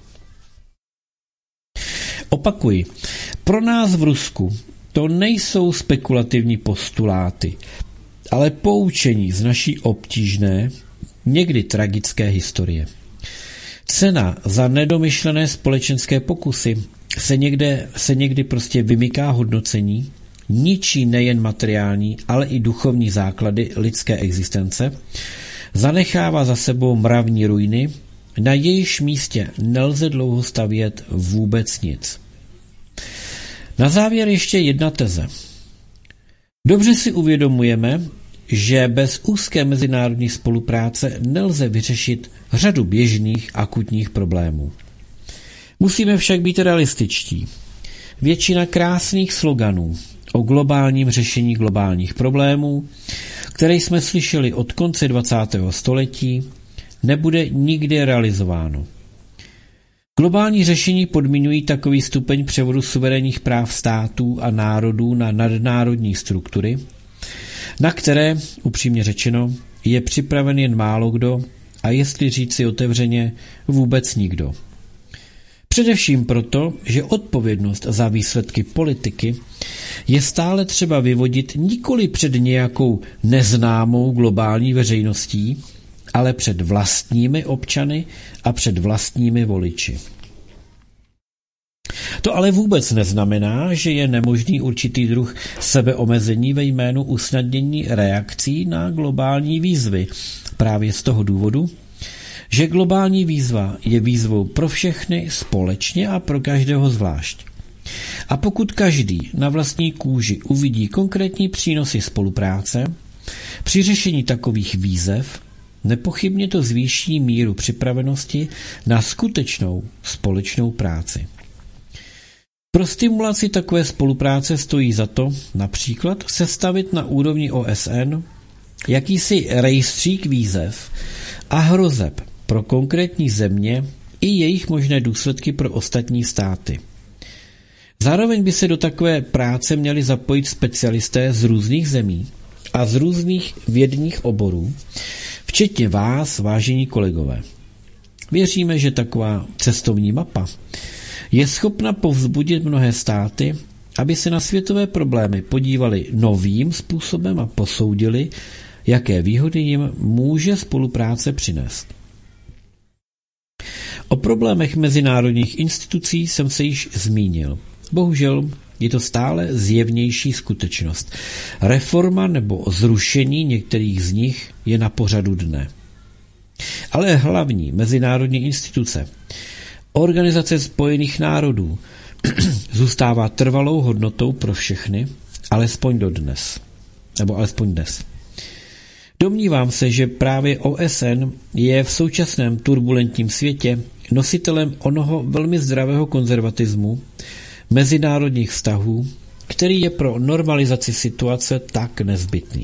Opakuji, pro nás v Rusku to nejsou spekulativní postuláty, ale poučení z naší obtížné, někdy tragické historie. Cena za nedomyšlené společenské pokusy se, někde, se někdy prostě vymyká hodnocení, ničí nejen materiální, ale i duchovní základy lidské existence, zanechává za sebou mravní ruiny, na jejíž místě nelze dlouho stavět vůbec nic. Na závěr ještě jedna teze. Dobře si uvědomujeme, že bez úzké mezinárodní spolupráce nelze vyřešit řadu běžných akutních problémů. Musíme však být realističtí. Většina krásných sloganů o globálním řešení globálních problémů, které jsme slyšeli od konce dvacátého století, nebude nikdy realizováno. Globální řešení podmiňují takový stupeň převodu suverénních práv států a národů na nadnárodní struktury, na které, upřímně řečeno, je připraven jen málo kdo a jestli říci otevřeně, vůbec nikdo. Především proto, že odpovědnost za výsledky politiky je stále třeba vyvodit nikoli před nějakou neznámou globální veřejností, ale před vlastními občany a před vlastními voliči. To ale vůbec neznamená, že je nemožný určitý druh sebeomezení ve jménu usnadnění reakcí na globální výzvy. Právě z toho důvodu, že globální výzva je výzvou pro všechny společně a pro každého zvlášť. A pokud každý na vlastní kůži uvidí konkrétní přínosy spolupráce, při řešení takových výzev nepochybně to zvýší míru připravenosti na skutečnou společnou práci. Pro stimulaci takové spolupráce stojí za to například sestavit na úrovni O S N jakýsi rejstřík výzev a hrozeb pro konkrétní země i jejich možné důsledky pro ostatní státy. Zároveň by se do takové práce měli zapojit specialisté z různých zemí a z různých vědních oborů, včetně vás, vážení kolegové. Věříme, že taková cestovní mapa je schopna povzbudit mnohé státy, aby se na světové problémy podívali novým způsobem a posoudili, jaké výhody jim může spolupráce přinést. O problémech mezinárodních institucí jsem se již zmínil. Bohužel je to stále zjevnější skutečnost. Reforma nebo zrušení některých z nich je na pořadu dne. Ale hlavní mezinárodní instituce, Organizace spojených národů, zůstává trvalou hodnotou pro všechny, alespoň do dnes. Nebo alespoň dnes. Domnívám se, že právě O S N je v současném turbulentním světě nositelem onoho velmi zdravého konzervatismu mezinárodních vztahů, který je pro normalizaci situace tak nezbytný.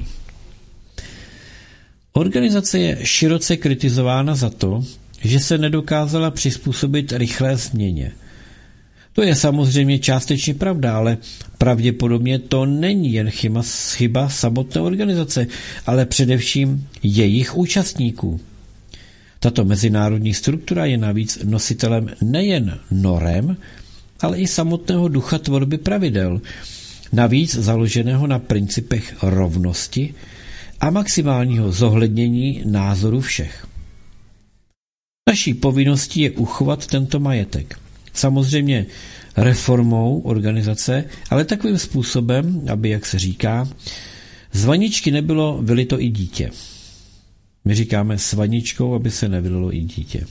Organizace je široce kritizována za to, že se nedokázala přizpůsobit rychlé změně. To je samozřejmě částečně pravda, ale pravděpodobně to není jen chyba, chyba samotné organizace, ale především jejich účastníků. Tato mezinárodní struktura je navíc nositelem nejen norem, ale i samotného ducha tvorby pravidel, navíc založeného na principech rovnosti a maximálního zohlednění názoru všech. Naší povinností je uchovat tento majetek. Samozřejmě reformou organizace, ale takovým způsobem, aby, jak se říká, z vaničky nebylo vylito i dítě. My říkáme s vaničkou, aby se nevylilo i dítě.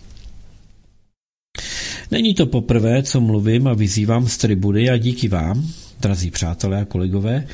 Není to poprvé, co mluvím a vyzývám z tribuny a díky vám, drazí přátelé a kolegové,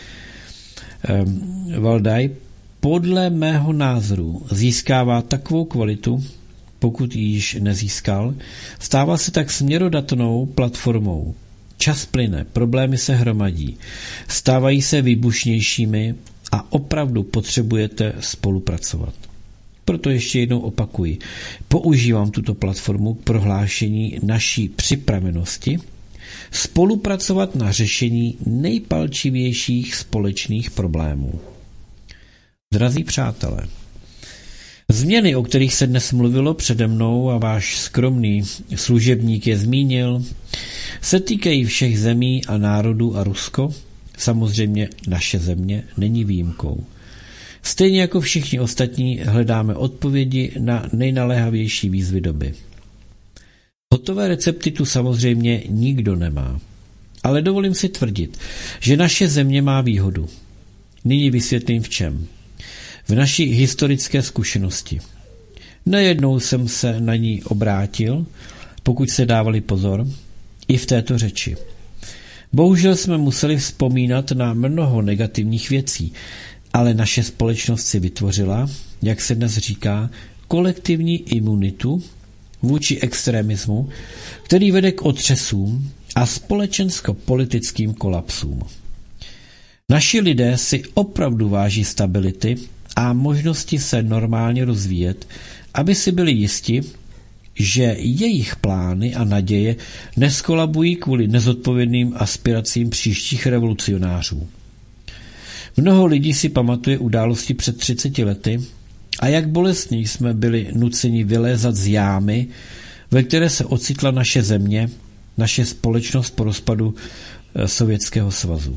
Valdaj podle mého názoru získává takovou kvalitu, pokud ji již nezískal, stává se tak směrodatnou platformou. Čas plyne, problémy se hromadí, stávají se výbušnějšími a opravdu potřebujete spolupracovat. Proto ještě jednou opakuji. Používám tuto platformu k prohlášení naší připravenosti spolupracovat na řešení nejpalčivějších společných problémů. Drazí přátelé, změny, o kterých se dnes mluvilo přede mnou a váš skromný služebník je zmínil, se týkají všech zemí a národů a Rusko. Samozřejmě naše země není výjimkou. Stejně jako všichni ostatní hledáme odpovědi na nejnaléhavější výzvy doby. Hotové recepty tu samozřejmě nikdo nemá. Ale dovolím si tvrdit, že naše země má výhodu. Nyní vysvětlím v čem. V naší historické zkušenosti. Nejednou jsem se na ní obrátil, pokud se dávali pozor, i v této řeči. Bohužel jsme museli vzpomínat na mnoho negativních věcí, ale naše společnost si vytvořila, jak se dnes říká, kolektivní imunitu vůči extremismu, který vede k otřesům a společensko-politickým kolapsům. Naši lidé si opravdu váží stability a možnosti se normálně rozvíjet, aby si byli jisti, že jejich plány a naděje neskolabují kvůli nezodpovědným aspiracím příštích revolucionářů. Mnoho lidí si pamatuje události před třiceti lety a jak bolestně jsme byli nuceni vylézat z jámy, ve které se ocitla naše země, naše společnost po rozpadu Sovětského svazu.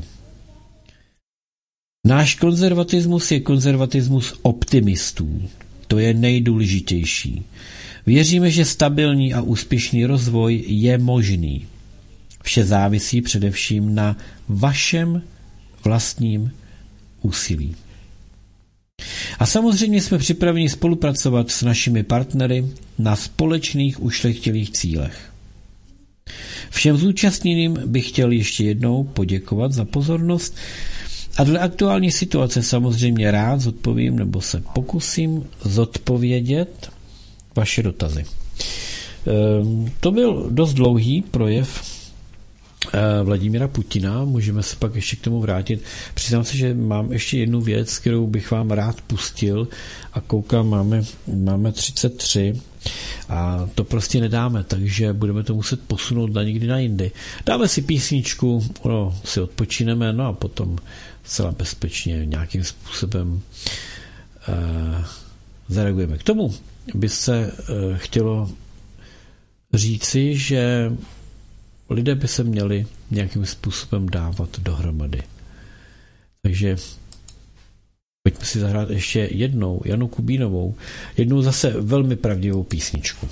Náš konzervatismus je konzervatismus optimistů. To je nejdůležitější. Věříme, že stabilní a úspěšný rozvoj je možný. Vše závisí především na vašem vlastním úsilí. A samozřejmě jsme připraveni spolupracovat s našimi partnery na společných ušlechtilých cílech. Všem zúčastněným bych chtěl ještě jednou poděkovat za pozornost a dle aktuální situace samozřejmě rád zodpovím nebo se pokusím zodpovědět vaše dotazy. Ehm, to byl dost dlouhý projev Vladimíra Putina, můžeme se pak ještě k tomu vrátit. Přiznám se, že mám ještě jednu věc, kterou bych vám rád pustil a koukám, máme, máme třicet tři a to prostě nedáme, takže budeme to muset posunout na někdy na jindy. Dáme si písničku, ono si odpočineme, no a potom zcela bezpečně nějakým způsobem eh, zareagujeme. K tomu by se eh, chtělo říci, že lidé by se měli nějakým způsobem dávat dohromady. Takže pojďme si zahrát ještě jednou Janu Kubínovou, jednou zase velmi pravdivou písničku.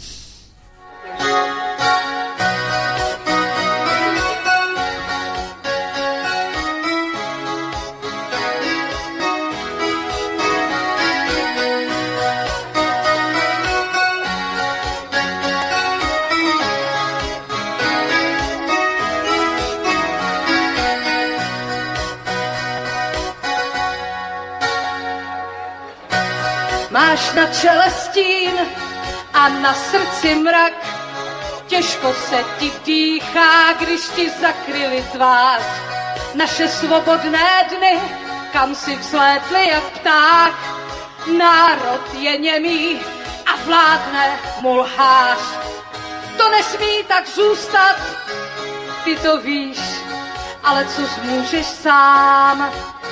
Máš na čele stín a na srdci mrak, těžko se ti dýchá, když ti zakryli tvář. Naše svobodné dny, kam si vzlétli jak pták, národ je němý a vládne mu lhář. To nesmí tak zůstat, ty to víš, ale co zmůžeš sám?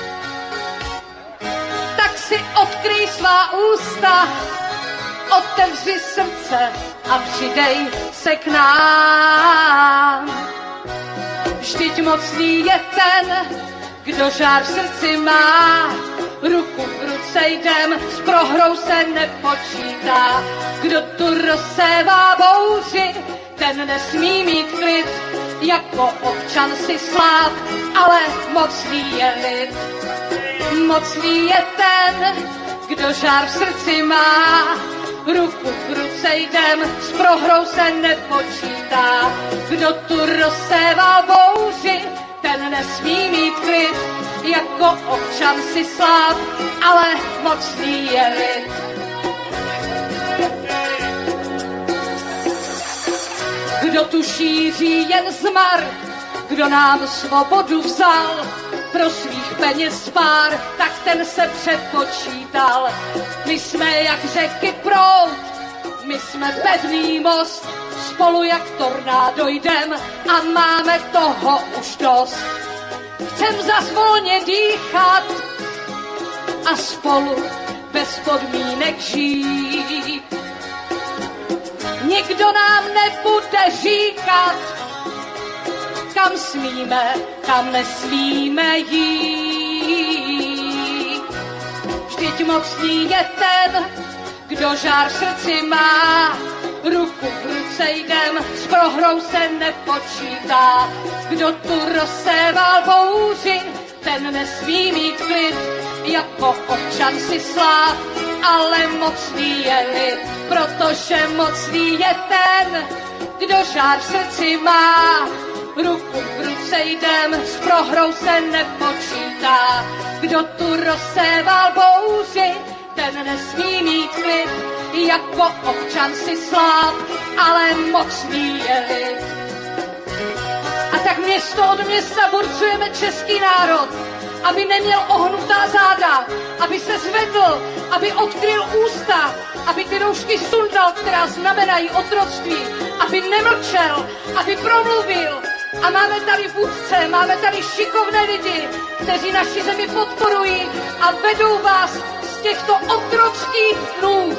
Tak si odkryj svá ústa, otevři srdce a přidej se k nám. Vždyť mocný je ten, kdo žár v srdci má, ruku v ruce jdem, s prohrou se nepočítá. Kdo tu rozsévá bouři, ten nesmí mít klid, jako občan si slát, ale mocný je lid. Mocný je ten, kdo žár v srdci má, ruku v ruce jdem, s prohrou se nepočítá. Kdo tu rozsévá bouři, ten nesmí mít klid, jako občan si slát, ale mocný je lid. Kdo tu šíří jen zmar, kdo nám svobodu vzal, pro svých peněz pár, tak ten se předpočítal. My jsme jak řeky proud, my jsme pevný most, spolu jak tornádo jdem a máme toho už dost. Chcem zas volně dýchat a spolu bez podmínek žít. Nikdo nám nebude říkat, kam smíme, kam nesmíme jít. Vždyť mocný je ten, kdo žár v srdci má, ruku v ruce jdem, s prohrou se nepočítá. Kdo tu rozséval bouři, ten nesmí mít klid, jako občan si slát, ale mocný je lid, protože mocný je ten, kdo žár v srdci má. Ruku v ruce jdem, s prohrou se nepočítá. Kdo tu rozséval bouři, ten nesmí mít klid, jako občan si slát, ale mocný je lid. A tak město od města burcujeme český národ, aby neměl ohnutá záda, aby se zvedl, aby odkryl ústa, aby ty roušky sundal, která znamenají otroctví, aby nemlčel, aby promluvil. A máme tady vůdce, máme tady šikovné lidi, kteří naši zemi podporují a vedou vás z těchto otrockých dnů.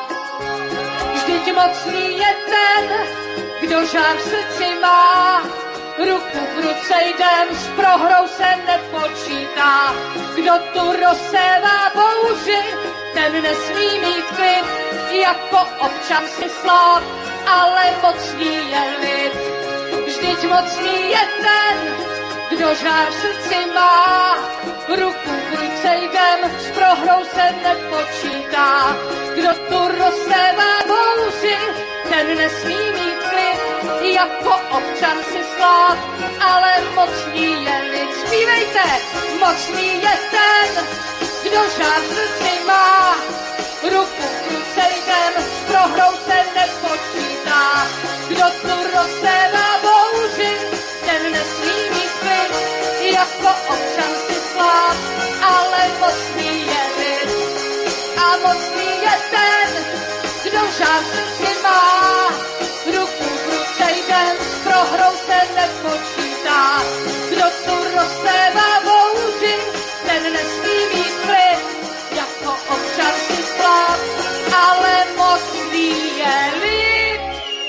Vždyť mocný je ten, kdo žár v srdci má, ruku v ruce jdem, s prohrou se nepočítá. Kdo tu rozsévá bouři, ten nesmí mít klid, jako občan si slát, ale mocný je lid. Vždyť mocný je ten, kdo žár v srdci má, ruku v ruce jdem, s prohrou se nepočítá. Kdo tu rozsévá bouři, ten nesmí mít klid, jako občan si slát, ale mocný je lid. Zpívejte, mocný je ten, kdo žár v srdci má, ruku v ruce jdem, s prohrou se nepočítá. Kdo tu rozsévá bouři, ten nesmí mít klid, jako občan si slát, ale mocný je lid. A mocný je ten, kdo žár v srdci má, ruku v ruce jdem, s prohrou se nepočítá. Kdo tu rozsévá bouři, ten nesmí mít klid, jako občan si slát, ale mocný je lid.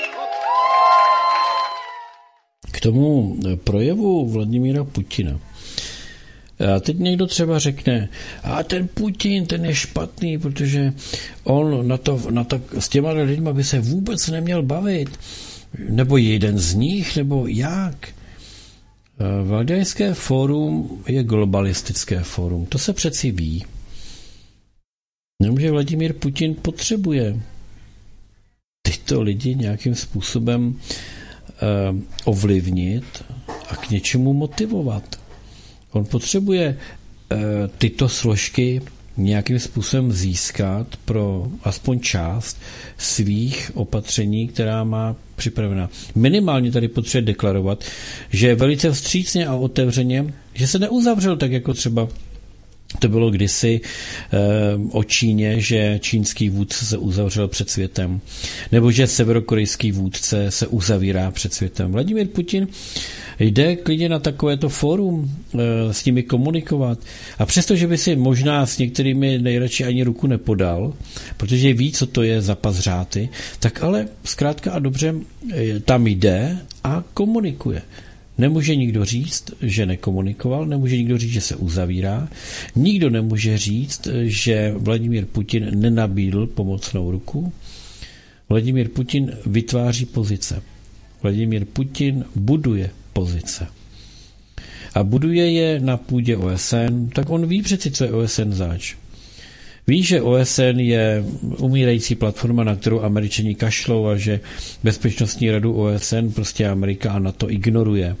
K tomu projevu Vladimíra Putina. A teď někdo třeba řekne, a ten Putin, ten je špatný, protože on na to, na to, s těma lidma by se vůbec neměl bavit. Nebo jeden z nich, nebo jak? Valdajské fórum je globalistické fórum. To se přeci ví. Jenomže Vladimír Putin potřebuje tyto lidi nějakým způsobem eh, ovlivnit a k něčemu motivovat. On potřebuje eh, tyto složky nějakým způsobem získat pro aspoň část svých opatření, která má připravená. Minimálně tady potřebuje deklarovat, že je velice vstřícně a otevřeně, že se neuzavřel tak, jako třeba to bylo kdysi e, o Číně, že čínský vůdce se uzavřel před světem, nebo že severokorejský vůdce se uzavírá před světem. Vladimír Putin jde klidně na takovéto fórum e, s nimi komunikovat. A přesto, že by si možná s některými nejradši ani ruku nepodal, protože ví, co to je za pazřáty, tak ale zkrátka a dobře e, tam jde a komunikuje. Nemůže nikdo říct, že nekomunikoval, nemůže nikdo říct, že se uzavírá, nikdo nemůže říct, že Vladimír Putin nenabídl pomocnou ruku. Vladimír Putin vytváří pozice. Vladimír Putin buduje pozice. A buduje je na půdě O S N, tak on ví přeci, co je O S N zač. Ví, že O S N je umírající platforma, na kterou Američani kašlou a že Bezpečnostní radu O S N prostě Amerika a NATO ignoruje.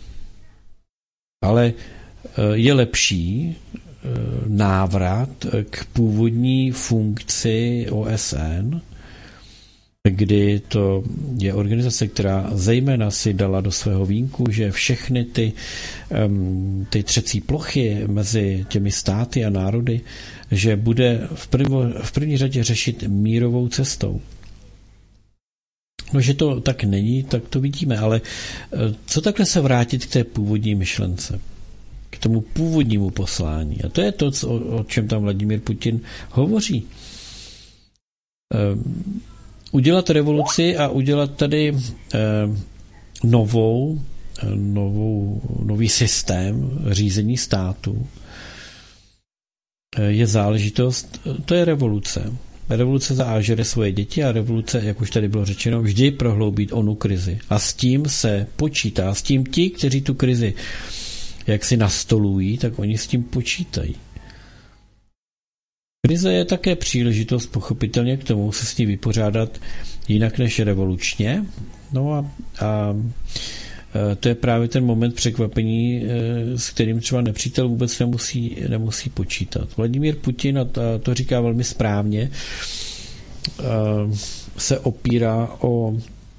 Ale je lepší návrat k původní funkci O S N, kdy to je organizace, která zejména si dala do svého vínku, že všechny ty, ty třecí plochy mezi těmi státy a národy, že bude v, prvo, v první řadě řešit mírovou cestou. No, že to tak není, tak to vidíme, ale co takhle se vrátit k té původní myšlence, k tomu původnímu poslání? A to je to, co, o čem tam Vladimír Putin hovoří. Udělat revoluci a udělat tady eh, novou, novou, nový systém řízení státu eh, je záležitost, to je revoluce. Revoluce zaážere svoje děti a revoluce, jak už tady bylo řečeno, vždy prohloubit onu krizi. A s tím se počítá, s tím ti, kteří tu krizi jak si nastolují, tak oni s tím počítají. Krize je také příležitost pochopitelně k tomu se s ní vypořádat jinak než revolučně. No a, a to je právě ten moment překvapení, s kterým třeba nepřítel vůbec nemusí, nemusí počítat. Vladimír Putin, a to říká velmi správně, se opírá o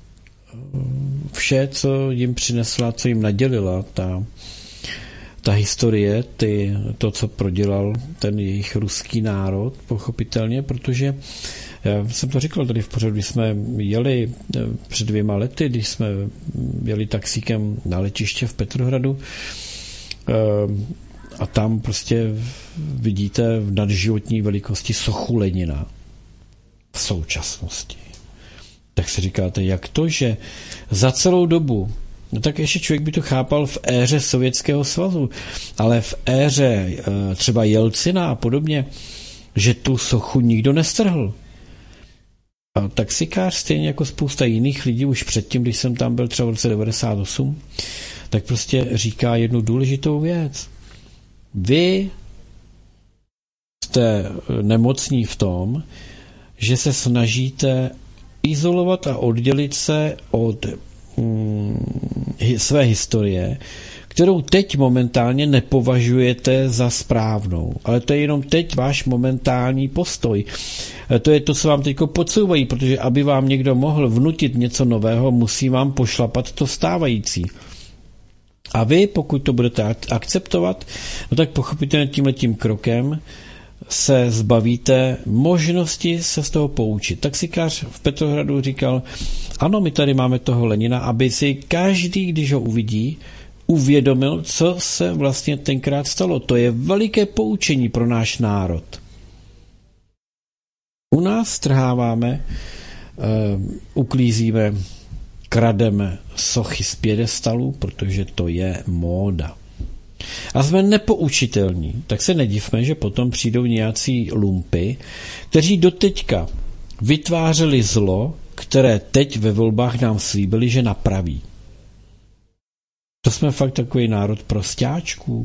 vše, co jim přinesla, co jim nadělila ta Ta historie, ty, to, co prodělal ten jejich ruský národ, pochopitelně, protože já jsem to říkal tady v pořadu, když jsme jeli před dvěma lety, když jsme jeli taxíkem na letiště v Petrohradu a tam prostě vidíte v nadživotní velikosti sochu Lenina v současnosti. Tak si říkáte, jak to, že za celou dobu, no tak ještě člověk by to chápal v éře Sovětského svazu, ale v éře třeba Jelcina a podobně, že tu sochu nikdo nestrhl. A taxikář, stejně jako spousta jiných lidí už předtím, když jsem tam byl třeba v roce devadesát osm, tak prostě říká jednu důležitou věc. Vy jste nemocní v tom, že se snažíte izolovat a oddělit se od své historie, kterou teď momentálně nepovažujete za správnou. Ale to je jenom teď váš momentální postoj. To je to, co vám teď podsouvají, protože aby vám někdo mohl vnutit něco nového, musí vám pošlapat to stávající. A vy, pokud to budete akceptovat, no tak pochopitelně tímhletím krokem se zbavíte možnosti se z toho poučit. Taxikář v Petrohradu říkal, ano, my tady máme toho Lenina, aby si každý, když ho uvidí, uvědomil, co se vlastně tenkrát stalo. To je veliké poučení pro náš národ. U nás strháváme, uh, uklízíme, krademe sochy z pědestalů, protože to je móda. A jsme nepoučitelní, tak se nedivme, že potom přijdou nějací lumpy, kteří doteďka vytvářeli zlo, které teď ve volbách nám slíbili, že napraví. To jsme fakt takový národ prosťáčků?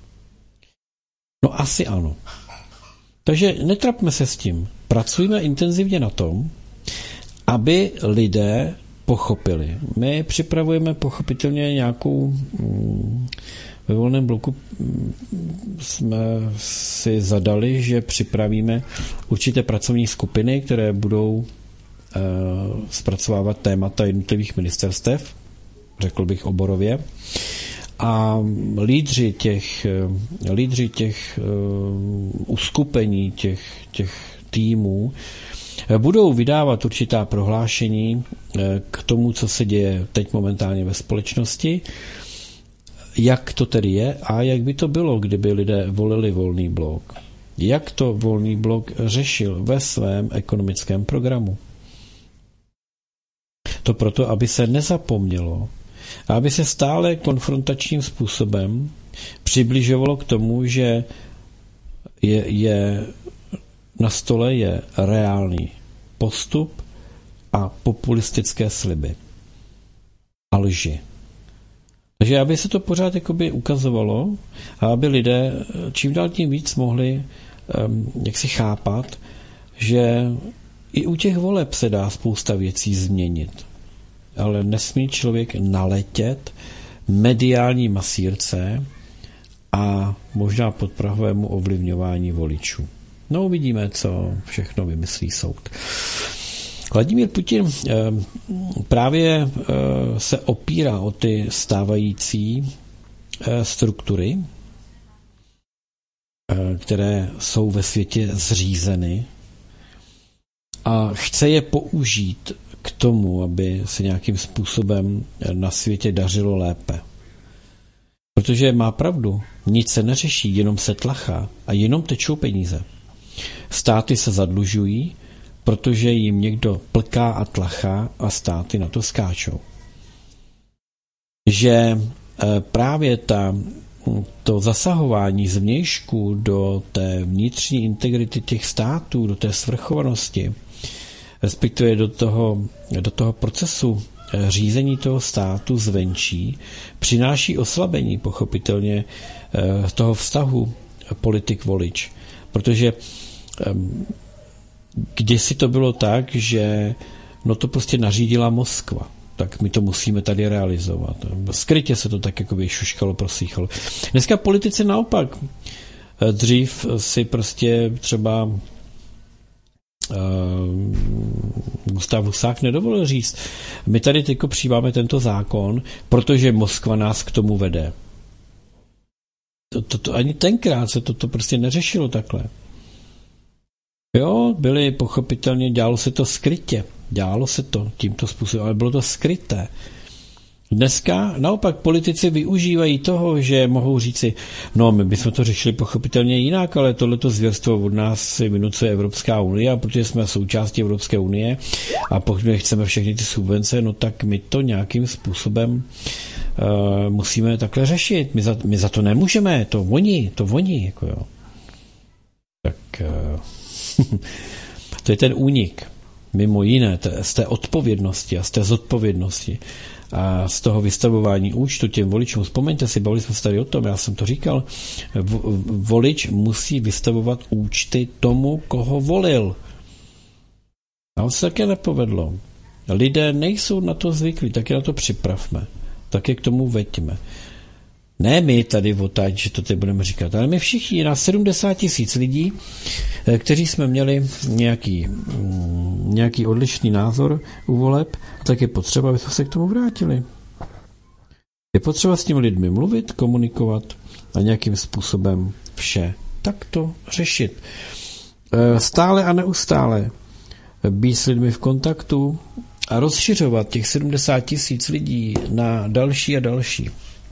No asi ano. Takže netrapme se s tím. Pracujme intenzivně na tom, aby lidé pochopili. My připravujeme pochopitelně nějakou... Hmm, ve Volném bloku jsme si zadali, že připravíme určité pracovní skupiny, které budou uh, zpracovávat témata jednotlivých ministerstev, řekl bych oborově. A lídři těch, lídři těch uh, uskupení, těch, těch týmů budou vydávat určitá prohlášení uh, k tomu, co se děje teď momentálně ve společnosti, jak to tedy je a jak by to bylo, kdyby lidé volili Volný blok. Jak to Volný blok řešil ve svém ekonomickém programu. To proto, aby se nezapomnělo, A aby se stále konfrontačním způsobem přibližovalo k tomu, že je, je na stole je reálný postup a populistické sliby a lži. Takže aby se to pořád jakoby ukazovalo a aby lidé čím dál tím víc mohli um, jak si chápat, že i u těch voleb se dá spousta věcí změnit. Ale nesmí člověk naletět mediální masírce a možná podprahovému ovlivňování voličů. No uvidíme, co všechno vymyslí soud. Vladimír Putin eh, právě eh, se opírá o ty stávající eh, struktury, eh, které jsou ve světě zřízeny a chce je použít k tomu, aby se nějakým způsobem na světě dařilo lépe. Protože má pravdu, nic se neřeší, jenom se tlachá a jenom tečou peníze. Státy se zadlužují, protože jim někdo plká a tlachá a státy na to skáčou. Že právě ta, to zasahování zvnějšku do té vnitřní integrity těch států, do té svrchovanosti, respektive do toho, do toho procesu řízení toho státu zvenčí, přináší oslabení pochopitelně toho vztahu politik-volič. Protože kdysi to bylo tak, že no to prostě nařídila Moskva, tak my to musíme tady realizovat. Skrytě se to tak jakoby šuškalo, prosíchalo. Dneska politici naopak. Dřív si prostě třeba uh, Gustav Husák nedovolil říct, my tady teďko přijímáme tento zákon, protože Moskva nás k tomu vede. To, to, to, ani tenkrát se to, to prostě neřešilo takhle. Jo, byli pochopitelně, dělalo se to skrytě. Dělalo se to tímto způsobem, ale bylo to skryté. Dneska naopak politici využívají toho, že mohou říci, no my bychom to řešili pochopitelně jinak, ale tohleto zvěrstvo od nás si vynucuje Evropská unie a protože jsme součástí Evropské unie a pokud my chceme všechny ty subvence, no tak my to nějakým způsobem uh, musíme takhle řešit. My za, my za to nemůžeme, to oni, to oni, jako jo. Tak uh, to je ten únik. Mimo jiné, z té odpovědnosti a z té zodpovědnosti a z toho vystavování účtu těm voličům. Vzpomeňte si, bavili jsme se tady o tom, já jsem to říkal, volič musí vystavovat účty tomu, koho volil. A on se také nepovedlo. Lidé nejsou na to zvyklí, tak je na to připravme. Tak je k tomu veďme. Ne my tady odtaď, že to teď budeme říkat, ale my všichni, na sedmdesát tisíc lidí, kteří jsme měli nějaký, nějaký odlišný názor u voleb, tak je potřeba, aby jsme se k tomu vrátili. Je potřeba s těmi lidmi mluvit, komunikovat a nějakým způsobem vše takto řešit. Stále a neustále být s lidmi v kontaktu a rozšiřovat těch sedmdesát tisíc lidí na další a další.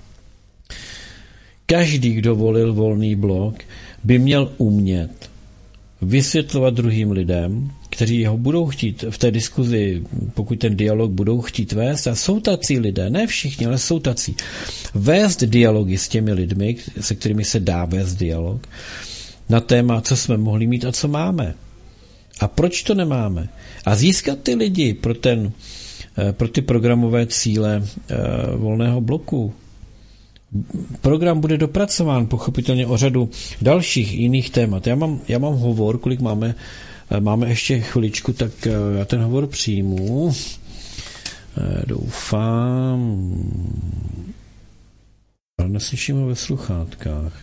Každý, kdo volil Volný blok, by měl umět vysvětlovat druhým lidem, kteří ho budou chtít v té diskuzi, pokud ten dialog budou chtít vést, a jsou tací lidé, ne všichni, ale jsou tací, vést dialogy s těmi lidmi, se kterými se dá vést dialog, na téma, co jsme mohli mít a co máme. A proč to nemáme? A získat ty lidi pro, ten, pro ty programové cíle Volného bloku. Program bude dopracován pochopitelně o řadu dalších jiných témat. Já mám, já mám hovor, kolik máme, máme ještě chviličku, tak já ten hovor přijmu. Doufám. Ale neslyším ho ve sluchátkách.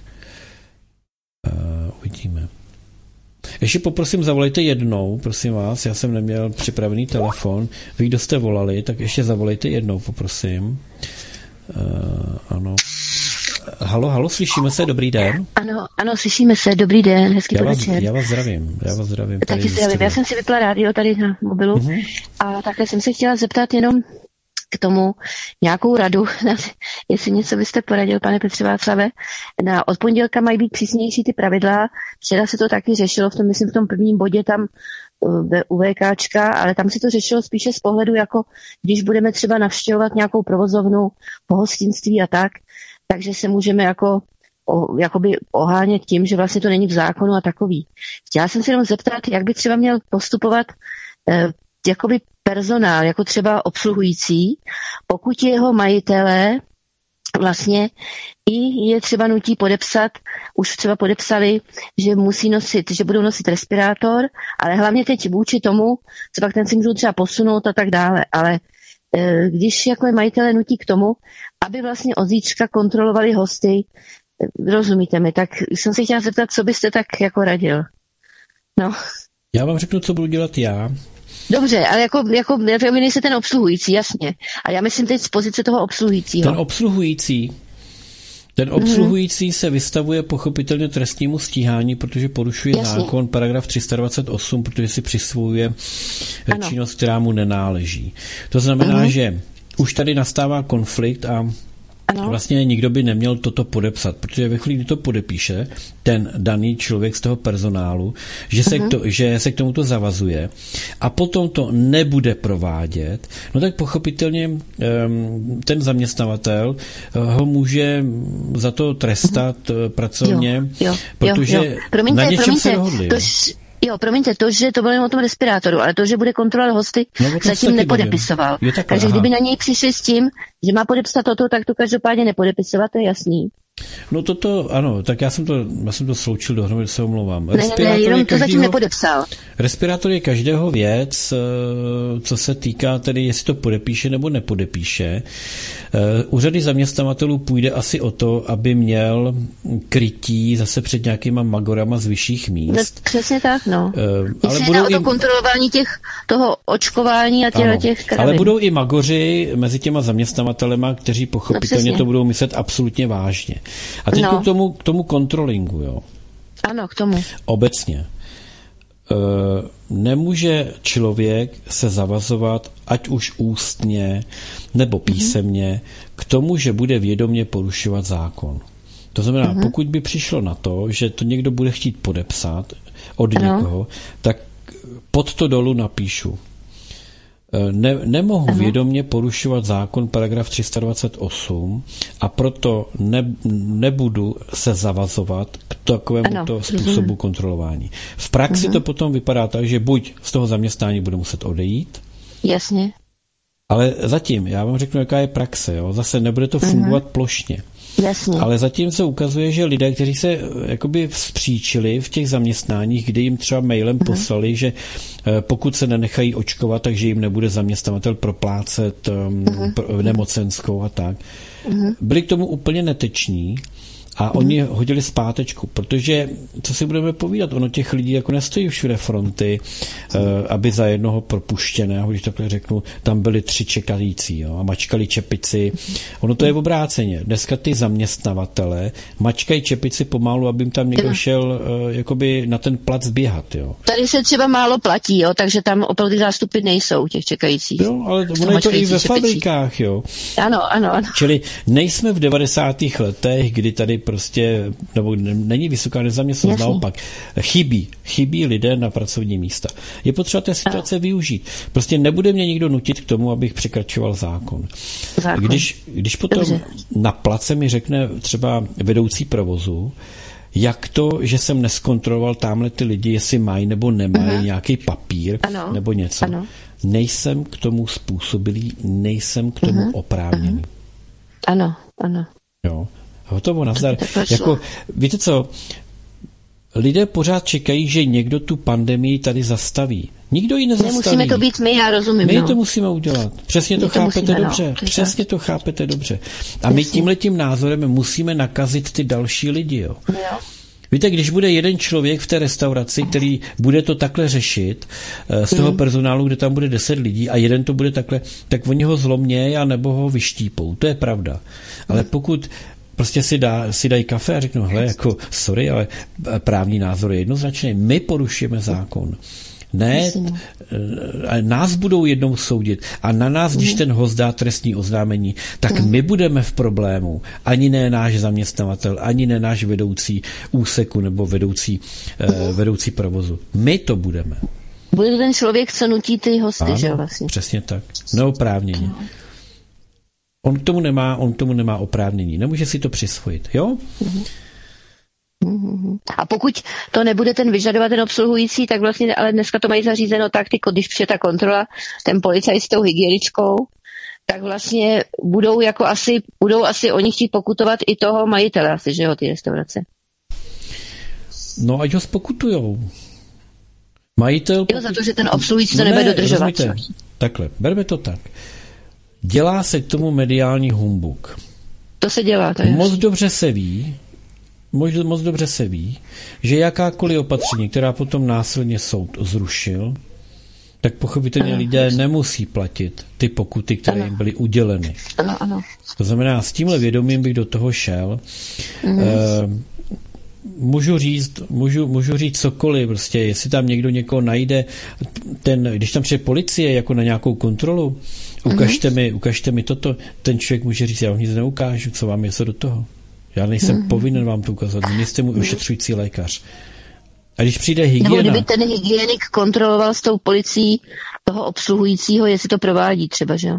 Uvidíme. Ještě poprosím, zavolejte jednou, prosím vás, já jsem neměl připravený telefon. Vy, kdo jste volali, tak ještě zavolejte jednou, poprosím. Uh, ano. Halo, halo, slyšíme se, dobrý den. Ano, ano, slyšíme se, dobrý den, hezký podvečer. Já vás zdravím, já vás zdravím. Taky se já jsem si vypla rádio tady na mobilu uh-huh. a také jsem se chtěla zeptat jenom k tomu nějakou radu, jestli něco byste poradil, pane Petře Václave. Na od pondělka mají být přísnější ty pravidla, včera se to taky řešilo, v tom, myslím, v tom prvním bodě tam u VKčka, ale tam si to řešilo spíše z pohledu, jako když budeme třeba navštěvovat nějakou provozovnu, pohostinství a tak, takže se můžeme jako o, jakoby ohánět tím, že vlastně to není v zákonu a takový. Chtěla jsem se jenom zeptat, jak by třeba měl postupovat eh, jakoby personál, jako třeba obsluhující, pokud jeho majitelé vlastně i je třeba nutí podepsat, už třeba podepsali, že musí nosit, že budou nosit respirátor, ale hlavně teď vůči tomu, co pak ten si můžou třeba posunout a tak dále, ale e, když jako je majitelé nutí k tomu, aby vlastně od zítřka kontrolovali hosty, rozumíte mi, tak jsem se chtěla zeptat, co byste tak jako radil. No. Já vám řeknu, co budu dělat já. Dobře, ale jako, jako vy nejste ten obsluhující, jasně. A já myslím teď z pozice toho obsluhujícího. Ten obsluhující, ten obsluhující mm. se vystavuje pochopitelně trestnímu stíhání, protože porušuje jasně. zákon paragraf tři sta dvacet osm, protože si přisvojuje ano. činnost, která mu nenáleží. To znamená, mm. že už tady nastává konflikt a ano. vlastně nikdo by neměl toto podepsat, protože ve chvíli, kdy to podepíše ten daný člověk z toho personálu, že se, uh-huh. k, to, že se k tomuto zavazuje a potom to nebude provádět, no tak pochopitelně um, ten zaměstnavatel uh, ho může za to trestat uh-huh. pracovně, jo, jo, protože jo, jo. Promiňte, na něčem promiňte, se dohodli. To š... Jo, promiňte, to, že to bylo jen o tom respirátoru, ale to, že bude kontrolovat hosty, no, zatím nepodepisoval. Jo, takhle, takže aha. kdyby na něj přišli s tím, že má podepsat toto, tak to každopádně nepodepisovat, to je jasný. No toto, ano, tak já jsem to, já jsem to sloučil dohromady, se omlouvám. Ne, ne, ne, jenom to zatím nepodepsal. Respirátor je každého věc, co se týká tedy, jestli to podepíše nebo nepodepíše. U řady zaměstnavatelů půjde asi o to, aby měl krytí zase před nějakýma magorama z vyšších míst. Přesně tak, no. Uh, ale budou o to i... kontrolování těch, toho očkování a těch, těch kravin. Ale budou i magoři mezi těma zaměstnavatelema, kteří pochopitelně no, to budou myslet absolutně vážně. A teď no. k tomu, k tomu kontrolingu, jo. Ano, k tomu. Obecně. E, nemůže člověk se zavazovat, ať už ústně nebo písemně, mm-hmm. k tomu, že bude vědomě porušovat zákon. To znamená, mm-hmm. pokud by přišlo na to, že to někdo bude chtít podepsat od ano. někoho, tak pod to dolu napíšu. Ne, nemohu Aha. vědomě porušovat zákon paragraf tři sta dvacet osm a proto ne, nebudu se zavazovat k takovému to způsobu kontrolování. V praxi Aha. to potom vypadá tak, že buď z toho zaměstnání budu muset odejít. Jasně. Ale zatím, já vám řeknu, jaká je praxe. Jo? Zase nebude to fungovat Aha. plošně. Jasně. Ale zatím se ukazuje, že lidé, kteří se jakoby vzpříčili v těch zaměstnáních, kdy jim třeba mailem uh-huh. poslali, že pokud se nenechají očkovat, takže jim nebude zaměstnavatel proplácet um, uh-huh. nemocenskou a tak, uh-huh. byli k tomu úplně neteční a uh-huh. oni hodili zpátečku, protože, co si budeme povídat, ono těch lidí jako nestojí všude fronty, uh, aby za jednoho propuštěného, když takhle řeknu, tam byli tři čekající, jo, a mačkali čepici. Ono to je v obráceně. Dneska ty zaměstnavatele mačkají čepici pomalu, aby jim tam někdo šel uh, jakoby na ten plac běhat, jo. Tady se třeba málo platí, jo, takže tam opravdu zástupy nejsou těch čekajících. Jo, ale ono je to i ve čepicí. Fabrikách, jo. Ano, ano, ano. Čili nejsme v devadesátých letech, kdy tady prostě, nebo není vysoká nezaměstnanost, naopak. Chybí, chybí lidé na pracovní místa. Je potřeba té situace využít. Prostě nebude mě nikdo nutit k tomu, abych překračoval zákon. zákon. Když, když potom Dobře. na place mi řekne třeba vedoucí provozu, jak to, že jsem neskontroloval tamhle ty lidi, jestli mají nebo nemají uh-huh. nějaký papír ano. nebo něco. Ano. Nejsem k tomu způsobilý, nejsem k tomu uh-huh. oprávněný. Uh-huh. Ano, ano. Jo. Hotovo, nazdar. Jako, víte co, lidé pořád čekají, že někdo tu pandemii tady zastaví. Nikdo ji nezastaví. Nemusíme to být my, já rozumím. My no. to musíme udělat. Přesně to, to chápete musíme, dobře. No. Přesně to chápete dobře. A my tímhletím názorem musíme nakazit ty další lidi. Jo. Jo. Víte, když bude jeden člověk v té restauraci, který bude to takhle řešit, z toho personálu, kde tam bude deset lidí a jeden to bude takhle, tak oni ho zlomnějí a nebo ho vyštípou. To je pravda. Ale pokud prostě si, dá, si dají kafe a řeknou, hele, jako, sorry, ale právní názor je jednoznačný. My porušujeme zákon. Ne, nás budou jednou soudit a na nás, když ten host dá trestní oznámení, tak my budeme v problému. Ani ne náš zaměstnavatel, ani ne náš vedoucí úseku nebo vedoucí, vedoucí provozu. My to budeme. Bude to ten člověk, co nutí ty hosty, ano, že vlastně? Přesně tak. Neoprávnění. On k tomu nemá, on k tomu nemá oprávnění. Nemůže si to přisvojit, jo? A pokud to nebude ten vyžadovat ten obsluhující, tak vlastně, ale dneska to mají zařízeno tak, ty, když přijde ta kontrola, ten policajt s tou hygieničkou, tak vlastně budou jako asi, budou asi oni chtít pokutovat i toho majitele asi, že jo, ty restaurace. No, ať ho spokutujou. Majitel... Jo, za to, že ten obsluhující to no nebude ne, dodržovat. Rozumíte, takhle, berme to tak. Dělá se k tomu mediální humbuk. To se dělá, to je. Moc dobře se ví, moc, moc dobře se ví, že jakákoliv opatření, která potom následně soud zrušil, tak pochopitelně ano, lidé jasný. nemusí platit ty pokuty, které ano. jim byly uděleny. Ano, ano. To znamená, s tímhle vědomím bych do toho šel. Mhm. E, Můžu říct, můžu, můžu říct cokoliv, prostě, jestli tam někdo někoho najde, ten, když tam přijde policie jako na nějakou kontrolu, ukažte mm-hmm. mi, ukažte mi toto, ten člověk může říct, já vám nic neukážu, co vám je co do toho. Já nejsem mm-hmm. povinen vám to ukázat, nejste můj ošetřující lékař. A když přijde hygiena... Nebo kdyby ten hygienik kontroloval s tou policií toho obsluhujícího, jestli to provádí třeba, že jo?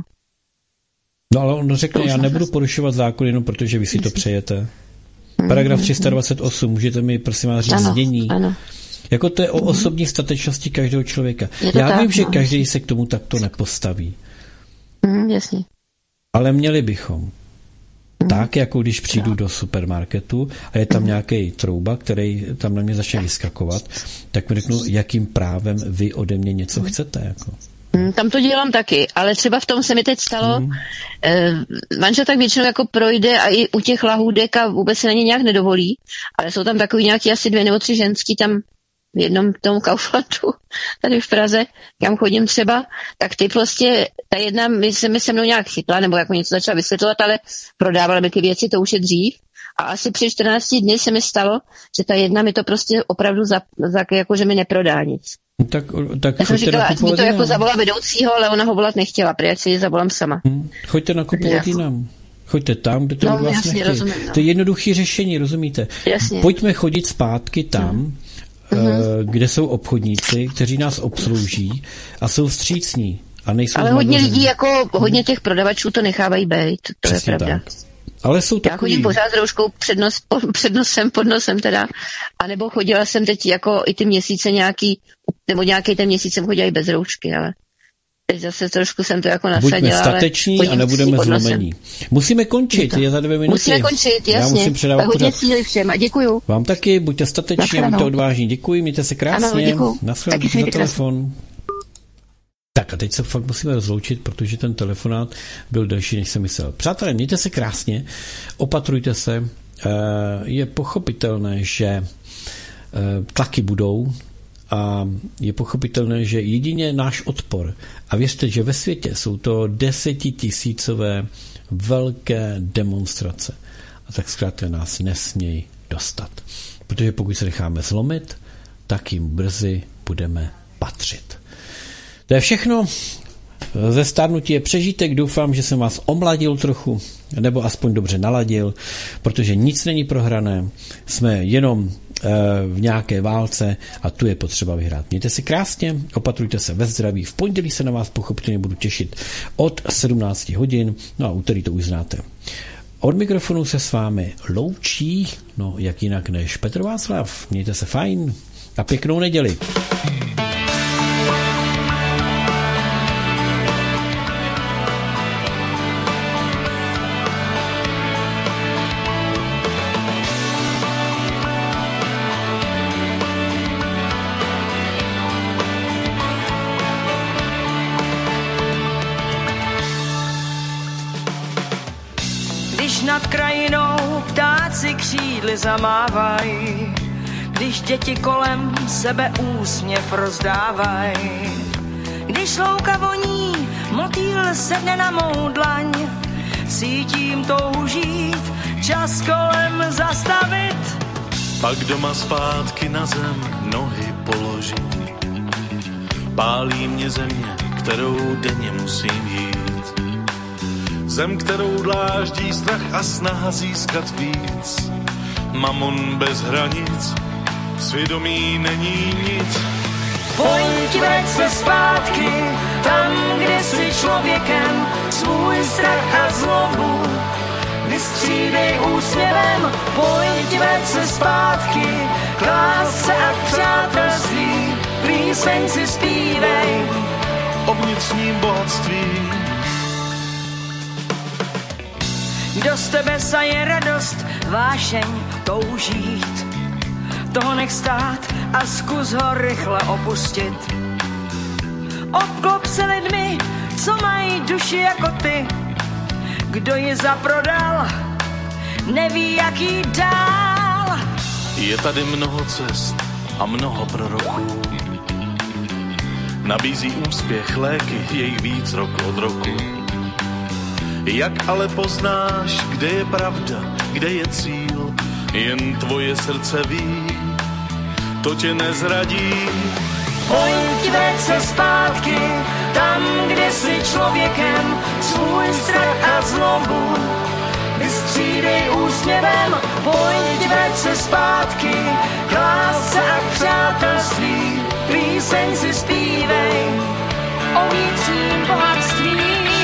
No ale on řekne, já nebudu porušovat zákon jenom protože vy si to přejete. Paragraf tři sta dvacet osm, můžete mi prosím vás říct ano, znění. Ano. Jako to je o osobní statečnosti každého člověka. Já tak, vím, že no. každý se k tomu takto nepostaví. Mm, jasně. Ale měli bychom. Mm. Tak, jako když přijdu no. do supermarketu a je tam mm. nějaký trouba, který tam na mě začne vyskakovat, tak mi řeknu, jakým právem vy ode mě něco mm. chcete. Jako. Tam to dělám taky, ale třeba v tom se mi teď stalo, mm. eh, manžel tak většinou jako projde a i u těch lahůdek a vůbec se na ně nějak nedovolí, ale jsou tam takový nějaký asi dvě nebo tři ženský tam v jednom tom Kauflandu, tady v Praze, kam chodím třeba, tak ty prostě, ta jedna mi se, mi se mnou nějak chytla, nebo jako něco začala vysvětlovat, ale prodávala mi ty věci, to už je dřív. A asi při čtrnácti dny se mi stalo, že ta jedna mi to prostě opravdu za, za jako, že mi neprodá nic. Tak, tak já jsem říkala, ať mi to jako zavolá vedoucího, ale ona ho volat nechtěla, protože si ji zavolám sama. Hmm. Choďte nakupovat jinam. Choďte tam, kde to no, vás nechtějí. Rozumím, no. To je jednoduché řešení, rozumíte? Jasně. Pojďme chodit zpátky tam, hmm. uh, kde jsou obchodníci, kteří nás obslouží a jsou vstřícní. A nejsou ale hodně lidí, jako hodně těch prodavačů to nechávají být, to přesně je pravda. Tak. Ale jsou takový... Já chodím pořád s rouškou před, nos, před nosem, pod nosem teda, anebo chodila jsem teď jako i ty měsíce nějaký, nebo nějaký ten měsíc jsem chodila i bez roušky, ale teď zase trošku jsem to jako nasadila. Buďme stateční a nebudeme zlomení. Musíme končit, je za dvě minuty. Musíme končit, jasně. Já musím předávat hodně síly všem a děkuju. Vám taky, buďte stateční a buďte odvážní. Děkuji, mějte se krásně. Ano, naschledanou za telefon. Tak a teď se fakt musíme rozloučit, protože ten telefonát byl delší, než jsem myslel. Přátelé, mějte se krásně, opatrujte se. Je pochopitelné, že tlaky budou a je pochopitelné, že jedině náš odpor. A věřte, že ve světě jsou to desetitisícové velké demonstrace. A tak zkrátka nás nesmějí dostat. Protože pokud se necháme zlomit, tak jim brzy budeme patřit. To je všechno. Ze stárnutí je přežitek. Doufám, že jsem vás omladil trochu, nebo aspoň dobře naladil, protože nic není prohrané. Jsme jenom e, v nějaké válce a tu je potřeba vyhrát. Mějte si krásně, opatrujte se ve zdraví. V pondělí se na vás pochopitelně budu těšit od sedmnáct hodin, no a úterý to už znáte. Od mikrofonu se s vámi loučí, no jak jinak než Petr Václav. Mějte se fajn a pěknou neděli. Nad krajinou ptáci křídly zamávají, když děti kolem sebe úsměv rozdávají. Když louka voní, motýl sedne na mou dlaň, cítím toužít, čas kolem zastavit. Pak doma zpátky na zem nohy položit. Pálí mě země, kterou denně musím jít. Zem, kterou dláždí strach a snaha získat víc. Mamon bez hranic, svědomí není nic. Pojď, vrať se zpátky, tam, kde jsi člověkem, svůj strach a zlobu vystřídej úsměvem. Pojď, vrať se zpátky, k lásce a k přátelství, píseň si zpívej o vnitřním bohatství. Kdo z tebe saje radost, vášeň touží jít, toho nech stát a zkus ho rychle opustit. Obklop se lidmi, co mají duši jako ty. Kdo ji zaprodal, neví, jak jí dál. Je tady mnoho cest a mnoho proroků. Nabízí úspěch, léky, je jich víc rok od roku. Jak ale poznáš, kde je pravda, kde je cíl, jen tvoje srdce ví, to tě nezradí. Pojď, vrať se zpátky, tam, kde jsi člověkem, svůj strach a zlobu vystřídej úsměvem. Pojď, vrať se zpátky, k lásce a k přátelství, píseň si zpívej o vnitřním bohatství.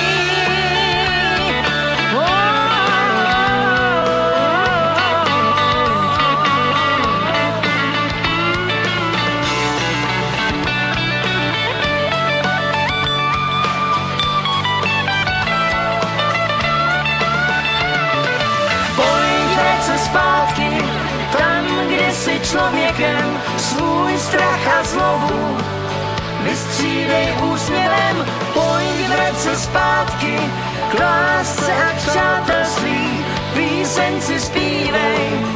Člověkem svůj strach a zlobu vystřídej úsměvem. Pojď, vrať se zpátky, k lásce a k přátelství, píseň si zpívej